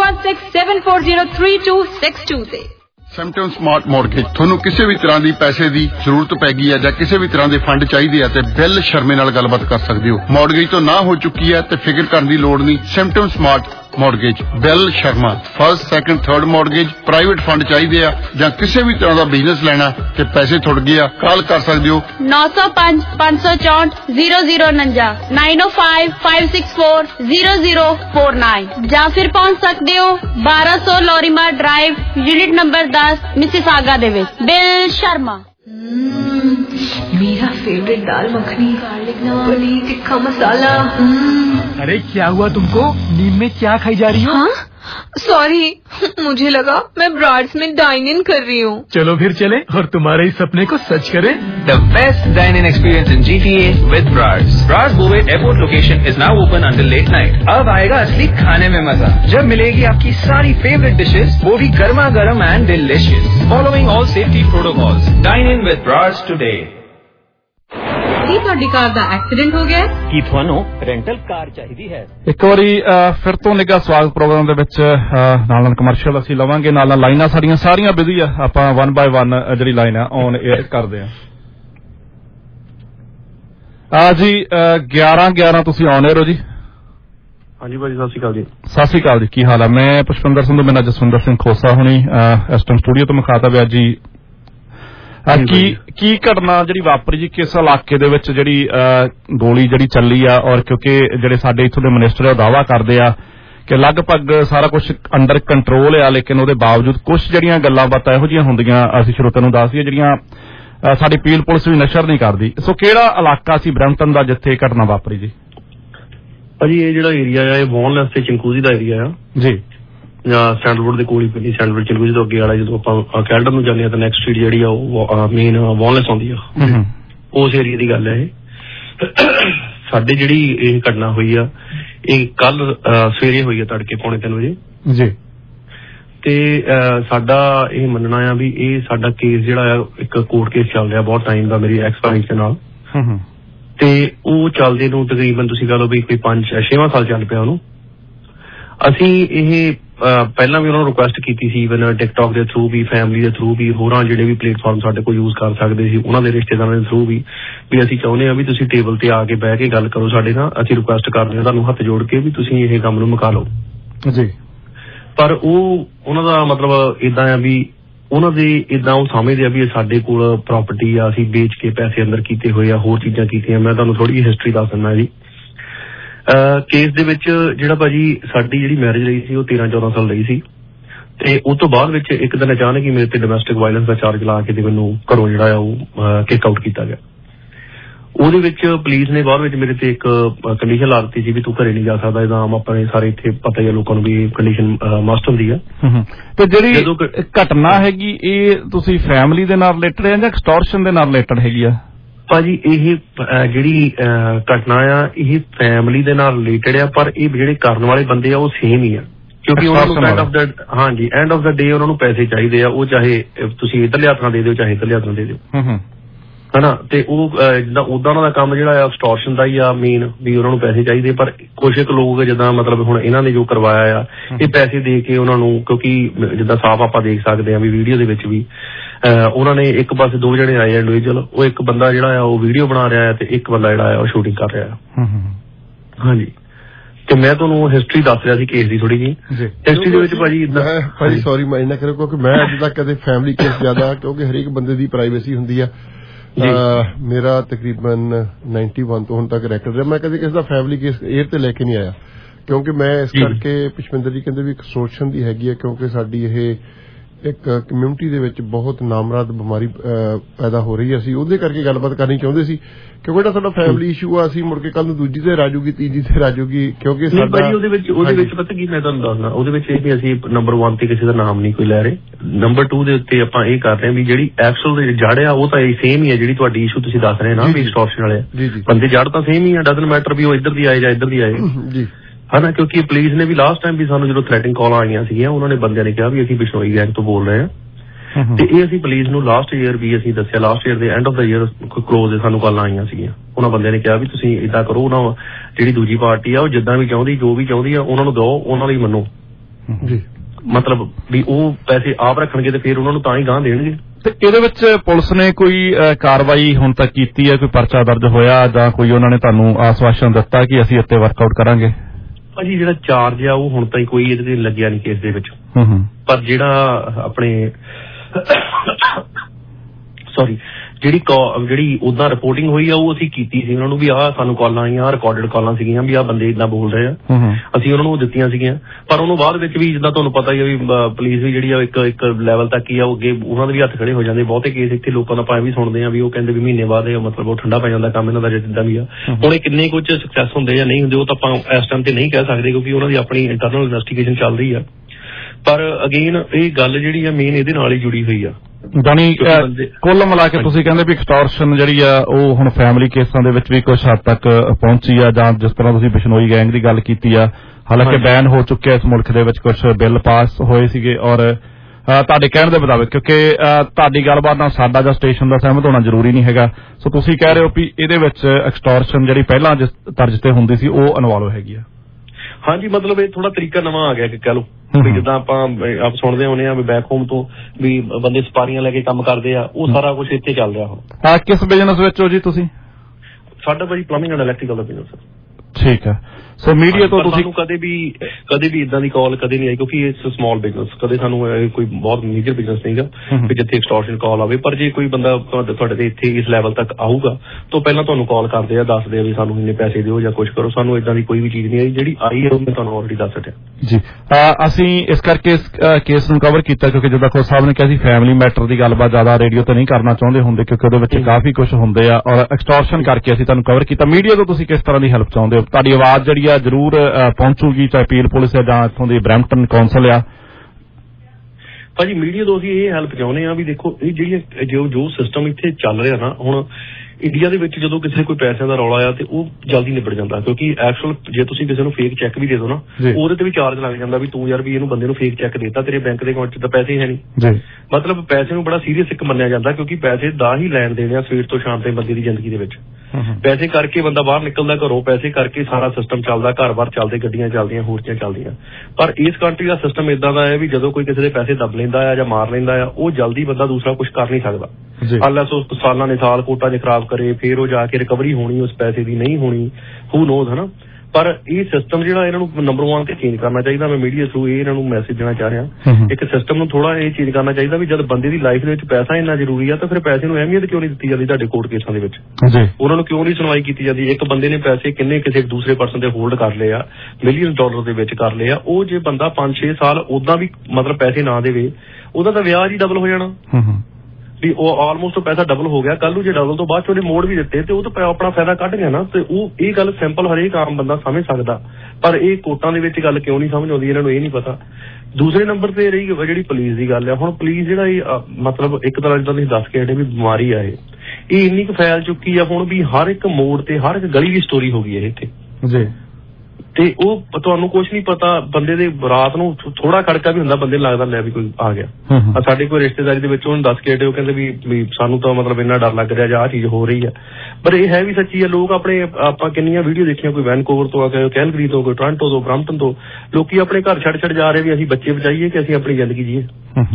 4167403262 ਤੇ। ਸੈਮਟਨ ਸਮਾਰਟ ਮੌਰਗੇਜ ਤੁਹਾਨੂੰ ਕਿਸੇ ਵੀ ਤਰ੍ਹਾਂ ਦੀ ਪੈਸੇ ਦੀ ਜ਼ਰੂਰਤ ਪੈ ਗਈ ਹੈ ਜਾਂ ਕਿਸੇ ਵੀ ਤਰ੍ਹਾਂ ਦੇ ਫੰਡ ਚਾਹੀਦੇ ਆ ਤੇ ਬਿੱਲ ਸ਼ਰਮੇ ਨਾਲ ਗੱਲਬਾਤ ਕਰ ਸਕਦੇ ਹੋ। ਮੌਰਗੇਜ ਤੋਂ ਨਾ ਹੋ ਚੁੱਕੀ ਹੈ ਤੇ ਫਿਕਰ ਕਰਨ ਦੀ ਲੋੜ ਨਹੀਂ। ਸੈਮਟਨ Smart Mortgage Bill Sharma first second third mortgage private fund ਚਾਹੀਦੇ ਆ ਜਾਂ ਕਿਸੇ ਵੀ ਤਰ੍ਹਾਂ ਦਾ ਬਿਜ਼ਨਸ ਲੈਣਾ ਤੇ ਪੈਸੇ ਥੁੜ ਗਏ ਆ, ਕਾਲ ਕਰ ਸਕਦੇ ਹੋ 905 564 0049 905 564 0049 ਜਾਂ ਫਿਰ ਪਹੁੰਚ ਸਕਦੇ ਹੋ 1200 Lorimar Drive unit number 10 Mississauga ਦੇ ਵਿੱਚ। ਬਿੱਲ ਸ਼ਰਮਾ। मेरा फेवरेट दाल मखनी, गार्लिक नान, पनीर टिक्का मसाला। अरे क्या हुआ तुमको? नींद में क्या खाई जा रही हो? सॉरी, मुझे लगा मैं ब्राड्स में डाइन इन कर रही हूँ। चलो फिर चले और तुम्हारे इस सपने को सच करें। The best dine-in experience in GTA with Brads. Brads Bouvet Airport location is now open until late night. अब आएगा असली खाने में मजा, जब मिलेगी आपकी सारी favorite dishes, वो भी गर्मा गर्म and delicious. Following all safety protocols. Dine in with Brads today. ਕੀ ਤੁਹਾਡੀ ਕਾਰ ਦਾ ਐਕਸੀਡੈਂਟ ਹੋ ਗਿਆ? ਕੀ ਤੁਹਾਨੂੰ ਰੈਂਟਲ ਕਾਰ ਚਾਹੀਦੀ ਹੈ? ਇੱਕ ਵਾਰੀ ਫਿਰ ਤੋਂ ਨਿੱਘਾ ਸਵਾਗਤ ਪ੍ਰੋਗਰਾਮ ਦੇ ਵਿੱਚ। ਨਾਲ ਕਮਰਸ਼ੀਅਲ ਅਸੀਂ ਲਵਾਂਗੇ, ਨਾਲ ਲਾਈਨਾਂ ਸਾਡੀਆਂ ਸਾਰੀਆਂ ਬਿਜ਼ੀ ਆ। ਆਪਾਂ 1 by 1 ਜਿਹੜੀ ਲਾਈਨ ਆ ਔਨ 에ਅਰ ਕਰਦੇ ਆ ਜੀ। 11 ਤੁਸੀਂ ਔਨ 에ਅਰ ਹੋ ਜੀ? ਹਾਂਜੀ ਭਾਜੀ, ਸਤਿ ਸ਼੍ਰੀ ਅਕਾਲ ਜੀ। ਸਤਿ ਸ਼੍ਰੀ ਅਕਾਲ ਜੀ, ਕੀ ਹਾਲ ਆ? ਮੈਂ ਪੁਸ਼ਪਿੰਦਰ ਸਿੰਘ ਤੋਂ, ਮੇਰਾ ਜਸਵਿੰਦਰ ਸਿੰਘ ਖੋਸਾ ਹੁਣੀ ਇਸ ਟਾਈਮ ਸਟੂਡੀਓ ਤੋਂ ਮੁਖਾਤਬ ਹੈ ਜੀ। ਕੀ ਘਟਨਾ ਜਿਹੜੀ ਵਾਪਰੀ ਜੀ ਕਿਸ ਇਲਾਕੇ ਦੇ ਵਿੱਚ, ਜਿਹੜੀ ਗੋਲੀ ਜਿਹੜੀ ਚੱਲੀ ਆ? ਔਰ ਕਿਉਂਕਿ ਜਿਹੜੇ ਸਾਡੇ ਇੱਥੋਂ ਦੇ ਮਿਨਿਸਟਰ ਉਹ ਦਾਅਵਾ ਕਰਦੇ ਆ ਕਿ ਲਗਭਗ ਸਾਰਾ ਕੁਝ ਅੰਡਰ ਕੰਟਰੋਲ ਆ, ਲੇਕਿਨ ਉਹਦੇ ਬਾਵਜੂਦ ਕੁਝ ਜਿਹੜੀਆਂ ਗੱਲਾਂ ਬਾਤਾਂ ਇਹੋ ਜਿਹੀਆਂ ਹੁੰਦੀਆਂ, ਅਸੀਂ ਸਰੋਤਿਆਂ ਨੂੰ ਦੱਸ ਦਈਏ, ਜਿਹੜੀਆਂ ਸਾਡੀ ਪੀਲ ਪੁਲਿਸ ਵੀ ਨਸ਼ਰ ਨਹੀਂ ਕਰਦੀ। ਸੋ ਕਿਹੜਾ ਇਲਾਕਾ ਸੀ ਬਰੈਂਪਟਨ ਦਾ ਜਿੱਥੇ ਘਟਨਾ ਵਾਪਰੀ ਜੀ? ਭਾਜੀ ਇਹ ਜਿਹੜਾ ਏਰੀਆ ਆ ਇਹ ਵੌਨਲੈਸ ਤੇ ਚਿੰਕੂਜ਼ੀ ਦਾ ਏਰੀਆ ਆ ਜੀ, ਜਾਂ ਸੈਂਡਲਵੁੱਡ ਦੇ ਕੋਲ ਹੀ ਪੈਂਦੀ। ਸੈਂਡਲਵੁੱਡ ਚਿੰਕੂਜ਼ੀ ਤੋਂ ਅੱਗੇ ਵਾਲਾ ਜਦੋਂ ਆਪਾਂ ਕੈਲਡਨ ਨੂੰ ਜਾਂਦੇ ਆ ਤਾਂ ਨੈਕਸਟ ਸਟਰੀਟ ਜਿਹੜੀ ਆ ਉਹ ਮੇਨ ਵੌਨਲੈਸ ਆਉਂਦੀ ਆ, ਉਸ ਏਰੀਆ ਦੀ ਗੱਲ ਹੈ ਇਹ। ਸਾਡੇ ਜਿਹੜੀ ਇਹ ਘਟਨਾ ਹੋਈ ਆ ਇਹ ਕੱਲ ਸਵੇਰੇ ਹੋਈ ਆ ਤੜਕੇ 2:45 ਵਜੇ ਜੀ। ਤੇ ਸਾਡਾ ਇਹ ਮੰਨਣਾ ਆ ਵੀ ਇਹ ਸਾਡਾ ਕੇਸ ਜਿਹੜਾ ਆ ਇੱਕ ਕੋਰਟ ਕੇਸ ਚੱਲ ਰਿਹਾ ਬਹੁਤ ਟਾਈਮ ਦਾ ਮੇਰੀ ਐਕਸ ਵਾਈਫ ਦੇ ਨਾਲ, ਤੇ ਉਹ ਚੱਲਦੇ ਨੂੰ ਤਕਰੀਬਨ ਤੁਸੀਂ ਕਹ ਲਓ ਵੀ ਕੋਈ 5-6 ਸਾਲ ਚੱਲ ਪਿਆ ਉਹਨੂੰ। ਅਸੀਂ ਇਹ ਪਹਿਲਾਂ ਵੀ ਉਹਨਾਂ ਨੂੰ ਰਿਕੁਐਸਟ ਕੀਤੀ ਸੀ, ਇਵਨ ਟਿਕਟੋਕ ਦੇ ਥਰੂ ਵੀ, ਫੈਮਿਲੀ ਦੇ ਥਰੂ ਵੀ, ਹੋਰਾਂ ਜਿਹੜੇ ਵੀ ਪਲੇਟਫਾਰਮ ਸਾਡੇ ਕੋਲ ਯੂਜ਼ ਕਰ ਸਕਦੇ ਸੀ ਉਹਨਾਂ ਦੇ ਰਿਸ਼ਤੇਦਾਰਾਂ ਦੇ ਥਰੂ ਵੀ ਅਸੀਂ ਚਾਹੁੰਦੇ ਹਾਂ ਵੀ ਤੁਸੀਂ ਟੇਬਲ ਤੇ ਆ ਕੇ ਬਹਿ ਕੇ ਗੱਲ ਕਰੋ ਸਾਡੇ ਨਾਲ। ਅਸੀਂ ਰਿਕੁਐਸਟ ਕਰਦੇ ਹਾਂ ਤੁਹਾਨੂੰ ਹੱਥ ਜੋੜ ਕੇ ਵੀ ਤੁਸੀਂ ਇਹ ਕੰਮ ਨੂੰ ਮੁਕਾ ਲਓ ਜੀ। ਪਰ ਉਹਨਾਂ ਦਾ ਮਤਲਬ ਏਦਾਂ ਆ ਵੀ ਉਹਨਾਂ ਦੇ ਏਦਾਂ ਉਹ ਸਮਝਦੇ ਆ ਵੀ ਸਾਡੇ ਕੋਲ ਪ੍ਰਾਪਰਟੀ ਆ, ਅਸੀਂ ਵੇਚ ਕੇ ਪੈਸੇ ਅੰਦਰ ਕੀਤੇ ਹੋਏ ਆ, ਹੋਰ ਚੀਜ਼ਾਂ ਕੀਤੀਆਂ। ਮੈਂ ਤੁਹਾਨੂੰ ਥੋੜੀ ਜਿਹੀ ਹਿਸਟਰੀ ਦੱਸ ਦਿੰਦਾ ਜੀ। ਕੇਸ ਦੇ ਵਿੱਚ ਜਿਹੜਾ ਭਾਜੀ ਸਾਡੀ ਜਿਹੜੀ ਮੈਰਿਜ ਰਹੀ ਸੀ ਉਹ 13-14 ਸਾਲ ਰਹੀ ਸੀ, ਤੇ ਉਸ ਤੋਂ ਬਾਅਦ ਵਿੱਚ ਇੱਕ ਦਿਨ ਅਚਾਨਕ ਹੀ ਮੇਰੇ ਤੇ ਡੋਮੈਸਟਿਕ ਵਾਇਲੈਂਸ ਦਾ ਚਾਰਜ ਲਾ ਕੇ ਤੇ ਮੈਨੂੰ ਘਰੋਂ ਜਿਹੜਾ ਉਹ ਕਿਕ ਆਊਟ ਕੀਤਾ ਗਿਆ। ਉਹਦੇ ਵਿੱਚ ਪੁਲਿਸ ਨੇ ਬਾਅਦ ਵਿੱਚ ਮੇਰੇ ਤੇ ਇੱਕ ਕੰਡੀਸ਼ਨ ਲਾ ਦਿੱਤੀ ਸੀ ਵੀ ਤੂੰ ਘਰੇ ਨਹੀਂ ਜਾ ਸਕਦਾ। ਇਹਦਾ ਆਮ ਆਪਣੇ ਸਾਰੇ ਇੱਥੇ ਪਤਾ ਹੀ ਆ ਲੋਕਾਂ ਨੂੰ ਵੀ ਇਹ ਕੰਡੀਸ਼ਨ ਮਸਟ ਹੁੰਦੀ ਆ। ਤੇ ਜਿਹੜੀ ਘਟਨਾ ਹੈਗੀ ਇਹ ਤੁਸੀਂ ਫੈਮਿਲੀ ਦੇ ਨਾਲ ਰਿਲੇਟਡ ਹੈ ਜਾਂ ਐਕਸਟੋਰਸ਼ਨ ਦੇ ਨਾਲ ਰਿਲੇਟਡ ਹੈਗੀ ਆ? ਭਾਜੀ ਇਹ ਜਿਹੜੀ ਘਟਨਾ ਆ ਇਹ ਫੈਮਿਲੀ ਦੇ ਨਾਲ ਰਿਲੇਟਡ ਆ, ਪਰ ਇਹ ਜਿਹੜੇ ਕਰਨ ਵਾਲੇ ਬੰਦੇ ਆ ਉਹ ਸੇਮ ਹੀ ਆ, ਕਿਉਂਕਿ ਉਹਨਾਂ ਨੂੰ ਐਂਡ ਆਫ ਦਾ ਡੇ ਉਹਨਾਂ ਨੂੰ ਪੈਸੇ ਚਾਹੀਦੇ ਆ। ਉਹ ਚਾਹੇ ਤੁਸੀਂ ਇੱਧਰਲੇ ਹੱਥ ਨਾਲ ਦੇ ਦਿਓ ਚਾਹੇ ਇੱਧਰਲੇ ਹੱਥ ਨਾਲ ਦੇ ਦਿਓ, ਹਨਾ। ਤੇ ਉਹ ਜਿੱਦਾਂ ਉਦਾਂ ਉਹਨਾਂ ਦਾ ਕੰਮ ਜਿਹੜਾ ਆ ਐਕਸਟੋਰਸ਼ਨ ਦਾ ਹੀ ਆ ਮੇਨ, ਵੀ ਉਹਨਾਂ ਨੂੰ ਪੈਸੇ ਚਾਹੀਦੇ। ਪਰ ਕੁਝ ਕੁ ਲੋਕ ਜਿੱਦਾਂ ਮਤਲਬ ਹੁਣ ਇਹਨਾਂ ਨੇ ਜੋ ਕਰਵਾਇਆ ਆ ਇਹ ਪੈਸੇ ਦੇ ਕੇ ਉਹਨਾਂ ਨੂੰ, ਕਿਉਂਕਿ ਜਿੱਦਾਂ ਸਾਫ਼ ਆਪਾਂ ਦੇਖ ਸਕਦੇ ਆ ਵੀ ਵੀਡੀਓ ਦੇ ਵਿੱਚ ਵੀ ਉਹਨਾਂ ਨੇ ਇੱਕ ਪਾਸੇ 2 ਜਣੇ ਆਏ ਇੰਡੀਵਿਜੂਅਲ, ਉਹ ਇੱਕ ਬੰਦਾ ਜਿਹੜਾ ਆ ਉਹ ਵੀਡੀਓ ਬਣਾ ਰਿਹਾ ਹੈ ਤੇ ਇੱਕ ਬੰਦਾ ਜਿਹੜਾ ਆ ਉਹ ਸ਼ੂਟਿੰਗ ਕਰ ਰਿਹਾ ਆ। ਹਾਂਜੀ, ਤੇ ਮੈਂ ਤੁਹਾਨੂੰ ਹਿਸਟਰੀ ਦੱਸ ਰਿਹਾ ਸੀ ਕੇਸ ਦੀ ਥੋੜੀ ਜਿਹੀ। ਹਿਸਟਰੀ ਦੇ ਵਿੱਚ ਭਾਜੀ ਸੌਰੀ ਮਾਈਂਡ ਨਾ ਕਰੋ, ਕਿਉਂਕਿ ਮੈਂ ਅੱਜ ਤੱਕ ਕਦੇ ਫੈਮਿਲੀ ਕੇਸ ਜ਼ਿਆਦਾ, ਕਿਉਂਕਿ ਹਰੇਕ ਬੰਦੇ ਦੀ ਪ੍ਰਾਈਵੇਸੀ ਹੁੰਦੀ ਆ। ਮੇਰਾ ਤਕਰੀਬਨ 91 ਤੋਂ ਹੁਣ ਤੱਕ ਰੈਕੋਰਡ ਰਿਹਾ, ਮੈਂ ਕਦੇ ਕਿਸੇ ਦਾ ਫੈਮਿਲੀ ਕੇਸ 에ਅਰ ਤੇ ਲੈ ਕੇ ਨਹੀਂ ਆਇਆ, ਕਿਉਂਕਿ ਮੈਂ ਇਸ ਕਰਕੇ ਪੁਸ਼ਪਿੰਦਰ ਜੀ ਕਹਿੰਦੇ ਵੀ ਇੱਕ ਸੋਚਣ ਦੀ ਹੈਗੀ ਹੈ, ਕਿਉਂਕਿ ਸਾਡੀ ਇਹ ਇੱਕ ਕਮਿਊਨਿਟੀ ਦੇ ਵਿੱਚ ਬਹੁਤ ਨਾਮਰਾਦ ਬਿਮਾਰੀ ਪੈਦਾ ਹੋ ਰਹੀ ਹੈ, ਅਸੀਂ ਉਹਦੇ ਕਰਕੇ ਗੱਲਬਾਤ ਕਰਨੀ ਚਾਹੁੰਦੇ ਸੀ ਕਿਉਂਕਿ ਜਿਹੜਾ ਸਾਡਾ ਫੈਮਿਲੀ ਇਸ਼ੂ ਆ, ਅਸੀਂ ਮੁੜ ਕੇ ਕੱਲ ਨੂੰ ਦੂਜੀ ਤੇ ਰਾਜੂਗੀ, ਤੀਜੀ ਤੇ ਰਾਜੂਗੀ, ਕਿਉਂਕਿ ਸਾਡਾ ਉਹਦੇ ਵਿੱਚ ਪਤਾ ਕੀ ਮੈਂ ਤੁਹਾਨੂੰ ਦੱਸਦਾ, ਉਹਦੇ ਵਿੱਚ ਇਹ ਵੀ ਅਸੀਂ ਨੰਬਰ 1 ਤੇ ਕਿਸੇ ਦਾ ਨਾਮ ਨਹੀਂ ਕੋਈ ਲੈ ਰਹੇ, ਨੰਬਰ 2 ਦੇ ਉੱਤੇ ਆਪਾਂ ਇਹ ਕਰ ਰਹੇ ਹਾਂ ਵੀ ਜਿਹੜੀ ਐਕਚੁਅਲ ਜੜ ਆ ਉਹ ਤਾਂ ਇਹ ਸੇਮ ਹੀ ਹੈ ਜਿਹੜੀ ਤੁਹਾਡੀ ਇਸ਼ੂ ਤੁਸੀਂ ਦੱਸ ਰਹੇ ਨਾ ਵੀ ਐਕਸਟੋਰਸ਼ਨ ਵਾਲੇ ਬੰਦੇ, ਜੜ ਤਾਂ ਸੇਮ ਹੀ ਆ, ਡਜ਼ਨਟ ਮੈਟਰ ਵੀ ਉਹ ਇੱਧਰ ਦੀ ਆਏ ਜਾਂ ਇੱਧਰ ਦੀ ਆਏ ਜੀ ਹਨਾ, ਕਿਉਂਕਿ ਪੁਲਿਸ ਨੇ ਵੀ ਲਾਸਟ ਟਾਈਮ ਵੀ ਸਾਨੂੰ ਜਦੋਂ ਥ੍ਰੈਟਿੰਗ ਕਾਲ ਆਈਆਂ ਸੀਗੀਆਂ ਉਹਨਾਂ ਨੇ ਬੰਦਿਆਂ ਨੇ ਕਿਹਾ ਵੀ ਅਸੀਂ ਬਿਸ਼ਨੋਈ ਗੈਂਗ ਤੋਂ ਬੋਲ ਰਹੇ ਹਾਂ, ਤੇ ਇਹ ਅਸੀਂ ਪੁਲਿਸ ਨੂੰ ਲਾਸਟ ਈਅਰ ਵੀ ਅਸੀਂ ਦੱਸਿਆ, ਲਾਸਟ ਈਅਰ ਦੇ end of the year close ਸਾਨੂੰ ਕਾਲਾਂ ਆਈਆਂ ਸੀਗੀਆਂ, ਉਹਨਾਂ ਬੰਦਿਆਂ ਨੇ ਕਿਹਾ ਵੀ ਤੁਸੀਂ ਏਦਾਂ ਕਰੋ, ਉਹਨਾਂ ਜਿਹੜੀ ਦੂਜੀ ਪਾਰਟੀ ਆ ਉਹ ਜਿੱਦਾਂ ਵੀ ਚਾਹੁੰਦੀ ਜੋ ਵੀ ਚਾਹੁੰਦੀ ਆ ਉਹਨਾਂ ਨੂੰ ਦਿਓ, ਉਹਨਾਂ ਲਈ ਮੰਨੋ ਜੀ, ਮਤਲਬ ਵੀ ਉਹ ਪੈਸੇ ਆਪ ਰੱਖਣਗੇ ਤੇ ਫਿਰ ਉਹਨਾਂ ਨੂੰ ਤਾਂ ਹੀ ਗਾਂਹ ਦੇਣਗੇ। ਤੇ ਇਹਦੇ ਵਿੱਚ ਪੁਲਿਸ ਨੇ ਕੋਈ ਕਾਰਵਾਈ ਹੁਣ ਤੱਕ ਕੀਤੀ ਹੈ, ਕੋਈ ਪਰਚਾ ਦਰਜ ਹੋਇਆ ਜਾਂ ਕੋਈ ਉਹਨਾਂ ਨੇ ਤੁਹਾਨੂੰ ਆਸ਼ਵਾਸਨ ਦਿੱਤਾ ਕਿ ਅਸੀਂ ਇੱਥੇ ਵਰਕਆਊਟ ਕਰਾਂਗੇ? ਭਾਜੀ ਜਿਹੜਾ ਚਾਰਜ ਆ ਉਹ ਹੁਣ ਤਾਈਂ ਕੋਈ ਇਹਦੇ ਤੇ ਲੱਗਿਆ ਨਹੀਂ ਕੇਸ ਦੇ ਵਿੱਚ, ਪਰ ਜਿਹੜਾ ਆਪਣੇ ਸੌਰੀ ਜਿਹੜੀ ਉਦਾਂ ਰਿਪੋਰਟਿੰਗ ਹੋਈ ਆ ਉਹ ਅਸੀਂ ਕੀਤੀ ਸੀ ਉਹਨਾਂ ਨੂੰ ਵੀ ਆਹ ਸਾਨੂੰ ਕਾਲਾਂ ਆਈਆਂ, ਰਿਕਾਰਡਡ ਕਾਲਾਂ ਸੀਗੀਆਂ ਵੀ ਆਹ ਬੰਦੇ ਏਦਾਂ ਬੋਲ ਰਹੇ ਆ, ਅਸੀਂ ਉਹਨਾਂ ਨੂੰ ਦਿੱਤੀਆਂ ਸੀਗੀਆਂ, ਪਰ ਉਹਨੂੰ ਬਾਅਦ ਵਿੱਚ ਵੀ ਜਿੱਦਾਂ ਤੁਹਾਨੂੰ ਪਤਾ ਹੀ ਆ ਵੀ ਪੁਲਿਸ ਵੀ ਜਿਹੜੀ ਆ ਇੱਕ ਲੈਵਲ ਤੱਕ ਹੀ ਆ, ਉਹ ਅੱਗੇ ਉਹਨਾਂ ਦੇ ਵੀ ਹੱਥ ਖੜੇ ਹੋ ਜਾਂਦੇ, ਬਹੁਤੇ ਕੇਸ ਇੱਥੇ ਲੋਕਾਂ ਦਾ ਆਪਾਂ ਵੀ ਸੁਣਦੇ ਆ ਵੀ ਉਹ ਕਹਿੰਦੇ ਵੀ ਮਹੀਨੇ ਬਾਅਦ ਮਤਲਬ ਉਹ ਠੰਡਾ ਪੈ ਜਾਂਦਾ ਕੰਮ ਇਹਨਾਂ ਦਾ ਜਿੱਦਾਂ ਵੀ ਆ, ਹੁਣ ਇਹ ਕਿੰਨੇ ਕੁਝ ਸਕਸੈਸ ਹੁੰਦੇ ਜਾਂ ਨਹੀਂ ਹੁੰਦੇ ਉਹ ਤਾਂ ਆਪਾਂ ਇਸ ਟਾਈਮ ਤੇ ਨਹੀਂ ਕਹਿ ਸਕਦੇ ਕਿਉਂਕਿ ਉਹਨਾਂ ਦੀ ਆਪਣੀ ਇੰਟਰਨਲ ਇਨਵੈਸਟੀਗੇਸ਼ਨ ਚੱਲ ਰਹੀ ਆ, ਪਰ ਅਗੇਨ ਇਹ ਗੱਲ ਜਿਹੜੀ ਆ ਮੇਨ ਇਹਦੇ ਨਾਲ ਹੀ ਜੁੜੀ ਹੋਈ ਆ। ਜਾਨੀ ਕੁੱਲ ਮਿਲਾ ਕੇ ਤੁਸੀਂ ਕਹਿੰਦੇ ਵੀ ਐਕਸਟੋਰਸ਼ਨ ਜਿਹੜੀ ਆ ਉਹ ਹੁਣ ਫੈਮਿਲੀ ਕੇਸਾਂ ਦੇ ਵਿੱਚ ਵੀ ਕੁਝ ਹੱਦ ਤੱਕ ਪਹੁੰਚੀ ਆ, ਜਾਂ ਜਿਸ ਤਰ੍ਹਾਂ ਤੁਸੀਂ ਬਿਸ਼ਨੋਈ ਗੈਂਗ ਦੀ ਗੱਲ ਕੀਤੀ ਆ, ਹਾਲਾਂਕਿ ਬੈਨ ਹੋ ਚੁੱਕਿਆ ਇਸ ਮੁਲਕ ਦੇ ਵਿੱਚ, ਕੁਝ ਬਿੱਲ ਪਾਸ ਹੋਏ ਸੀਗੇ, ਔਰ ਤੁਹਾਡੇ ਕਹਿਣ ਦੇ ਮੁਤਾਬਿਕ ਕਿਉਂਕਿ ਤੁਹਾਡੀ ਗੱਲਬਾਤ ਨਾਲ ਸਾਡਾ ਜਾਂ ਸਟੇਸ਼ਨ ਦਾ ਸਹਿਮਤ ਹੋਣਾ ਜ਼ਰੂਰੀ ਨਹੀਂ ਹੈਗਾ, ਸੋ ਤੁਸੀਂ ਕਹਿ ਰਹੇ ਹੋ ਵੀ ਇਹਦੇ ਵਿੱਚ ਐਕਸਟੋਰਸ਼ਨ ਜਿਹੜੀ ਪਹਿਲਾਂ ਜਿਸ ਤਰਜ ਤੇ ਹੁੰਦੀ ਸੀ ਉਹ ਇਨਵੋਲਵ ਹੈਗੀ ਆ। ਹਾਂਜੀ, ਮਤਲਬ ਇਹ ਥੋੜਾ ਤਰੀਕਾ ਨਵਾਂ ਆ ਗਿਆ ਕਿ ਕਹਿ ਲਓ ਵੀ ਜਿੱਦਾਂ ਆਪਾਂ ਸੁਣਦੇ ਹੁੰਦੇ ਆ ਵੀ ਬੈਕ ਹੋਮ ਤੋਂ ਵੀ ਬੰਦੇ ਸਪਾਰੀਆਂ ਲੈ ਕੇ ਕੰਮ ਕਰਦੇ ਆ, ਉਹ ਸਾਰਾ ਕੁਝ ਇੱਥੇ ਚੱਲ ਰਿਹਾ ਹੁਣ। ਕਿਸ ਬਿਜ਼ਨਸ ਵਿੱਚ ਹੋ ਜੀ ਤੁਸੀਂ? ਸਾਡਾ ਭਾਜੀ ਪਲੰਬਿੰਗ ਐਂਡ ਇਲੈਕਟ੍ਰੀਕਲ ਦਾ ਬਿਜ਼ਨਸ ਹੈ। ਠੀਕ ਹੈ, ਸੋ ਮੀਡੀਆ ਤੋਂ ਤੁਸੀਂ ਕਦੇ ਵੀ ਇਦਾਂ ਦੀ ਕਾਲ ਕਦੇ ਨਹੀਂ ਆਈ ਕਿਉਂਕਿ ਇਹ ਸਮਾਲ ਬਿਜ਼ਨਸ, ਕਦੇ ਸਾਨੂੰ ਕੋਈ ਬਹੁਤ ਮੇਜਰ ਬਿਜ਼ਨਸ ਨਹੀਂਗਾ ਕਿ ਜਿੱਥੇ ਐਕਸਟੋਰਸ਼ਨ ਕਾਲ ਆਵੇ, ਪਰ ਜੇ ਕੋਈ ਬੰਦਾ ਤੁਹਾਡੇ ਤੇ ਇੱਥੇ ਇਸ ਲੈਵਲ ਤੱਕ ਆਊਗਾ ਤਾਂ ਪਹਿਲਾਂ ਤੁਹਾਨੂੰ ਕਾਲ ਕਰਦੇ ਆ, ਦੱਸਦੇ ਆ ਵੀ ਸਾਨੂੰ ਇੰਨੇ ਪੈਸੇ ਦਿਓ ਜਾਂ ਕੁਝ ਕਰੋ, ਸਾਨੂੰ ਇਦਾਂ ਦੀ ਕੋਈ ਵੀ ਚੀਜ਼ ਨਹੀਂ ਆਈ, ਜਿਹੜੀ ਆਈ ਹੈ ਉਹ ਮੈਂ ਤੁਹਾਨੂੰ ਆਲਰੇਡੀ ਦੱਸ ਦਿੱਤਾ ਜੀ। ਅਸੀਂ ਇਸ ਕਰਕੇ ਇਸ ਕੇਸ ਨੂੰ ਕਵਰ ਕੀਤਾ ਕਿਉਂਕਿ ਜਿੱਦਾਂ ਖੁਦ ਸਾਹਿਬ ਨੇ ਕਿਹਾ ਸੀ ਫੈਮਿਲੀ ਮੈਟਰ ਦੀ ਗੱਲਬਾਤ ਜ਼ਿਆਦਾ ਰੇਡੀਓ ਤੇ ਨਹੀਂ ਕਰਨਾ ਚਾਹੁੰਦੇ ਹੁੰਦੇ ਕਿਉਂਕਿ ਉਹਦੇ ਵਿੱਚ ਕਾਫੀ ਕੁਝ ਹੁੰਦੇ ਆ, ਔਰ ਐਕਸਟੋਰਸ਼ਨ ਕਰਕੇ ਅਸੀਂ ਤੁਹਾਨੂੰ ਕਵਰ ਕੀਤਾ। ਮੀਡੀਆ ਤੋਂ ਤੁਸੀਂ ਕਿਸ ਤਰ੍ਹਾਂ ਦੀ ਹੈਲਪ ਚਾਹੁੰਦੇ ਹੋ? ਤੁਹਾਡੀ ਆਵਾਜ਼ ਜਿਹੜੀ ਆ ਜ਼ਰੂਰ ਪਹੁੰਚੂਗੀ, ਚਾਹੇ ਪੀਲ ਪੁਲਿਸ ਹੈ ਜਾਂ ਇੱਥੋਂ ਦੀ ਬਰੈਂਪਟਨ ਕੌਂਸਲ ਆ। ਭਾਜੀ ਮੀਡੀਆ ਤੋਂ ਅਸੀਂ ਇਹ ਹੈਲਪ ਚਾਹੁੰਦੇ ਆ ਵੀ ਦੇਖੋ ਇਹ ਜਿਹੜੀ ਜੋ ਸਿਸਟਮ ਇੱਥੇ ਚੱਲ ਰਿਹਾ ਨਾ ਹੁਣ ਇੰਡੀਆ ਦੇ ਵਿੱਚ, ਜਦੋਂ ਕਿਸੇ ਕੋਈ ਪੈਸਿਆਂ ਦਾ ਰੌਲਾ ਆ ਤੇ ਉਹ ਜਲਦੀ ਨਿਬੜ ਜਾਂਦਾ ਕਿਉਂਕਿ ਐਕਚੁਅਲ ਜੇ ਤੁਸੀਂ ਕਿਸੇ ਨੂੰ ਫੇਕ ਚੈੱਕ ਵੀ ਦੇ ਦੋ ਨਾ ਉਹਦੇ ਤੇ ਵੀ ਚਾਰਜ ਲੱਗ ਜਾਂਦਾ ਵੀ ਤੂੰ ਯਾਰ ਵੀ ਇਹਨੂੰ ਬੰਦੇ ਨੂੰ ਫੇਕ ਚੈੱਕ ਦੇਤਾ, ਤੇਰੇ ਬੈਂਕ ਦੇ ਅਕਾਊਂਟ 'ਚ ਤਾਂ ਪੈਸੇ ਹੈ ਨਹੀਂ। ਮਤਲਬ ਪੈਸੇ ਨੂੰ ਬੜਾ ਸੀਰੀਅਸ ਇੱਕ ਮੰਨਿਆ ਜਾਂਦਾ ਕਿਉਂਕਿ ਪੈਸੇ ਦਾ ਹੀ ਲੈਣ ਦੇਣ ਆ ਸਵੇਰ ਤੋਂ ਸ਼ਾਮ ਤੱਕ ਬੰਦੇ ਦੀ ਜ਼ਿੰਦਗੀ ਦੇ ਵਿੱਚ। ਪੈਸੇ ਕਰਕੇ ਬੰਦਾ ਬਾਹਰ ਨਿਕਲਦਾ ਘਰੋਂ, ਪੈਸੇ ਕਰਕੇ ਸਾਰਾ ਸਿਸਟਮ ਚੱਲਦਾ, ਘਰ-ਬਾਰ ਚੱਲਦੇ, ਗੱਡੀਆਂ ਚੱਲਦੀਆਂ, ਹੋਰ ਚੀਜ਼ਾਂ ਚੱਲਦੀਆਂ, ਪਰ ਇਸ ਕੰਟਰੀ ਦਾ ਸਿਸਟਮ ਇਦਾਂ ਦਾ ਹੈ ਵੀ ਜਦੋਂ ਕੋਈ ਕਿਸੇ ਦੇ ਪੈਸੇ ਦੱਬ ਲੈਂਦਾ ਆ ਜਾਂ ਮਾਰ ਲੈਂਦਾ ਆ ਉਹ ਜਲਦੀ ਬੰਦਾ ਦੂਸਰਾ ਕੁਝ ਕਰ ਨਹੀਂ ਸਕਦਾ ਅਨਲੈਸ ਉਹ ਸਾਲਾਂ ਨੇ ਸਾਲ ਕੋਟਾਂ 'ਚ ਖਰਾਬ ਕਰੇ, ਫਿਰ ਉਹ ਜਾ ਕੇ ਰਿਕਵਰੀ ਹੋਣੀ ਉਸ ਪੈਸੇ ਦੀ ਨਹੀਂ ਹੋਣੀ, ਹੂ ਨੋਜ਼ ਹਨਾ। ਪਰ ਇਹ ਸਿਸਟਮ ਜਿਹੜਾ ਇਹਨਾਂ ਨੂੰ ਨੰਬਰ 1 ਤੇ ਚੇਂਜ ਕਰਨਾ ਚਾਹੀਦਾ। ਮੈਂ ਮੀਡੀਆ ਥਰੂ ਇਹ ਇਹਨਾਂ ਨੂੰ ਮੈਸੇਜ ਦੇਣਾ ਚਾਹ ਰਿਹਾ, ਇੱਕ ਸਿਸਟਮ ਨੂੰ ਥੋੜਾ ਇਹ ਚੇਂਜ ਕਰਨਾ ਚਾਹੀਦਾ ਵੀ ਜਦ ਬੰਦੇ ਦੀ ਲਾਈਫ ਦੇ ਵਿੱਚ ਪੈਸਾ ਇੰਨਾ ਜ਼ਰੂਰੀ ਆ ਤਾਂ ਫਿਰ ਪੈਸੇ ਨੂੰ ਅਹਿਮੀਅਤ ਕਿਉਂ ਨਹੀਂ ਦਿੱਤੀ ਜਾਂਦੀ ਤੁਹਾਡੇ ਕੋਰਟ ਕੇਸਾਂ ਦੇ ਵਿੱਚ? ਉਹਨਾਂ ਨੂੰ ਕਿਉਂ ਨਹੀਂ ਸੁਣਵਾਈ ਕੀਤੀ ਜਾਂਦੀ? ਇੱਕ ਬੰਦੇ ਨੇ ਪੈਸੇ ਕਿੰਨੇ ਕਿਸੇ ਦੂਸਰੇ ਪਰਸਨ ਦੇ ਹੋਲਡ ਕਰ ਲਏ ਆ, ਮਿਲੀਅਨ ਡਾਲਰ ਦੇ ਵਿੱਚ ਕਰ ਲਏ ਆ, ਉਹ ਜੇ ਬੰਦਾ 5-6 ਸਾਲ ਉਦਾਂ ਵੀ ਮਤਲਬ ਪੈਸੇ ਨਾ ਦੇਵੇ ਉਹਦਾ ਤਾਂ ਵਿਆਜ ਹੀ ਡਬਲ ਹੋ ਜਾਣਾ ਵੀ ਉਹ ਆਲਮੋਸਟ ਪੈਸਾ ਡਬਲ ਹੋ ਗਿਆ। ਕੱਲ ਨੂੰ ਜੇ ਡਬਲ ਤੋਂ ਬਾਅਦ ਚ ਉਹਨੇ ਮੋੜ ਵੀ ਦਿੱਤੇ ਤੇ ਉਹ ਤਾਂ ਆਪਣਾ ਫਾਇਦਾ ਕੱਢ ਗਿਆ ਨਾ। ਤੇ ਉਹ ਇਹ ਗੱਲ ਸਿੰਪਲ ਹਰੇਕ ਆਮ ਬੰਦਾ ਸਮਝ ਸਕਦਾ, ਪਰ ਇਹ ਕੋਰਟਾਂ ਦੇ ਵਿੱਚ ਗੱਲ ਕਿਉਂ ਨਹੀਂ ਸਮਝ ਆਉਂਦੀ ਇਹਨਾਂ ਨੂੰ ਇਹ ਨਹੀਂ ਪਤਾ। ਦੂਸਰੇ ਨੰਬਰ ਤੇ ਰਹੀ ਜਿਹੜੀ ਪੁਲਿਸ ਦੀ ਗੱਲ ਆ, ਹੁਣ ਪੁਲਿਸ ਜਿਹੜਾ ਇਹ ਮਤਲਬ ਇੱਕ ਤਰ੍ਹਾਂ ਜਿੱਦਾਂ ਤੁਸੀਂ ਦੱਸ ਕੇ ਹਟੇ ਵੀ ਬਿਮਾਰੀ ਆ ਇਹ ਇੰਨੀ ਕੁ ਫੈਲ ਚੁੱਕੀ ਆ ਹੁਣ ਵੀ ਹਰ ਇੱਕ ਮੋੜ ਤੇ ਹਰ ਇੱਕ ਗਲੀ ਦੀ ਸਟੋਰੀ ਹੋ ਗਈ ਹੈ ਇੱਥੇ ਜੀ। ਤੇ ਉਹ ਤੁਹਾਨੂੰ ਕੁਝ ਨਹੀਂ ਪਤਾ, ਬੰਦੇ ਦੇ ਰਾਤ ਨੂੰ ਥੋੜਾ ਖੜਕਾ ਵੀ ਹੁੰਦਾ, ਬੰਦੇ ਨੂੰ ਲੱਗਦਾ ਲੈ ਵੀ ਕੋਈ ਆ ਗਿਆ। ਸਾਡੇ ਕੋਈ ਰਿਸ਼ਤੇਦਾਰੀ ਦੇ ਵਿੱਚ ਉਹਨੂੰ ਦੱਸ ਕੇ ਹਟੇ, ਉਹ ਕਹਿੰਦੇ ਵੀ ਸਾਨੂੰ ਤਾਂ ਮਤਲਬ ਇੰਨਾ ਡਰ ਲੱਗ ਰਿਹਾ ਜਾਂ ਆਹ ਚੀਜ਼ ਹੋ ਰਹੀ ਹੈ। ਪਰ ਇਹ ਹੈ ਵੀ ਸੱਚੀ ਹੈ। ਲੋਕ ਆਪਣੇ ਆਪਾਂ ਕਿੰਨੀਆਂ ਵੀਡੀਓ ਦੇਖੀਆਂ, ਕੋਈ ਵੈਨਕੂਵਰ ਤੋਂ ਆ ਕੇ, ਕੈਲਗਰੀ ਤੋਂ, ਕੋਈ ਟੋਰਾਂਟੋ ਤੋਂ, ਬਰੈਂਪਟਨ ਤੋਂ, ਲੋਕੀ ਆਪਣੇ ਘਰ ਛੱਡ ਜਾ ਰਹੇ ਵੀ ਅਸੀਂ ਬੱਚੇ ਬਚਾਈਏ ਕਿ ਅਸੀਂ ਆਪਣੀ ਜ਼ਿੰਦਗੀ ਜੀਏ।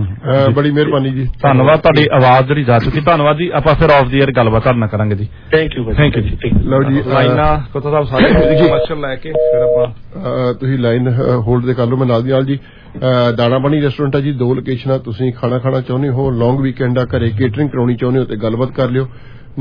ਬੜੀ ਮਿਹਰਬਾਨੀ ਜੀ, ਧੰਨਵਾਦ। ਤੁਹਾਡੀ ਆਵਾਜ਼ ਜਿਹੜੀ ਜਾ ਚੁੱਕੀ, ਧੰਨਵਾਦ ਜੀ। ਆਪਾਂ ਫਿਰ ਆਫ ਦੀ ਏਅਰ ਗੱਲਬਾਤ ਕਰਨਾ ਕਰਾਂਗੇ ਜੀ। ਥੈਂਕ ਯੂ ਜੀ। ਲਓ ਜੀ ਲਾਈਨਾਂ ਕੋਤਾ ਸਾਹਿਬ ਸਾਰੇ ਕਮਰਸ਼ੀਅਲ ਲੈ ਕੇ ਫਿਰ ਆਪਾਂ ਤੁਸੀਂ ਲਾਈਨ ਹੋਲਡ ਤੇ ਕਰ ਲਓ। ਮੈਂ ਨਾਲ ਦੀ ਨਾਲ ਜੀ ਦਾਣਾ ਪਾਣੀ ਰੈਸਟੋਰੈਂਟ ਹੈ ਜੀ, 2 ਲੋਕੇਸ਼ਨਾਂ। ਤੁਸੀਂ ਖਾਣਾ ਚਾਹੁੰਦੇ ਹੋ, ਲੌਂਗ ਵੀਕਐਂਡ ਆ, ਘਰੇ ਕੇਟਰਿੰਗ ਕਰਾਉਣੀ ਚਾਹੁੰਦੇ ਹੋ ਤੇ ਗੱਲਬਾਤ ਕਰ ਲਿਓ।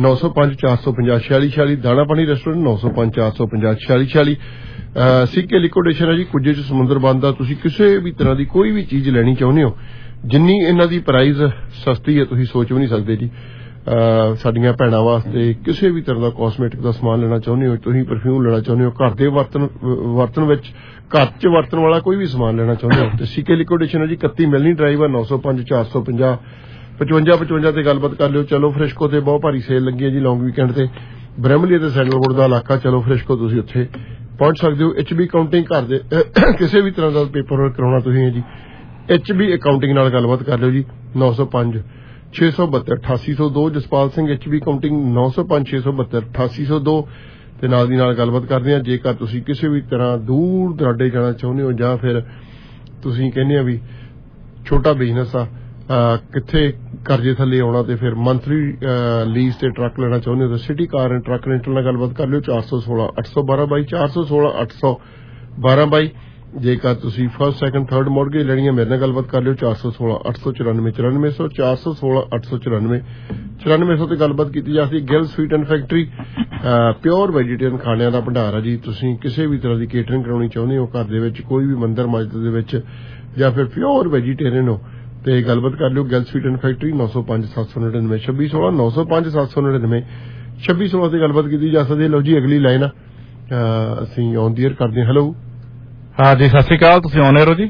905-450-4646 ਦਾਣਾ ਪਾਣੀ ਰੈਸਟੋਰੈਂਟ 905-450-4646। ਸੀਕੇ ਲਿਕੁਇਡੇਸ਼ਨ ਹੈ ਜੀ, ਕੁਝੇ ਚ ਸਮੁੰਦਰ ਬੰਦ ਆ। ਤੁਸੀਂ ਕਿਸੇ ਵੀ ਤਰ੍ਹਾਂ ਦੀ ਕੋਈ ਵੀ ਚੀਜ਼ ਲੈਣੀ ਚਾਹੁੰਦੇ ਹੋ ਜਿੰਨੀ ਇਹਨਾਂ ਦੀ ਪ੍ਰਾਈਸ ਸਸਤੀ ਹੈ ਤੁਸੀਂ ਸੋਚ ਵੀ ਨਹੀਂ ਸਕਦੇ ਜੀ। ਸਾਡੀਆਂ ਭੈਣਾਂ ਵਾਸਤੇ ਕਿਸੇ ਵੀ ਤਰ੍ਹਾਂ ਦਾ ਕਾਸਮੈਟਿਕ ਦਾ ਸਮਾਨ ਲੈਣਾ ਚਾਹੁੰਦੇ ਹੋ, ਤੁਸੀਂ ਪਰਫਿਊਮ ਲੈਣਾ ਚਾਹੁੰਦੇ ਹੋ, ਘਰ ਦੇ ਵਰਤਨ ਵਿੱਚ ਘਰ 'ਚ ਵਰਤਣ ਵਾਲਾ ਕੋਈ ਵੀ ਸਮਾਨ ਲੈਣਾ ਚਾਹੁੰਦੇ ਹੋ ਤੇ ਸੀਕੇ ਲਿਕੁਇਡੇਸ਼ਨ ਹੈ ਜੀ। 31 ਮਿਲਣੀ ਡਰਾਈਵ ਆ 905 450 55 ਤੇ ਗੱਲਬਾਤ ਕਰ ਲਿਓ। ਚਲੋ ਫ੍ਰਿਸ਼ਕੋ ਤੇ ਬਹੁਤ ਭਾਰੀ ਸੇਲ ਲੱਗੀ ਹੈ ਜੀ ਲੌਂਗ ਵੀਕਐਂਡ ਤੇ। ਬ੍ਰੈਮਲੀ ਤੇ ਸੈਂਡਲਵੁੱਡ ਦਾ ਇਲਾਕਾ, ਚਲੋ ਫ੍ਰਿਸ਼ਕੋ ਤੁਸੀਂ ਉੱਥੇ ਪਹੁੰਚ ਸਕਦੇ ਹੋ। HB ਕਾਊਂਟਿੰਗ ਘਰ ਦੇ ਕਿਸੇ ਵੀ ਤਰ੍ਹਾਂ ਦਾ ਪੇਪਰ ਵਰਕ ਕਰਾਉਣਾ ਤੁਸੀਂ ਹੈ ਜੀ, HB ਅਕਾਊਂਟਿੰਗ ਨਾਲ ਗੱਲਬਾਤ ਕਰ ਲਿਓ ਜੀ। 905 672 8802 ਜਸਪਾਲ ਸਿੰਘ HB ਕਾਊਂਟਿੰਗ 905 672 8802 ਤੇ ਨਾਲ ਦੀ ਨਾਲ ਗੱਲਬਾਤ ਕਰਦੇ ਹਾਂ। ਜੇਕਰ ਤੁਸੀਂ ਕਿਸੇ ਵੀ ਤਰ੍ਹਾਂ ਦੂਰ ਦਰਾਡੇ ਜਾਣਾ ਚਾਹੁੰਦੇ ਹੋ ਜਾਂ ਫਿਰ ਤੁਸੀਂ ਕਹਿੰਦੇ ਆ ਵੀ ਛੋਟਾ ਬਿਜ਼ਨਸ ਆ, ਕਿੱਥੇ ਕਰਜ਼ੇ ਥੱਲੇ ਆਉਣਾ ਤੇ ਫਿਰ ਮੰਥਲੀ ਲੀਜ਼ ਤੇ ਟਰੱਕ ਲੈਣਾ ਚਾਹੁੰਦੇ ਹੋ ਤਾਂ City Car and Truck Rental ਨਾਲ ਗੱਲਬਾਤ ਕਰ ਲਿਓ। 416 812 ਬਾਈ 416 812 ਬਾਈ। ਜੇਕਰ ਤੁਸੀਂ ਫਸਟ ਸੈਕੰਡ ਥਰਡ ਮੌਰਗੇਜ ਲੈਣੀ ਹੈ ਮੇਰੇ ਨਾਲ ਗੱਲਬਾਤ ਕਰ ਲਿਓ। 416 894 9400 416 894 9400 ਤੇ ਗੱਲਬਾਤ ਕੀਤੀ ਜਾ ਸਕਦੀ। Gill Sweet and Factory pure vegetarian ਖਾਣਿਆਂ ਦਾ ਭੰਡਾਰ ਆ ਜੀ। ਤੁਸੀਂ ਕਿਸੇ ਵੀ ਤਰ੍ਹਾਂ ਦੀ ਕੇਟਰਿੰਗ ਕਰਾਉਣੀ ਚਾਹੁੰਦੇ ਹੋ, ਘਰ ਦੇ ਵਿੱਚ ਕੋਈ ਵੀ ਮੰਦਿਰ ਮਸਜਿਦ ਦੇ ਵਿੱਚ ਜਾਂ ਫਿਰ ਪਿਓਰ ਵੈਜੀਟੇਰੀਅਨ ਹੋ ਤੇ ਗੱਲਬਾਤ ਕਰ ਲਿਓ। ਗਿਲ ਸਵੀਟ ਐਂਡ ਫੈਕਟਰੀ 905 799 2616 905 799 2616 ਤੇ ਗੱਲਬਾਤ ਕੀਤੀ ਜਾ ਸਕਦੀ ਹੈ। ਲਓ ਜੀ ਅਗਲੀ ਲਾਈਨ ਅਸੀਂ ਔਨ ਦੀ ਏਅਰ ਕਰਦੇ ਹਾਂ। ਹੈਲੋ ਹਾਂ ਜੀ, ਸਤਿ ਸ਼੍ਰੀ ਅਕਾਲ। ਤੁਸੀਂ ਆਨ ਏਅਰ ਹੋ ਜੀ।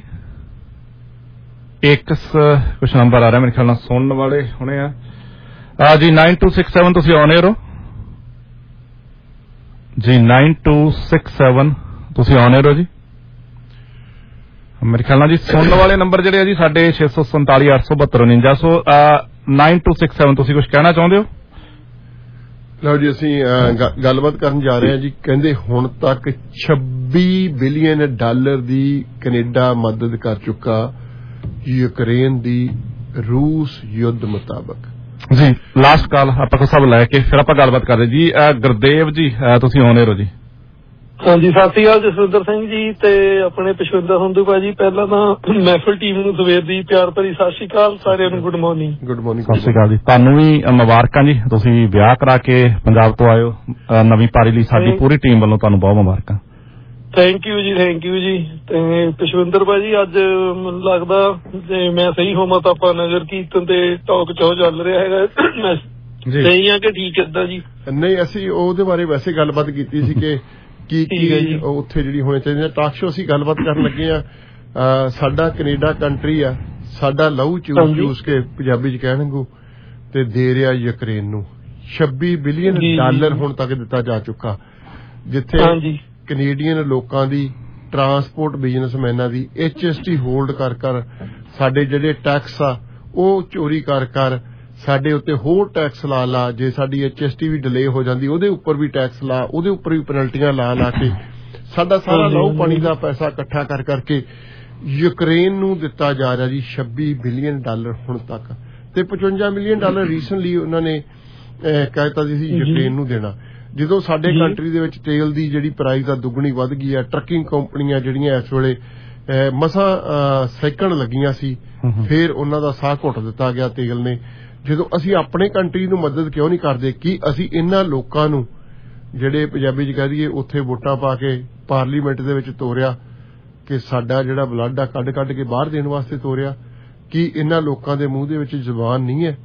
ਇੱਕ ਕੁਛ ਨੰਬਰ ਆ ਰਿਹਾ ਮੇਰੇ ਖਿਆਲ ਨਾਲ ਸੁਣਨ ਵਾਲੇ ਹੁਣੇ ਆ ਜੀ। 9267 ਤੁਸੀਂ ਆਨ ਏਅਰ ਹੋ ਜੀ। 9267 ਤੁਸੀਂ ਆਨ ਏਅਰ ਹੋ ਜੀ। ਮੇਰੇ ਖਿਆਲ ਨਾਲ ਜੀ ਸੁਣਨ ਵਾਲੇ ਨੰਬਰ ਜਿਹੜੇ ਆ ਜੀ ਸਾਡੇ 647 872 49 ਸੋ 9267 ਤੁਸੀਂ ਕੁਝ ਕਹਿਣਾ ਚਾਹੁੰਦੇ ਹੋ? ਲਓ ਜੀ ਅਸੀਂ ਗੱਲਬਾਤ ਕਰਨ ਜਾ ਰਹੇ ਹਾਂ ਜੀ। ਕਹਿੰਦੇ ਹੁਣ ਤੱਕ $26 ਬਿਲੀਅਨ ਦੀ ਕੈਨੇਡਾ ਮਦਦ ਕਰ ਚੁੱਕਾ ਯੂਕਰੇਨ ਦੀ ਰੂਸ ਯੁੱਧ ਮੁਤਾਬਕ ਜੀ। ਲਾਸਟ ਕਾਲ ਆਪਾਂ ਸਭ ਲੈ ਕੇ ਫਿਰ ਆਪਾਂ ਗੱਲਬਾਤ ਕਰਦੇ ਜੀ। ਗੁਰਦੇਵ ਜੀ ਤੁਸੀਂ ਆਨ ਏਅਰ ਹੋ ਜੀ। ਹਾਂਜੀ, ਸਤਿ ਸ਼੍ਰੀ ਅਕਾਲ ਜਸਵਿੰਦਰ ਸਿੰਘ ਜੀ ਤੇ ਆਪਣੇ ਪੁਸ਼ਪਿੰਦਰ ਸੰਧੂ ਭਾਜੀ। ਪਹਿਲਾਂ ਤਾਂ ਮਹਿਫਲ ਟੀਮ ਨੂੰ ਸਵੇਰ ਦੀ ਪਿਆਰ ਭਰੀ ਸਤਿ ਸ਼੍ਰੀ ਅਕਾਲ ਸਾਰਿਆਂ ਨੂੰ। Good morning. Good morning. ਸਤਿ ਸ਼੍ਰੀ ਅਕਾਲ ਜੀ। ਤੁਹਾਨੂੰ ਵੀ ਮੁਬਾਰਕਾਂ ਜੀ, ਤੁਸੀਂ ਵਿਆਹ ਕਰਾ ਕੇ ਪੰਜਾਬ ਤੋਂ ਆਏ ਹੋ। ਨਵੀਂ ਪਾਰੀ ਲਈ ਸਾਡੀ ਪੂਰੀ ਟੀਮ ਵੱਲੋਂ ਤੁਹਾਨੂੰ ਬਹੁਤ ਮੁਬਾਰਕਾਂ। ਥੈਂਕ ਯੂ ਜੀ, ਥੈਂਕ ਯੂ ਜੀ। ਤੇ ਪੁਸ਼ਪਿੰਦਰ ਭਾਜੀ ਅੱਜ ਮੈਨੂੰ ਲੱਗਦਾ ਜੇ ਮੈਂ ਸਹੀ ਹੋਵਾਂ ਤਾਂ ਆਪਾਂ ਨਗਰ ਕੀਰਤਨ ਤੇ ਟਾਕ ਚੋ ਚੱਲ ਰਿਹਾ ਹੈਗਾ, ਸਹੀ ਆ ਕਿ ਠੀਕ ਏਦਾਂ ਜੀ? ਨਹੀਂ, ਅਸੀਂ ਉਹਦੇ ਬਾਰੇ ਵੈਸੇ ਗੱਲਬਾਤ ਕੀਤੀ ਸੀ ਕਿ ਕੀ ਉੱਥੇ ਜਿਹੜੀ ਹੋਣੀ ਚਾਹੀਦੀ ਟਾਕ ਸ਼ੋ। ਅਸੀਂ ਗੱਲਬਾਤ ਕਰਨ ਲੱਗੇ ਆ। ਸਾਡਾ ਕੈਨੇਡਾ ਕੰਟਰੀ ਆ, ਸਾਡਾ ਲਹੂ ਚੂਸ ਕੇ ਪੰਜਾਬੀ ਚ ਕਹਿਣਗੇ ਤੇ ਦੇ ਰਿਹਾ ਯੂਕਰੇਨ ਨੂੰ $26 ਬਿਲੀਅਨ ਹੁਣ ਤੱਕ ਦਿੱਤਾ ਜਾ ਚੁੱਕਾ, ਜਿੱਥੇ ਕੈਨੇਡੀਅਨ ਲੋਕਾਂ ਦੀ ਟਰਾਂਸਪੋਰਟ ਬਿਜ਼ਨਸਮੈਨਾਂ ਦੀ HST ਹੋਲਡ ਕਰ ਸਾਡੇ ਜਿਹੜੇ ਟੈਕਸ ਆ ਉਹ ਚੋਰੀ ਕਰ ਸਾਡੇ ਉੱਤੇ ਹੋਰ ਟੈਕਸ ਲਾ ਜੇ ਸਾਡੀ HST ਵੀ ਡਿਲੇ ਹੋ ਜਾਂਦੀ ਉਹਦੇ ਉੱਪਰ ਵੀ ਟੈਕਸ ਲਾ, ਉਹਦੇ ਉੱਪਰ ਵੀ ਪੈਨਲਟੀਆਂ ਲਾ ਕੇ ਸਾਡਾ ਸਾਰਾ ਲਹੂ ਪਾਣੀ ਦਾ ਪੈਸਾ ਇਕੱਠਾ ਕਰਕੇ ਯੂਕਰੇਨ ਨੂੰ ਦਿੱਤਾ ਜਾ ਰਿਹਾ ਜੀ $26 ਬਿਲੀਅਨ ਹੁਣ ਤੱਕ। ਤੇ $55 ਮਿਲੀਅਨ ਰੀਸੈਂਟਲੀ ਉਹਨਾਂ ਨੇ ਕਹਿਤਾ ਸੀ ਯੂਕਰੇਨ ਨੂੰ ਦੇਣਾ। ਜਦੋਂ ਸਾਡੇ ਕੰਟਰੀ ਦੇ ਵਿੱਚ ਤੇਲ ਦੀ ਜਿਹੜੀ ਪ੍ਰਾਈਸ ਆ ਦੁੱਗਣੀ ਵੱਧ ਗਈ ਆ, ਟਰੱਕਿੰਗ ਕੰਪਨੀਆਂ ਜਿਹੜੀਆਂ ਇਸ ਵੇਲੇ ਮਸਾਂ ਸੈਕਣ ਲੱਗੀਆਂ ਸੀ, ਫਿਰ ਉਹਨਾਂ ਦਾ ਸਾਹ ਘੁੱਟ ਦਿੱਤਾ ਗਿਆ ਤੇਲ ਨੇ। ਜਦੋਂ ਅਸੀਂ ਆਪਣੇ ਕੰਟਰੀ ਨੂੰ ਮਦਦ ਕਿਉਂ ਨਹੀਂ ਕਰਦੇ? ਕਿ ਅਸੀਂ ਇਹਨਾਂ ਲੋਕਾਂ ਨੂੰ ਜਿਹੜੇ ਪੰਜਾਬੀ ਚ ਕਹਿ ਦਈਏ ਉੱਥੇ ਵੋਟਾਂ ਪਾ ਕੇ ਪਾਰਲੀਮੈਂਟ ਦੇ ਵਿੱਚ ਤੋਰਿਆ ਕਿ ਸਾਡਾ ਜਿਹੜਾ ਬਲੱਡ ਆ ਕੱਢ ਕੇ ਬਾਹਰ ਦੇਣ ਵਾਸਤੇ ਤੋਰਿਆ? ਕਿ ਇਹਨਾਂ ਲੋਕਾਂ ਦੇ ਮੂੰਹ ਦੇ ਵਿੱਚ ਜ਼ੁਬਾਨ ਨਹੀਂ ਹੈ?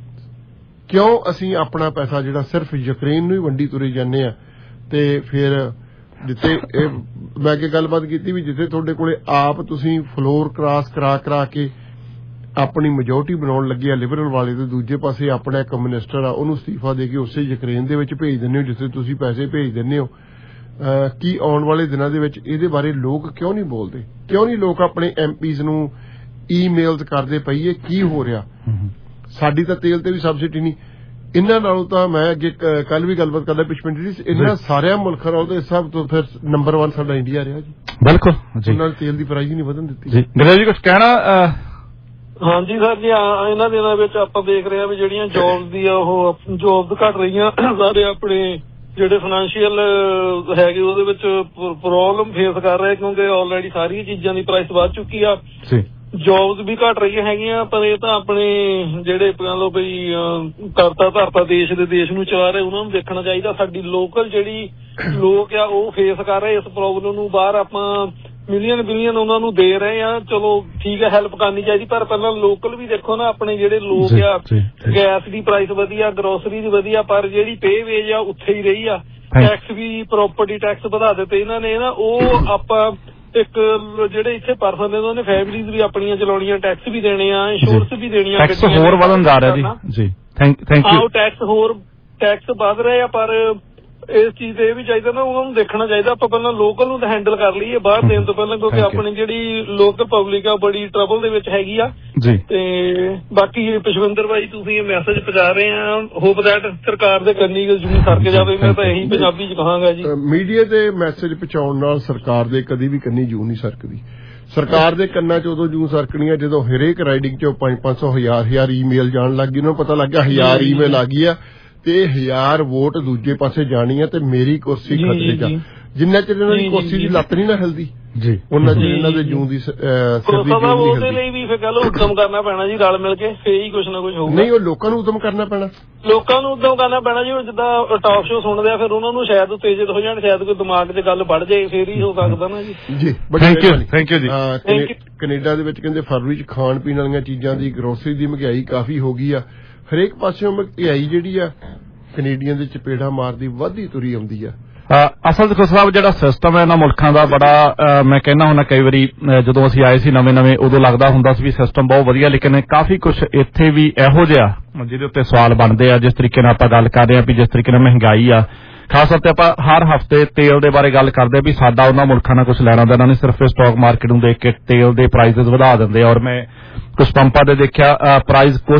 ਕਿਉਂ ਅਸੀਂ ਆਪਣਾ ਪੈਸਾ ਜਿਹੜਾ ਸਿਰਫ ਯੂਕਰੇਨ ਨੂੰ ਹੀ ਵੰਡੀ ਤੁਰੇ ਜਾਂਦੇ ਆ? ਤੇ ਫਿਰ ਜਿੱਥੇ ਮੈਂ ਅੱਗੇ ਗੱਲਬਾਤ ਕੀਤੀ ਵੀ ਜਿੱਥੇ ਤੁਹਾਡੇ ਕੋਲੇ ਆਪ ਤੁਸੀਂ ਫਲੋਰ ਕ੍ਰਾਸ ਕਰਾ ਕੇ ਆਪਣੀ ਮੈਜੋਰਟੀ ਬਣਾਉਣ ਲੱਗੇ ਆ ਲਿਬਰਲ ਵਾਲੇ, ਤੇ ਦੂਜੇ ਪਾਸੇ ਆਪਣਾ ਇੱਕ ਮਿਨਿਸਟਰ ਆ ਉਹਨੂੰ ਅਸਤੀਫਾ ਦੇ ਕੇ ਉਸੇ ਯੂਕਰੇਨ ਦੇ ਵਿੱਚ ਭੇਜ ਦਿੰਦੇ ਹੋ ਜਿੱਥੇ ਤੁਸੀਂ ਪੈਸੇ ਭੇਜ ਦਿੰਦੇ ਹੋ। ਕੀ ਆਉਣ ਵਾਲੇ ਦਿਨਾਂ ਦੇ ਵਿੱਚ ਇਹਦੇ ਬਾਰੇ ਲੋਕ ਕਿਉਂ ਨਹੀਂ ਬੋਲਦੇ? ਕਿਉਂ ਨਹੀਂ ਲੋਕ ਆਪਣੇ MPs ਨੂੰ ਈਮੇਲਸ ਕਰਦੇ ਪਈਏ ਕੀ ਹੋ ਰਿਹਾ? ਸਾਡੀ ਤਾਂ ਤੇਲ ਤੇ ਵੀ ਸਬਸਿਡੀ ਨਹੀਂ। ਇਹਨਾਂ ਨਾਲੋਂ ਤਾਂ ਮੈਂ ਅੱਗੇ ਕੱਲ ਵੀ ਗੱਲਬਾਤ ਕਰਦਾ ਪਿਛਪਿੰਡੀ ਇਹਨਾਂ ਸਾਰਿਆਂ ਮੁਲਕਾਂ ਨਾਲੋਂ ਤਾਂ ਸਭ ਤੋਂ ਫਿਰ ਨੰਬਰ 1 ਸਾਡਾ ਇੰਡੀਆ ਰਿਹਾ ਜੀ। ਬਿਲਕੁਲ ਜੀ, ਉਹਨਾਂ ਤੇਲ ਦੀ ਪ੍ਰਾਈਸ ਹੀ ਨਹੀਂ ਵਧਣ ਦਿੱਤੀ ਜੀ। ਗੁਰਦੇਵ ਜੀ ਕੁਝ ਕਹਿਣਾ? ਹਾਂਜੀ ਸਰ ਜੀ, ਇਹਨਾਂ ਦਿਨਾਂ ਵਿੱਚ ਆਪਾਂ ਦੇਖ ਰਹੇ ਹਾਂ ਵੀ ਜਿਹੜੀਆਂ ਜੌਬਸ ਦੀ ਉਹ ਜੌਬਸ ਘਟ ਰਹੀਆਂ। ਸਾਰੇ ਆਪਣੇ ਜਿਹੜੇ ਫਾਈਨੈਂਸ਼ੀਅਲ ਹੈਗੇ ਉਹਦੇ ਵਿੱਚ ਪ੍ਰੋਬਲਮ ਫੇਸ ਕਰ ਰਹੇ ਕਿਉਂਕਿ ਆਲਰੇਡੀ ਸਾਰੀਆਂ ਚੀਜ਼ਾਂ ਦੀ ਪ੍ਰਾਈਸ ਵੱਧ ਚੁੱਕੀ ਆ। ਜੌਬਸ ਵੀ ਘਟ ਰਹੀਆਂ ਹੈਗੀਆਂ, ਪਰ ਇਹ ਤਾਂ ਆਪਣੇ ਜਿਹੜੇ ਕਹਿ ਲਓ ਬਈ ਧਰਤਾ ਦੇਸ਼ ਨੂੰ ਚਲਾ ਰਹੇ ਉਹਨਾਂ ਨੂੰ ਦੇਖਣਾ ਚਾਹੀਦਾ। ਸਾਡੀ ਲੋਕਲ ਜਿਹੜੀ ਲੋਕ ਆ ਉਹ ਫੇਸ ਕਰ ਰਹੇ ਇਸ ਪ੍ਰੋਬਲਮ ਨੂੰ। ਬਾਹਰ ਆਪਾਂ ਮਿਲੀਅਨ ਬਿਲੀਅਨ ਉਹਨਾਂ ਨੂੰ ਦੇ ਰਹੇ ਆ। ਚਲੋ ਠੀਕ ਹੈ, ਹੈਲਪ ਕਰਨੀ ਚਾਹੀਦੀ, ਪਰ ਪਹਿਲਾਂ ਲੋਕਲ ਵੀ ਦੇਖੋ ਨਾ, ਆਪਣੇ ਜਿਹੜੇ ਲੋਕ ਆ, ਗੈਸ ਦੀ ਪ੍ਰਾਈਸ ਵਧੀਆ, ਗਰੋਸਰੀ ਦੀ ਵਧੀਆ, ਪਰ ਜਿਹੜੀ ਪੇ ਵੇਜ ਆ ਉੱਥੇ ਹੀ ਰਹੀ ਆ। ਟੈਕਸ ਵੀ, ਪ੍ਰੋਪਰਟੀ ਟੈਕਸ ਵਧਾ ਦਿੱਤੇ ਇਹਨਾਂ ਨੇ ਨਾ, ਉਹ ਆਪਾਂ ਇੱਕ ਜਿਹੜੇ ਇੱਥੇ ਪਰਸਨ ਨੇ ਉਹਨਾਂ ਨੇ ਫੈਮਿਲੀਜ਼ ਵੀ ਆਪਣੀਆਂ ਚਲਾਉਣੀਆਂ, ਟੈਕਸ ਵੀ ਦੇਣੇ ਆ, ਇੰਸ਼ੋਰੈਂਸ ਵੀ ਦੇਣੀਆਂ, ਟੈਕਸ ਹੋਰ ਵਧਣ ਜਾ ਰਿਹਾ ਜੀ। Thank you. ਟੈਕਸ ਵੱਧ ਰਹੇ ਆ, ਪਰ ਇਸ ਚੀਜ਼ ਤੇ ਇਹ ਵੀ ਚਾਹੀਦਾ ਨਾ, ਉਹਨਾਂ ਨੂੰ ਦੇਖਣਾ ਚਾਹੀਦਾ ਆਪਾਂ ਪਹਿਲਾਂ ਲੋਕਲ ਨੂੰ ਤਾਂ ਹੈਂਡਲ ਕਰ ਲਈਏ ਬਾਹਰ ਦੇਣ ਤੋਂ ਪਹਿਲਾਂ, ਕਿਉਂਕਿ ਆਪਣੀ ਜਿਹੜੀ ਲੋਕਲ ਪਬਲਿਕ ਆ ਬੜੀ ਟਰਬਲ ਦੇ ਵਿੱਚ ਹੈਗੀ ਆ ਜੀ। ਤੇ ਬਾਕੀ ਪੁਸ਼ਪਿੰਦਰ ਭਾਈ ਤੁਸੀਂ ਇਹ ਮੈਸੇਜ ਪਹੁੰਚਾ ਰਹੇ ਆ, ਹੋਪ ਦੈਟ ਸਰਕਾਰ ਦੇ ਕੰਨੀ ਜੂੰ ਸਰਕ ਜਾਵੇ। ਮੈਂ ਤਾਂ ਇਹੀ ਪੰਜਾਬੀ ਚ ਕਹਾਂਗਾ ਜੀ, ਮੀਡੀਆ ਦੇ ਮੈਸੇਜ ਪਹੁੰਚਾਉਣ ਨਾਲ ਸਰਕਾਰ ਦੇ ਕਦੀ ਵੀ ਕੰਨੀ ਜੂੰ ਨਹੀਂ ਸਰਕਦੀ। ਸਰਕਾਰ ਦੇ ਕੰਨਾਂ ਚ ਉਦੋਂ ਜੂੰ ਸਰਕਣੀ ਆ ਜਦੋਂ ਹਰੇਕ ਰਾਈਡਿੰਗ ਚੋਂ 500 1000 ਈਮੇਲ ਜਾਣ ਲੱਗ ਗਈ, ਉਹਨਾਂ ਨੂੰ ਪਤਾ ਲੱਗ ਗਿਆ 1000 ਈਮੇਲ ਆ ਗਈ ਆ ਤੇ 1000 ਵੋਟ ਦੂਜੇ ਪਾਸੇ ਜਾਣੀ ਆ ਤੇ ਮੇਰੀ ਕੁਰਸੀ ਖਤਰੇ ਚ। ਜਿੰਨਾ ਚਿਰ ਇਹਨਾਂ ਦੀ ਕੁਰਸੀ ਦੀ ਲੱਤ ਨਹੀਂ ਨਾ ਹਿਲਦੀ ਜੀ, ਉਹਨਾਂ ਚਿਰ ਇਹਨਾਂ ਦੇ ਜੂੰ ਦੀ ਉਹਦੇ ਲਈ ਵੀ ਫਿਰ ਗੱਲ ਉਦਮ ਕਰਨਾ ਪੈਣਾ ਜੀ, ਰਲ ਮਿਲ ਕੇ, ਫੇਰ ਹੀ ਕੁਛ ਨਾ ਕੁਛ ਹੋਊਗਾ। ਨਹੀਂ, ਉਹ ਲੋਕਾਂ ਨੂੰ ਉਦਮ ਕਰਨਾ ਪੈਣਾ, ਲੋਕਾਂ ਨੂੰ ਉਦਮ ਕਰਨਾ ਪੈਣਾ ਜੀ। ਜਿੱਦਾਂ ਟਾਕ ਸ਼ੋ ਸੁਣਦੇ ਆ, ਫਿਰ ਉਹਨਾਂ ਨੂੰ ਸ਼ਾਇਦ ਉਤੇਜਿਤ ਹੋ ਜਾਣ, ਸ਼ਾਇਦ ਕੋਈ ਦਿਮਾਗ 'ਚ ਗੱਲ ਵੱਧ ਜਾਏ, ਫੇਰ ਹੀ ਹੋ ਸਕਦਾ ਨਾ ਜੀ। ਜੀ ਥੈਂਕ ਯੂ ਜੀ। ਕੈਨੇਡਾ ਦੇ ਵਿੱਚ ਕਹਿੰਦੇ ਫਰਵਰੀ 'ਚ ਖਾਣ ਪੀਣ ਵਾਲੀਆਂ ਚੀਜ਼ਾਂ ਦੀ, ਗਰੋਸਰੀ ਦੀ ਮਹਿੰਗਾਈ ਕਾਫੀ ਹੋ ਗਈ ਆ। ਹਰੇਕ ਪਾਸਿਓਂ ਮਹਿੰਗਾਈ ਜਿਹੜੀ ਆ ਕੈਨੇਡੀਅਨ ਦੇ ਚਪੇੜਾ ਮਾਰਦੀ ਵੱਧਦੀ ਤੁਰੀ ਆਉਂਦੀ ਆ। ਅਸਲ ਚ ਸਾਹਿਬ ਜਿਹੜਾ ਸਿਸਟਮ ਹੈ ਇਹਨਾਂ ਮੁਲਕਾਂ ਦਾ ਬੜਾ, ਮੈਂ ਕਹਿੰਦਾ ਹੁੰਦਾ ਕਈ ਵਾਰੀ ਜਦੋਂ ਅਸੀਂ ਆਏ ਸੀ ਨਵੇਂ ਉਦੋਂ ਲੱਗਦਾ ਹੁੰਦਾ ਸੀ ਵੀ ਸਿਸਟਮ ਬਹੁਤ ਵਧੀਆ, ਲੇਕਿਨ ਕਾਫੀ ਕੁਛ ਇੱਥੇ ਵੀ ਇਹੋ ਜਿਹਾ ਜਿਹਦੇ ਉੱਤੇ ਸਵਾਲ ਬਣਦੇ ਆ। ਜਿਸ ਤਰੀਕੇ ਨਾਲ ਆਪਾਂ ਗੱਲ ਕਰ ਰਹੇ ਹਾਂ ਵੀ ਜਿਸ ਤਰੀਕੇ ਨਾਲ ਮਹਿੰਗਾਈ ਆ, ਖਾਸ ਤੌਰ ਤੇ ਆਪਾਂ ਹਰ ਹਫ਼ਤੇ ਤੇਲ ਦੇ ਬਾਰੇ ਗੱਲ ਕਰਦੇ ਆ ਵੀ ਸਾਡਾ ਉਹਨਾਂ ਮੁਲਕਾਂ ਨਾਲ ਕੁਛ ਲੈਣਾ ਦੇਣਾ ਨਹੀਂ, ਸਿਰਫ ਸਟਾਕ ਮਾਰਕੀਟ ਨੂੰ ਦੇਖ ਕੇ ਤੇਲ ਦੇ ਪ੍ਰਾਈਸਿਸ ਵਧਾ ਦਿੰਦੇ ਆ। ਔਰ ਮੈਂ ਕੁਛ ਪੰਪਾਂ ਦੇ ਦੇਖਿਆ ਪ੍ਰਾਈਸ ਕੁਛ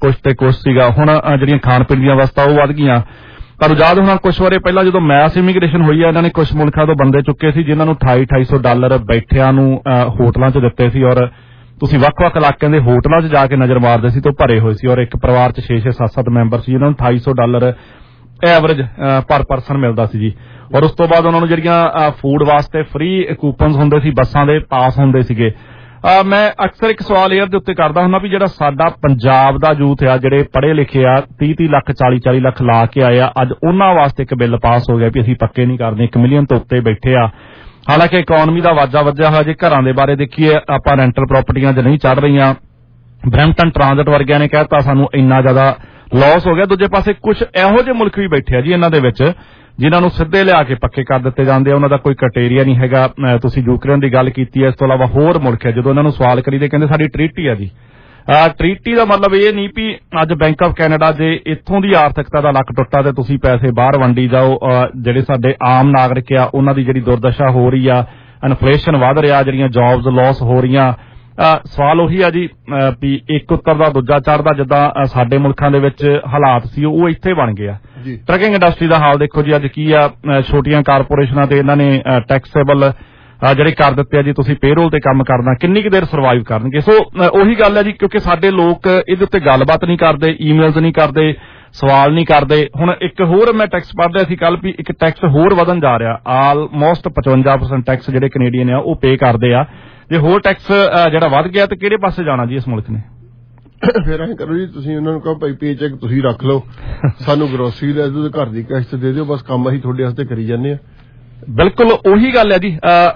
ਸੀਗਾ, ਹੁਣ ਜਿਹੜੀਆਂ ਖਾਣ ਪੀਣ ਦੀਆਂ ਵਸਤਾਂ ਉਹ ਵੱਧ ਗਈਆਂ। ਪਰ ਯਾਦ ਹੋਣਾ ਕੁਛ ਵਾਰੇ ਪਹਿਲਾਂ ਜਦੋਂ ਮੈਸ ਇਮੀਗ੍ਰੇਸ਼ਨ ਹੋਈ ਆ, ਇਹਨਾਂ ਨੇ ਕੁਛ ਮੁਲਕਾਂ ਤੋਂ ਬੰਦੇ ਚੁੱਕੇ ਸੀ ਜਿਨ੍ਹਾਂ ਨੂੰ $2,200 ਬੈਠਿਆਂ ਨੂੰ ਹੋਟਲਾਂ 'ਚ ਦਿੱਤੇ ਸੀ, ਔਰ ਤੁਸੀਂ ਵੱਖ-ਵੱਖ ਇਲਾਕਿਆਂ ਦੇ ਹੋਟਲਾਂ 'ਚ ਜਾ ਕੇ ਨਜ਼ਰ ਮਾਰਦੇ ਸੀ ਤੇ ਉਹ ਭਰੇ ਹੋਏ ਸੀ, ਔਰ ਇੱਕ ਪਰਿਵਾਰ 'ਚ 6-6 7-7 ਮੈਂਬਰ ਸੀ ਜਿਨ੍ਹਾਂ ਨੂੰ $2,200 ਐਵਰੇਜ ਪਰ ਪਰਸਨ ਮਿਲਦਾ ਸੀ ਜੀ। ਔਰ ਉਸ ਤੋਂ ਬਾਅਦ ਉਹਨਾਂ ਨੂੰ ਜਿਹੜੀਆਂ ਫੂਡ ਵਾਸਤੇ ਫ੍ਰੀ ਕੂਪਨਸ ਹੁੰਦੇ ਸੀ, ਬੱਸਾਂ ਦੇ ਪਾਸ ਹੁੰਦੇ ਸੀਗੇ। ਮੈਂ ਅਕਸਰ ਇੱਕ ਸਵਾਲ ਏਅਰ ਦੇ ਉੱਤੇ ਕਰਦਾ ਹੁੰਦਾ ਵੀ ਜਿਹੜਾ ਸਾਡਾ ਪੰਜਾਬ ਦਾ ਯੂਥ ਆ, ਜਿਹੜੇ ਪੜ੍ਹੇ ਲਿਖੇ ਆ, 30 ਲੱਖ 40 ਲੱਖ ਲਾ ਕੇ ਆਏ ਆ, ਅੱਜ ਉਹਨਾਂ ਵਾਸਤੇ ਇੱਕ ਬਿੱਲ ਪਾਸ ਹੋ ਗਿਆ ਵੀ ਅਸੀਂ ਪੱਕੇ ਨਹੀਂ ਕਰਦੇ, 1 ਮਿਲੀਅਨ ਤੋਂ ਉੱਤੇ ਬੈਠੇ ਆ। ਹਾਲਾਂਕਿ ਇਕਨੋਮੀ ਦਾ ਵਾਜਾ ਵੱਜਿਆ ਹੋਇਆ। ਜੇ ਘਰਾਂ ਦੇ ਬਾਰੇ ਦੇਖੀਏ, ਆਪਾਂ ਰੈਂਟਲ ਪ੍ਰਾਪਰਟੀਆਂ 'ਚ ਨਹੀਂ ਚੜ੍ਹ ਰਹੀਆਂ। ਬਰੈਂਪਟਨ ਟ੍ਰਾਂਜ਼ਿਟ ਵਰਗਿਆਂ ਨੇ ਕਹਿਤਾ ਸਾਨੂੰ ਇੰਨਾ ਜ਼ਿਆਦਾ ਲਾਸ ਹੋ ਗਿਆ। ਦੂਜੇ ਪਾਸੇ ਕੁਝ ਇਹੋ ਜਿਹੇ ਮੁਲਕ ਵੀ ਬੈਠੇ ਆ ਜੀ ਇਹਨਾਂ ਦੇ ਵਿੱਚ ਜਿਨ੍ਹਾਂ ਨੂੰ ਸਿੱਧੇ ਲਿਆ ਕੇ ਪੱਕੇ ਕਰ ਦਿੱਤੇ ਜਾਂਦੇ ਆ, ਉਹਨਾਂ ਦਾ ਕੋਈ ਕ੍ਰਾਈਟੇਰੀਆ ਨਹੀਂ ਹੈਗਾ। ਤੁਸੀਂ ਯੂਕਰੇਨ ਦੀ ਗੱਲ ਕੀਤੀ ਹੈ, ਇਸ ਤੋਂ ਇਲਾਵਾ ਹੋਰ ਮੁਲਕ ਹੈ। ਜਦੋਂ ਇਹਨਾਂ ਨੂੰ ਸਵਾਲ ਕਰੀਦੇ ਕਹਿੰਦੇ ਸਾਡੀ ਟ੍ਰੀਟੀ ਆ ਜੀ। ਟ੍ਰੀਟੀ ਦਾ ਮਤਲਬ ਇਹ ਨਹੀਂ ਵੀ ਅੱਜ ਬੈਂਕ ਆਫ ਕੈਨੇਡਾ ਜੇ ਇੱਥੋਂ ਦੀ ਆਰਥਿਕਤਾ ਦਾ ਲੱਕ ਟੁੱਟਾ ਤੇ ਤੁਸੀਂ ਪੈਸੇ ਬਾਹਰ ਵੰਡੀ ਜਾਓ। ਜਿਹੜੇ ਸਾਡੇ ਆਮ ਨਾਗਰਿਕ ਆ ਉਹਨਾਂ ਦੀ ਜਿਹੜੀ ਦੁਰਦਸ਼ਾ ਹੋ ਰਹੀ ਆ, ਇਨਫਲੇਸ਼ਨ ਵੱਧ ਰਿਹਾ, ਜਿਹੜੀਆਂ ਜੌਬਸ ਲਾਸ ਹੋ ਰਹੀਆਂ। ਸਵਾਲ ਉਹੀ ਆ ਜੀ ਵੀ ਇੱਕ ਉੱਤਰ ਦਾ ਦੂਜਾ ਚੜ੍ਹਦਾ, ਜਿੱਦਾਂ ਸਾਡੇ ਮੁਲਕਾਂ ਦੇ ਵਿੱਚ ਹਾਲਾਤ ਸੀ ਉਹ ਇੱਥੇ ਬਣ ਗਏ ਆ। ਟਰੱਕਿੰਗ ਇੰਡਸਟਰੀ ਦਾ ਹਾਲ ਦੇਖੋ ਜੀ ਅੱਜ ਕੀ ਆ। ਛੋਟੀਆਂ ਕਾਰਪੋਰੇਸ਼ਨਾਂ ਤੇ ਇਹਨਾਂ ਨੇ ਟੈਕਸੇਬਲ ਜਿਹੜੇ ਕਰ ਦਿੱਤੇ ਆ ਜੀ, ਤੁਸੀਂ ਪੇਰੋਲ ਤੇ ਕੰਮ ਕਰਨਾ, ਕਿੰਨੀ ਕੁ ਦੇਰ ਸਰਵਾਈਵ ਕਰਨਗੇ। ਸੋ ਉਹੀ ਗੱਲ ਹੈ ਜੀ, ਕਿਉਂਕਿ ਸਾਡੇ ਲੋਕ ਇਹਦੇ ਉੱਤੇ ਗੱਲਬਾਤ ਨਹੀਂ ਕਰਦੇ, ਈਮੇਲਸ ਨਹੀਂ ਕਰਦੇ, ਸਵਾਲ ਨਹੀਂ ਕਰਦੇ। ਹੁਣ ਇੱਕ ਹੋਰ ਮੈਂ ਟੈਕਸ ਪੜ੍ਹ ਰਿਹਾ ਸੀ ਕੱਲ ਵੀ ਇੱਕ ਟੈਕਸ ਹੋਰ ਵਧਣ ਜਾ ਰਿਹਾ। ਆਲਮੋਸਟ 55% ਟੈਕਸ ਜਿਹੜੇ ਕੈਨੇਡੀਅਨ ਆ ਉਹ ਪੇ ਕਰਦੇ ਆ। ਜੇ ਹੋਰ ਟੈਕਸ ਜਿਹੜਾ ਵੱਧ ਗਿਆ ਤੇ ਕਿਹੜੇ ਪਾਸੇ ਜਾਣਾ ਜੀ ਇਸ ਮੁਲਕ ਨੇ? ਫਿਰ ਐਂ ਕਰੋ ਜੀ, ਤੁਸੀਂ ਉਹਨਾਂ ਨੂੰ ਕਹੋ ਭਾਈ ਪੇ ਚੈੱਕ ਤੁਸੀਂ ਰੱਖ ਲਓ, ਸਾਨੂੰ ਗਰੋਸਰੀ ਲੈ ਦਿਓ, ਘਰ ਦੀ ਕਿਸ਼ਤ ਦੇ ਦਿਓ, ਬਸ ਕੰਮ ਅਸੀਂ ਤੁਹਾਡੇ ਵਾਸਤੇ ਕਰੀ ਜਾਂਦੇ ਆ। ਬਿਲਕੁਲ ਉਹੀ ਗੱਲ ਹੈ ਜੀ।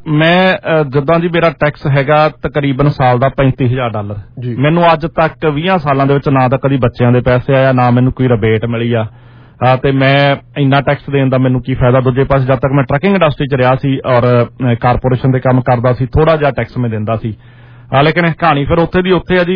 ਮੈਂ ਜਿੱਦਾਂ ਜੀ ਮੇਰਾ ਟੈਕਸ ਹੈਗਾ ਤਕਰੀਬਨ ਸਾਲ ਦਾ $35,000। ਮੈਨੂੰ ਅੱਜ ਤੱਕ 20 ਸਾਲਾਂ ਦੇ ਵਿੱਚ ਨਾ ਤਾਂ ਕਦੀ ਬੱਚਿਆਂ ਦੇ ਪੈਸੇ ਆਇਆ, ਨਾ ਮੈਨੂੰ ਕੋਈ ਰਿਬੇਟ ਮਿਲੀ ਆ, ਤੇ ਮੈਂ ਇੰਨਾ ਟੈਕਸ ਦੇਣ ਦਾ ਮੈਨੂੰ ਕੀ ਫਾਇਦਾ। ਦੂਜੇ ਪਾਸੇ ਜਦ ਤੱਕ ਮੈਂ ਟਰੱਕਿੰਗ ਇੰਡਸਟਰੀ 'ਚ ਰਿਹਾ ਸੀ ਔਰ ਕਾਰਪੋਰੇਸ਼ਨ ਦੇ ਕੰਮ ਕਰਦਾ ਸੀ, ਥੋੜਾ ਜਿਹਾ ਟੈਕਸ ਮੈਂ ਦਿੰਦਾ ਸੀ। ਲੇਕਿਨ ਕਹਾਣੀ ਫਿਰ ਉੱਥੇ ਦੀ ਉੱਥੇ ਆ ਜੀ।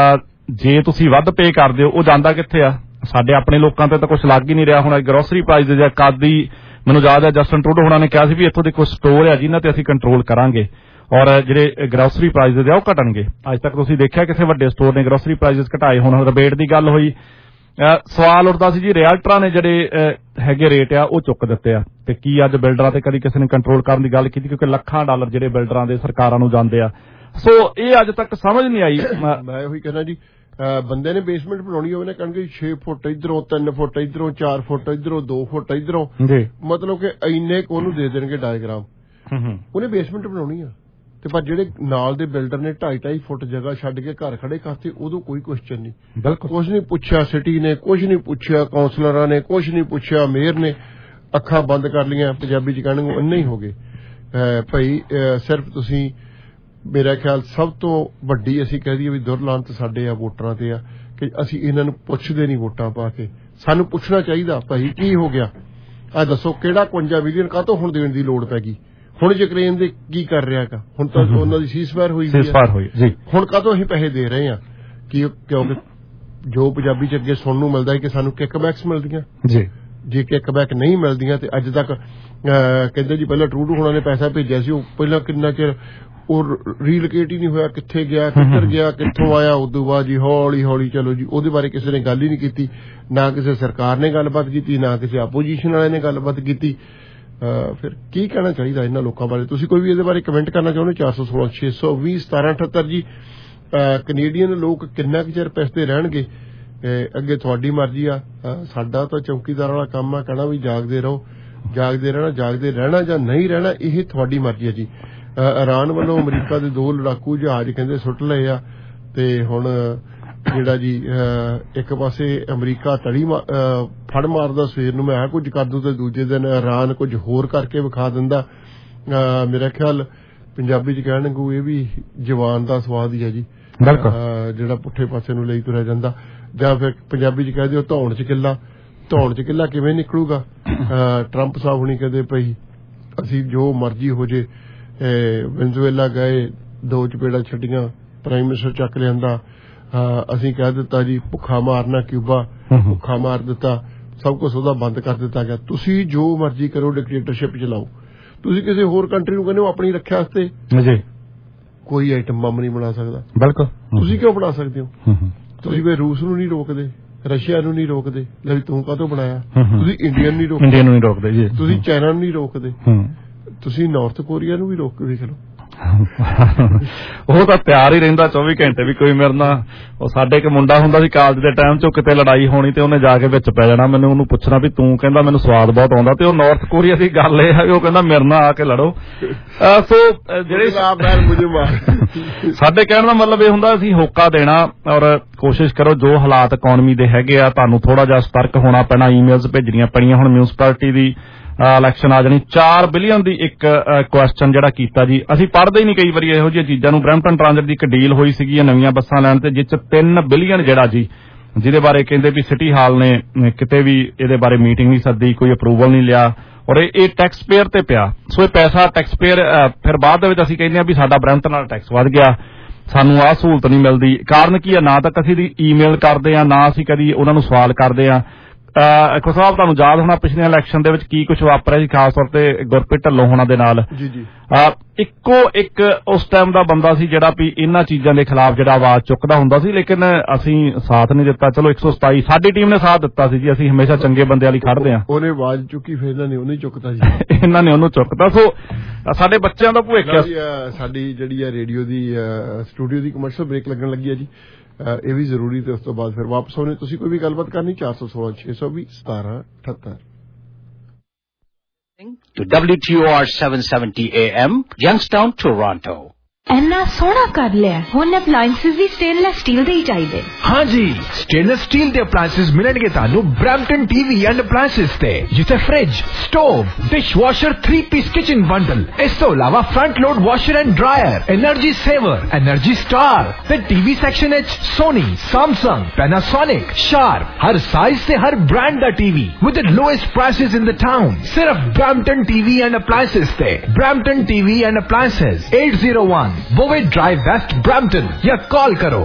ਜੇ ਤੁਸੀਂ ਵੱਧ ਪੇ ਕਰਦੇ ਹੋ ਉਹ ਜਾਂਦਾ ਕਿੱਥੇ ਆ? ਸਾਡੇ ਆਪਣੇ ਲੋਕਾਂ ਤੇ ਤਾਂ ਕੁਛ ਲੱਗ ਹੀ ਨਹੀਂ ਰਿਹਾ। ਹੁਣ ਗਰੋਸਰੀ ਪ੍ਰਾਈਸ ਜਾਂ ਕਾਦੀ ਮੈਨੂੰ ਯਾਦ ਹੈ ਜਸਟਨ ਟਰੂਡੋ ਹੋਣਾ ਨੇ ਕਿਹਾ ਸੀ ਵੀ ਇੱਥੋਂ ਦੇ ਕੁਝ ਸਟੋਰ ਆ ਜਿਨ੍ਹਾਂ ਤੇ ਅਸੀਂ ਕੰਟਰੋਲ ਕਰਾਂਗੇ ਔਰ ਜਿਹੜੇ ਗਰੋਸਰੀ ਪ੍ਰਾਈਸਿਸ ਆ ਉਹ ਘਟਣਗੇ। ਅੱਜ ਤੱਕ ਤੁਸੀਂ ਦੇਖਿਆ ਕਿਸੇ ਵੱਡੇ ਸਟੋਰ ਨੇ ਗਰੋਸਰੀ ਪ੍ਰਾਈਸਿਸ ਘਟਾਏ? ਹੁਣ ਰਿਬੇਟ ਦੀ ਗੱਲ ਹੋਈ, ਸਵਾਲ ਉੱਠਦਾ ਸੀ ਜੀ ਰਿਐਲਟਰਾਂ ਨੇ ਜਿਹੜੇ ਹੈਗੇ ਰੇਟ ਆ ਉਹ ਚੁੱਕ ਦਿੱਤੇ ਆ, ਤੇ ਕੀ ਅੱਜ ਬਿਲਡਰਾਂ ਤੇ ਕਦੀ ਕਿਸੇ ਨੇ ਕੰਟਰੋਲ ਕਰਨ ਦੀ ਗੱਲ ਕੀਤੀ? ਕਿਉਂਕਿ ਲੱਖਾਂ ਡਾਲਰ ਜਿਹੜੇ ਬਿਲਡਰਾਂ ਦੇ ਸਰਕਾਰਾਂ ਨੂੰ ਜਾਂਦੇ ਆ। ਸੋ ਇਹ ਅੱਜ ਤੱਕ ਸਮਝ ਨਹੀਂ ਆਈ। ਮੈਂ ਉਹੀ ਕਹਿੰਦਾ ਜੀ, ਬੰਦੇ ਨੇ ਬੇਸਮੈਂਟ ਬਣਾਉਣੀ ਹੋਵੇ ਨਾ ਕਹਿਣਗੇ 6 ਫੁੱਟ ਇਧਰੋਂ, 3 ਫੁੱਟ ਇਧਰੋਂ, 4 ਫੁੱਟ ਇਧਰੋਂ, 2 ਫੁੱਟ ਇਧਰੋਂ, ਮਤਲਬ ਕਿ ਇੰਨੇ ਕੁ ਉਹਨੂੰ ਦੇ ਦੇਣਗੇ ਡਾਇਗ੍ਰਾਮ। ਉਹਨੇ ਬੇਸਮੈਂਟ ਬਣਾਉਣੀ ਆ ਤੇ ਪਰ ਜਿਹੜੇ ਨਾਲ ਦੇ ਬਿਲਡਰ ਨੇ 2.5 ਫੁੱਟ ਜਗ੍ਹਾ ਛੱਡ ਕੇ ਘਰ ਖੜੇ ਕਰਤੇ, ਉਦੋਂ ਕੋਈ ਕੁਐਸਚਨ ਨਹੀਂ। ਬਿਲਕੁਲ ਕੁਛ ਨਹੀਂ ਪੁੱਛਿਆ ਸਿਟੀ ਨੇ, ਕੁਛ ਨਹੀਂ ਪੁੱਛਿਆ ਕਾਉਂਸਲਰਾਂ ਨੇ, ਕੁਛ ਨਹੀਂ ਪੁੱਛਿਆ ਮੇਅਰ ਨੇ, ਅੱਖਾਂ ਬੰਦ ਕਰ ਲਈਆਂ, ਪੰਜਾਬੀ ਚ ਕਹਿਣਗੇ ਇੰਨੇ ਹੀ ਹੋ ਗਏ। ਭਾਈ ਸਿਰਫ ਤੁਸੀਂ ਮੇਰਾ ਖਿਆਲ ਸਭ ਤੋਂ ਵੱਡੀ ਅਸੀਂ ਕਹਿ ਦਈਏ ਵੀ ਦੁਰਲਾਂਤ ਸਾਡੇ ਆ ਵੋਟਰਾਂ ਤੇ ਆ ਕਿ ਅਸੀਂ ਇਹਨਾਂ ਨੂੰ ਪੁੱਛਦੇ ਨਹੀਂ ਵੋਟਾਂ ਪਾ ਕੇ। ਸਾਨੂੰ ਪੁੱਛਣਾ ਚਾਹੀਦਾ ਭਾਈ ਕੀ ਹੋ ਗਿਆ, ਆ ਦੱਸੋ ਕਿਹੜਾ 52 ਮਿਲੀਅਨ ਕਾਹਤੋਂ ਹੁਣ ਦੇਣ ਦੀ ਲੋੜ ਪੈ ਗਈ? ਹੁਣ ਯੂਕਰੇਨ ਦੇ ਕੀ ਕਰ ਰਿਹਾ ਹੈਗਾ? ਹੁਣ ਤਾਂ ਉਹਨਾਂ ਦੀ ਸੀਜ਼ਫਾਇਰ ਹੋਈ ਹੈ, ਹੁਣ ਕਾਹਤੋਂ ਅਸੀਂ ਪੈਸੇ ਦੇ ਰਹੇ ਹਾਂ? ਕਿਉਂਕਿ ਜੋ ਪੰਜਾਬੀ ਚ ਅੱਗੇ ਸੁਣਨ ਨੂੰ ਮਿਲਦਾ ਹੈ ਕਿ ਸਾਨੂੰ ਕਿੱਕਬੈਕਸ ਮਿਲਦੀਆਂ ਜੀ, ਜੇ ਕਿੱਕਬੈਕ ਨਹੀਂ ਮਿਲਦੀਆਂ ਤੇ ਅੱਜ ਤੱਕ ਕਹਿੰਦੇ ਜੀ ਪਹਿਲਾਂ ਟਰੂਡੋ ਹੁਣਾਂ ਨੇ ਪੈਸਾ ਭੇਜਿਆ ਸੀ, ਉਹ ਪਹਿਲਾਂ ਕਿੰਨਾ ਚਿਰ ਉਹ ਰੀਲੋਕੇਟ ਹੀ ਨਹੀਂ ਹੋਇਆ, ਕਿੱਥੇ ਗਿਆ, ਕਿੱਧਰ ਗਿਆ, ਕਿੱਥੋਂ ਆਇਆ? ਉਦੋਂ ਬਾਅਦ ਜੀ ਹੌਲੀ ਹੌਲੀ ਚਲੋ ਜੀ ਉਹਦੇ ਬਾਰੇ ਕਿਸੇ ਨੇ ਗੱਲ ਹੀ ਨਹੀਂ ਕੀਤੀ, ਨਾ ਕਿਸੇ ਸਰਕਾਰ ਨੇ ਗੱਲਬਾਤ ਕੀਤੀ, ਨਾ ਕਿਸੇ ਆਪੋਜੀਸ਼ਨ ਵਾਲੇ ਨੇ ਗੱਲਬਾਤ ਕੀਤੀ। ਫਿਰ ਕੀ ਕਹਿਣਾ ਚਾਹੀਦਾ ਇਹਨਾਂ ਲੋਕਾਂ ਬਾਰੇ? ਤੁਸੀਂ ਕੋਈ ਵੀ ਇਹਦੇ ਬਾਰੇ ਕਮੈਂਟ ਕਰਨਾ ਚਾਹੁੰਦੇ? 416 620 1778 ਜੀ। ਕੈਨੇਡੀਅਨ ਲੋਕ ਕਿੰਨਾ ਕੁ ਚਿਰ ਪੈਸਦੇ ਰਹਿਣਗੇ? ਅੱਗੇ ਤੁਹਾਡੀ ਮਰਜ਼ੀ ਆ, ਸਾਡਾ ਤਾਂ ਚੌਕੀਦਾਰ ਵਾਲਾ ਕੰਮ ਆ ਕਹਿਣਾ ਵੀ ਜਾਗਦੇ ਰਹੋ, ਜਾਗਦੇ ਰਹਿਣਾ ਜਾਂ ਨਹੀਂ ਰਹਿਣਾ ਇਹ ਤੁਹਾਡੀ ਮਰਜ਼ੀ ਆ ਜੀ। ਇਰਾਨ ਵੱਲੋਂ ਅਮਰੀਕਾ ਦੇ 2 ਲੜਾਕੂ ਜਹਾਜ਼ ਕਹਿੰਦੇ ਸੁੱਟ ਲਏ ਆ, ਤੇ ਹੁਣ ਜਿਹੜਾ ਜੀ ਇੱਕ ਪਾਸੇ ਅਮਰੀਕਾ ਤੜੀ ਫੜ ਮਾਰਦਾ ਸਵੇਰ ਨੂੰ ਮੈਂ ਕੁਝ ਕਰ ਦੂੰ ਤੇ ਦੂਜੇ ਦਿਨ ਇਰਾਨ ਕੁਝ ਹੋਰ ਕਰਕੇ ਵਿਖਾ ਦਿੰਦਾ। ਮੇਰਾ ਖਿਆਲ ਪੰਜਾਬੀ ਚ ਕਹਿਣਗੇ ਇਹ ਵੀ ਜਵਾਨ ਦਾ ਸਵਾਦ ਹੀ ਹੈ ਜੀ, ਜਿਹੜਾ ਪੁੱਠੇ ਪਾਸੇ ਨੂੰ ਲਈ ਤੁਰਿਆ ਜਾਂਦਾ। ਜਾਂ ਫਿਰ ਪੰਜਾਬੀ ਚ ਕਹਿ ਦਿਓ ਧੌਣ ਚ ਕਿੱਲਾ ਕਿਵੇਂ ਨਿਕਲੂਗਾ? ਟਰੰਪ ਸਾਹਿਬ ਹੁਣੀ ਕਹਿੰਦੇ ਪਈ ਅਸੀਂ ਜੋ ਮਰਜ਼ੀ ਹੋ ਜੇ, ਵੈਨਜ਼ੂਏਲਾ ਗਏ 2 ਚਪੇੜਾਂ ਛੱਡੀਆਂ, ਪ੍ਰਾਈਮ ਮਿਨਿਸਟਰ ਚੱਕ ਲਿਆਂਦਾ, ਅਸੀਂ ਕਹਿ ਦਿੱਤਾ ਜੀ ਭੁੱਖਾ ਮਾਰਨਾ ਕਿਊਬਾ, ਭੁੱਖਾ ਮਾਰ ਦਿੱਤਾ, ਸਭ ਕੁਛ ਉਹਦਾ ਬੰਦ ਕਰ ਦਿੱਤਾ ਗਿਆ। ਤੁਸੀਂ ਜੋ ਮਰਜ਼ੀ ਕਰੋ, ਡਿਕਟੇਟਰਸ਼ਿਪ ਚਲਾਓ। ਤੁਸੀਂ ਕਿਸੇ ਹੋਰ ਕੰਟਰੀ ਨੂੰ ਕਹਿੰਦੇ ਹੋ ਆਪਣੀ ਰੱਖਿਆ ਵਾਸਤੇ ਕੋਈ ਆਈਟਮ ਬੰਬ ਨਹੀਂ ਬਣਾ ਸਕਦਾ, ਬਿਲਕੁਲ ਤੁਸੀਂ ਕਿਉਂ ਬਣਾ ਸਕਦੇ ਹੋ? ਤੁਸੀਂ ਵੀ ਰੂਸ ਨੂੰ ਨਹੀਂ ਰੋਕਦੇ, ਰਸ਼ੀਆ ਨੂੰ ਨਹੀਂ ਰੋਕਦੇ, ਲੈ ਤੂੰ ਕਾਹਤੋਂ ਬਣਾਇਆ? ਤੁਸੀਂ ਇੰਡੀਅਨ ਨਹੀਂ ਰੋਕਦੇ ਜੀ, ਤੁਸੀਂ ਚਾਈਨਾ ਨੂੰ ਨਹੀਂ ਰੋਕਦੇ, ਤੁਸੀਂ ਨਾਰਥ ਕੋਰੀਆ ਨੂੰ ਵੀ ਰੋਕ ਵੇਖ ਲਓ। ਉਹ ਤਾਂ ਤਿਆਰ ਹੀ ਰਹਿੰਦਾ 24 ਘੰਟੇ ਵੀ ਕੋਈ ਮੇਰੇ ਨਾਲ। ਉਹ ਸਾਡੇ ਇੱਕ ਮੁੰਡਾ ਹੁੰਦਾ ਸੀ ਕਾਲਜ ਦੇ ਟਾਈਮ ਚ, ਕਿਤੇ ਲੜਾਈ ਹੋਣੀ ਤੇ ਉਹਨੇ ਜਾ ਕੇ ਵਿੱਚ ਪੈ ਜਾਣਾ, ਮੈਨੂੰ ਉਹਨੂੰ ਪੁੱਛਣਾ ਵੀ ਤੂੰ ਕਹਿੰਦਾ ਮੈਨੂੰ ਸਵਾਦ ਬਹੁਤ ਆਉਂਦਾ, ਤੇ ਉਹ ਨਾਰਥ ਕੋਰੀਆ ਦੀ ਗੱਲ ਇਹ ਹੈ ਵੀ ਉਹ ਕਹਿੰਦਾ ਮੇਰੇ ਨਾਲ ਆ ਕੇ ਲੜੋ। ਸੋ ਜਿਹੜੇ ਸਾਡੇ ਕਹਿਣ ਦਾ ਮਤਲਬ ਇਹ ਹੁੰਦਾ ਅਸੀਂ ਹੋਕਾ ਦੇਣਾ ਔਰ ਕੋਸ਼ਿਸ਼ ਕਰੋ ਜੋ ਹਾਲਾਤ ਇਕਨੋਮੀ ਦੇ ਹੈਗੇ ਆ ਤੁਹਾਨੂੰ ਥੋੜਾ ਜਿਹਾ ਸਤਰਕ ਹੋਣਾ ਪੈਣਾ। ਈਮੇਲਸ ਭੇਜਣੀਆਂ ਪੈਣੀਆਂ। ਹੁਣ ਮਿਊਨਿਸਪੈਲਿਟੀ ਦੀ ਇਲੈਕਸ਼ਨ ਆ ਜਾਣੀ, 4 ਬਿਲੀਅਨ ਦੀ ਇੱਕ ਕੁਐਸਚਨ ਜਿਹੜਾ ਕੀਤਾ ਜੀ, ਅਸੀਂ ਪੜ੍ਹਦੇ ਹੀ ਨਹੀਂ ਕਈ ਵਾਰੀ ਇਹੋ ਜਿਹੀਆਂ ਚੀਜ਼ਾਂ ਨੂੰ। ਬਰੈਂਪਟਨ ਟ੍ਰਾਂਜ਼ਿਟ ਦੀ ਇੱਕ ਡੀਲ ਹੋਈ ਸੀਗੀ ਨਵੀਆਂ ਬੱਸਾਂ ਲੈਣ ਤੇ, ਜਿਸ ਚ 3 ਬਿਲੀਅਨ ਜਿਹੜਾ ਜੀ, ਜਿਹਦੇ ਬਾਰੇ ਕਹਿੰਦੇ ਵੀ ਸਿਟੀ ਹਾਲ ਨੇ ਕਿਤੇ ਵੀ ਇਹਦੇ ਬਾਰੇ ਮੀਟਿੰਗ ਨਹੀਂ ਸੱਦੀ, ਕੋਈ ਅਪਰੂਵਲ ਨਹੀਂ ਲਿਆ, ਔਰ ਇਹ ਟੈਕਸ ਪੇਅਰ ਤੇ ਪਿਆ। ਸੋ ਇਹ ਪੈਸਾ ਟੈਕਸ ਪੇਅਰ, ਫਿਰ ਬਾਅਦ ਦੇ ਵਿੱਚ ਅਸੀਂ ਕਹਿੰਦੇ ਆ ਵੀ ਸਾਡਾ ਬਰੈਂਪਟਨ ਨਾਲ ਟੈਕਸ ਵੱਧ ਗਿਆ, ਸਾਨੂੰ ਆਹ ਸਹੂਲਤ ਨਹੀਂ ਮਿਲਦੀ। ਕਾਰਨ ਕੀ ਆ? ਨਾ ਤਾਂ ਅਸੀਂ ਈਮੇਲ ਕਰਦੇ ਆ, ਨਾ ਅਸੀਂ ਕਦੀ ਉਹਨਾਂ ਨੂੰ ਸਵਾਲ ਕਰਦੇ ਆ। ਖੋ ਸਾਹਿਬ ਤੁਹਾਨੂੰ ਯਾਦ ਹੋਣਾ ਪਿਛਲੇ ਇਲੈਕਸ਼ਨ ਦੇ ਵਿੱਚ ਕੀ ਕੁਝ ਵਾਪਰਿਆ ਸੀ, ਖਾਸ ਤੌਰ ਤੇ ਗੁਰਪ੍ਰੀਤ ਢੱਲੋਂ ਹੋਣਾ ਦੇ ਨਾਲ। ਇੱਕੋ ਇੱਕ ਉਸ ਟਾਈਮ ਦਾ ਬੰਦਾ ਸੀ ਜਿਹੜਾ ਵੀ ਇਹਨਾਂ ਚੀਜ਼ਾਂ ਦੇ ਖਿਲਾਫ ਜਿਹੜਾ ਆਵਾਜ਼ ਚੁੱਕਦਾ ਹੁੰਦਾ ਸੀ, ਲੇਕਿਨ ਅਸੀਂ ਸਾਥ ਨਹੀਂ ਦਿੱਤਾ। ਚਲੋ 127 ਸਾਡੀ ਟੀਮ ਨੇ ਸਾਥ ਦਿੱਤਾ ਸੀ ਜੀ, ਅਸੀਂ ਹਮੇਸ਼ਾ ਚੰਗੇ ਬੰਦੇ ਵਾਲੀ ਖੜਦੇ ਆ। ਉਹਨੇ ਆਵਾਜ਼ ਚੁੱਕੀ, ਫਿਰ ਇਹਨਾਂ ਨੇ ਉਹਨੂੰ ਚੁੱਕਤਾ ਜੀ, ਇਹਨਾਂ ਨੇ ਉਹਨੂੰ ਚੁੱਕਤਾ। ਸੋ ਸਾਡੇ ਬੱਚਿਆਂ ਦਾ ਭਵਿੱਖ। ਸਾਡੀ ਜਿਹੜੀ ਆ ਰੇਡੀਓ ਦੀ ਸਟੂਡੀਓ ਦੀ ਕਮਰਸ਼ੀਅਲ ਬ੍ਰੇਕ ਲੱਗਣ ਲੱਗੀ ਹੈ ਜੀ, ਇਹ ਵੀ ਜ਼ਰੂਰੀ, ਤੇ ਉਸ ਤੋਂ ਬਾਅਦ ਫਿਰ ਵਾਪਸ ਆਉਣੇ। ਤੁਸੀਂ ਕੋਈ ਵੀ ਗੱਲਬਾਤ ਕਰਨੀ 416 620 1778 to WTOR 770 AM, Youngstown, Toronto. ਇੰਨਾ ਸੋਹਣਾ ਕਰ ਲਿਆ, ਹੁਣ ਅਪਲਾਈਐਂਸਸ ਵੀ ਸਟੇਨਲੈਸ ਸਟੀਲ ਦੇ ਹੀ ਚਾਹੀਦੇ। हाँ जी, स्टेनलेस स्टील ਦੇ ਅਪਲਾਈਐਂਸਸ ਮਿਲਣਗੇ ਤੁਹਾਨੂੰ ਬ੍ਰੈਂਪਟਨ ਟੀਵੀ ਐਂਡ ਅਪਲਾਈਐਂਸਸ ਤੇ, ਜਿੱਥੇ fridge, stove, dishwasher, 3-piece kitchen bundle, ਇਸ ਤੋਂ ਇਲਾਵਾ front load washer and dryer, energy saver, energy star ਤੇ ਟੀਵੀ ਸੈਕਸ਼ਨ ਵਿੱਚ ਸੋਨੀ, ਸੈਮਸੰਗ, ਪੈਨਾਸੋਨਿਕ, ਸ਼ਾਰਪ, ਹਰ ਸਾਈਜ਼ ਤੇ ਹਰ ਬ੍ਰਾਂਡ ਦਾ TV with the lowest prices in the town. ਸਿਰਫ ਬ੍ਰੈਂਪਟਨ ਟੀਵੀ ਐਂਡ ਅਪਲਾਈਐਂਸਸ ਤੇ। Brampton TV and Appliances 801 Bovet Drive West, Brampton, या call करो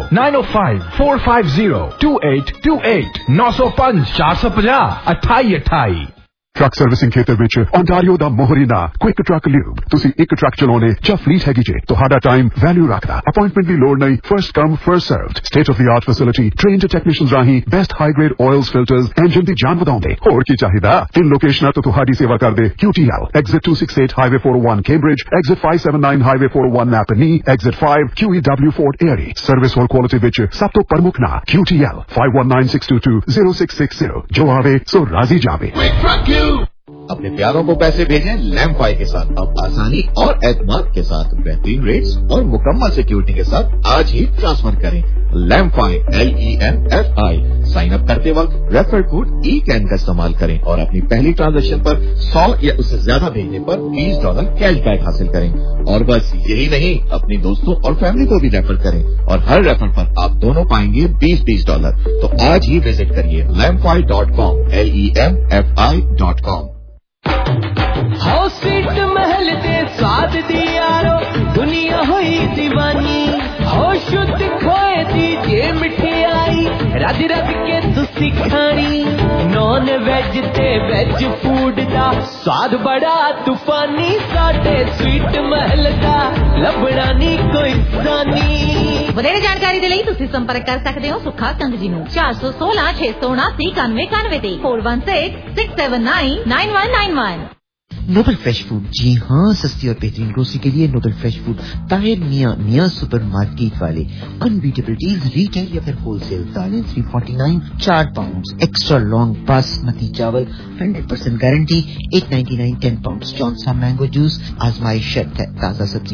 905-450-2828 905 450 2828। ਟਰੱਕ ਸਰਵਿਸਿੰਗ ਖੇਤਰ ਵਿੱਚ ਓਨਟਾਰੀਓ ਦਾ ਮੋਹਰੀ ਨਾਂ ਕੁਇਕ ਟਰੱਕ ਲਿਊਬ। ਤੁਸੀਂ ਇੱਕ ਟਰੱਕ ਚਲਾਉਣੇ ਜਾਂ ਫਲੀਟ ਹੈਗੀ ਜੇ, ਤੁਹਾਡਾ ਟਾਈਮ ਵੈਲਿਊ ਰੱਖਦਾ। ਅਪਾਇੰਟਮੈਂਟ ਦੀ ਲੋੜ ਨਹੀਂ, first come first served. State of the art facility, trained technicians ਰਾਹੀਂ best high grade oils, filters, engine ਦੀ ਜਾਨ ਵਧਾਉਂਦੇ। ਹੋਰ ਕੀ ਚਾਹੀਦਾ? 3 ਲੋਕੇਸ਼ਨਾਂ ਤੋਂ ਤੁਹਾਡੀ ਸੇਵਾ ਕਰਦੇ। QTL, Exit 268 Highway 401 Cambridge, Exit 579 Highway 401 Napanee, Exit 5 QEW Fort Erie। Service ਹੋਰ ਕੁਆਲਿਟੀ ਵਿੱਚ ਸਭ ਤੋਂ ਪ੍ਰਮੁੱਖ ਨਾਂ QTL 5196220660। ਜੋ ਆਵੇ ਸੋ ਰਾਜ਼ੀ ਜਾਵੇ। अपने प्यारों को पैसे भेजें लैम्फाई के साथ। अब आसानी और एतमाद के साथ बेहतरीन रेट्स और मुकम्मल सिक्योरिटी के साथ आज ही ट्रांसफर करें। लैम्फाई LEMFI। साइन अप करते वक्त रेफर कोड ECAN का इस्तेमाल करें और अपनी पहली ट्रांजैक्शन पर 100 या उससे ज्यादा भेजने पर $20 कैशबैक हासिल करें। और बस यही नहीं, अपने दोस्तों और फैमिली को भी रेफर करें और हर रेफर पर आप दोनों पाएंगे $20। तो आज ही विजिट करिए lamfi.com LEMFI.com। हाउस स्वीट महल दे स्वाद दी यारो दुनिया हुई दीवानी हो शुद्ध खोए दी जे मिठाई रज रज के तुसी खानी नॉन वेज ते वेज फूड दा स्वाद बड़ा तूफानी साडे स्वीट महल दा लभना नहीं कोई सानी। ਵਧੇਰੇ ਜਾਣਕਾਰੀ ਦੇ ਲਈ ਤੁਸੀਂ ਸੰਪਰਕ ਕਰ ਸਕਦੇ ਹੋ ਸੁਖਾ ਕੰਗ ਜੀ ਨੂੰ 416 679 9191 ਤੇ 4166799191। नोबल फ्रेश फूड, जी हाँ, सस्ती और बेहतरीन ग्रोसरी के लिए नोबल फ्रेश फूड ताहिर मियां सुपरमार्केट वाले। अनबीटेबल डील्स रिटेल या फिर होलसेल। दालें 349 4 पाउंड, एक्स्ट्रा लॉन्ग बासमती चावल 100% guarantee 899 10 pound. Johnson mango juice आजमाइश शर्त है। ताज़ा सब्जी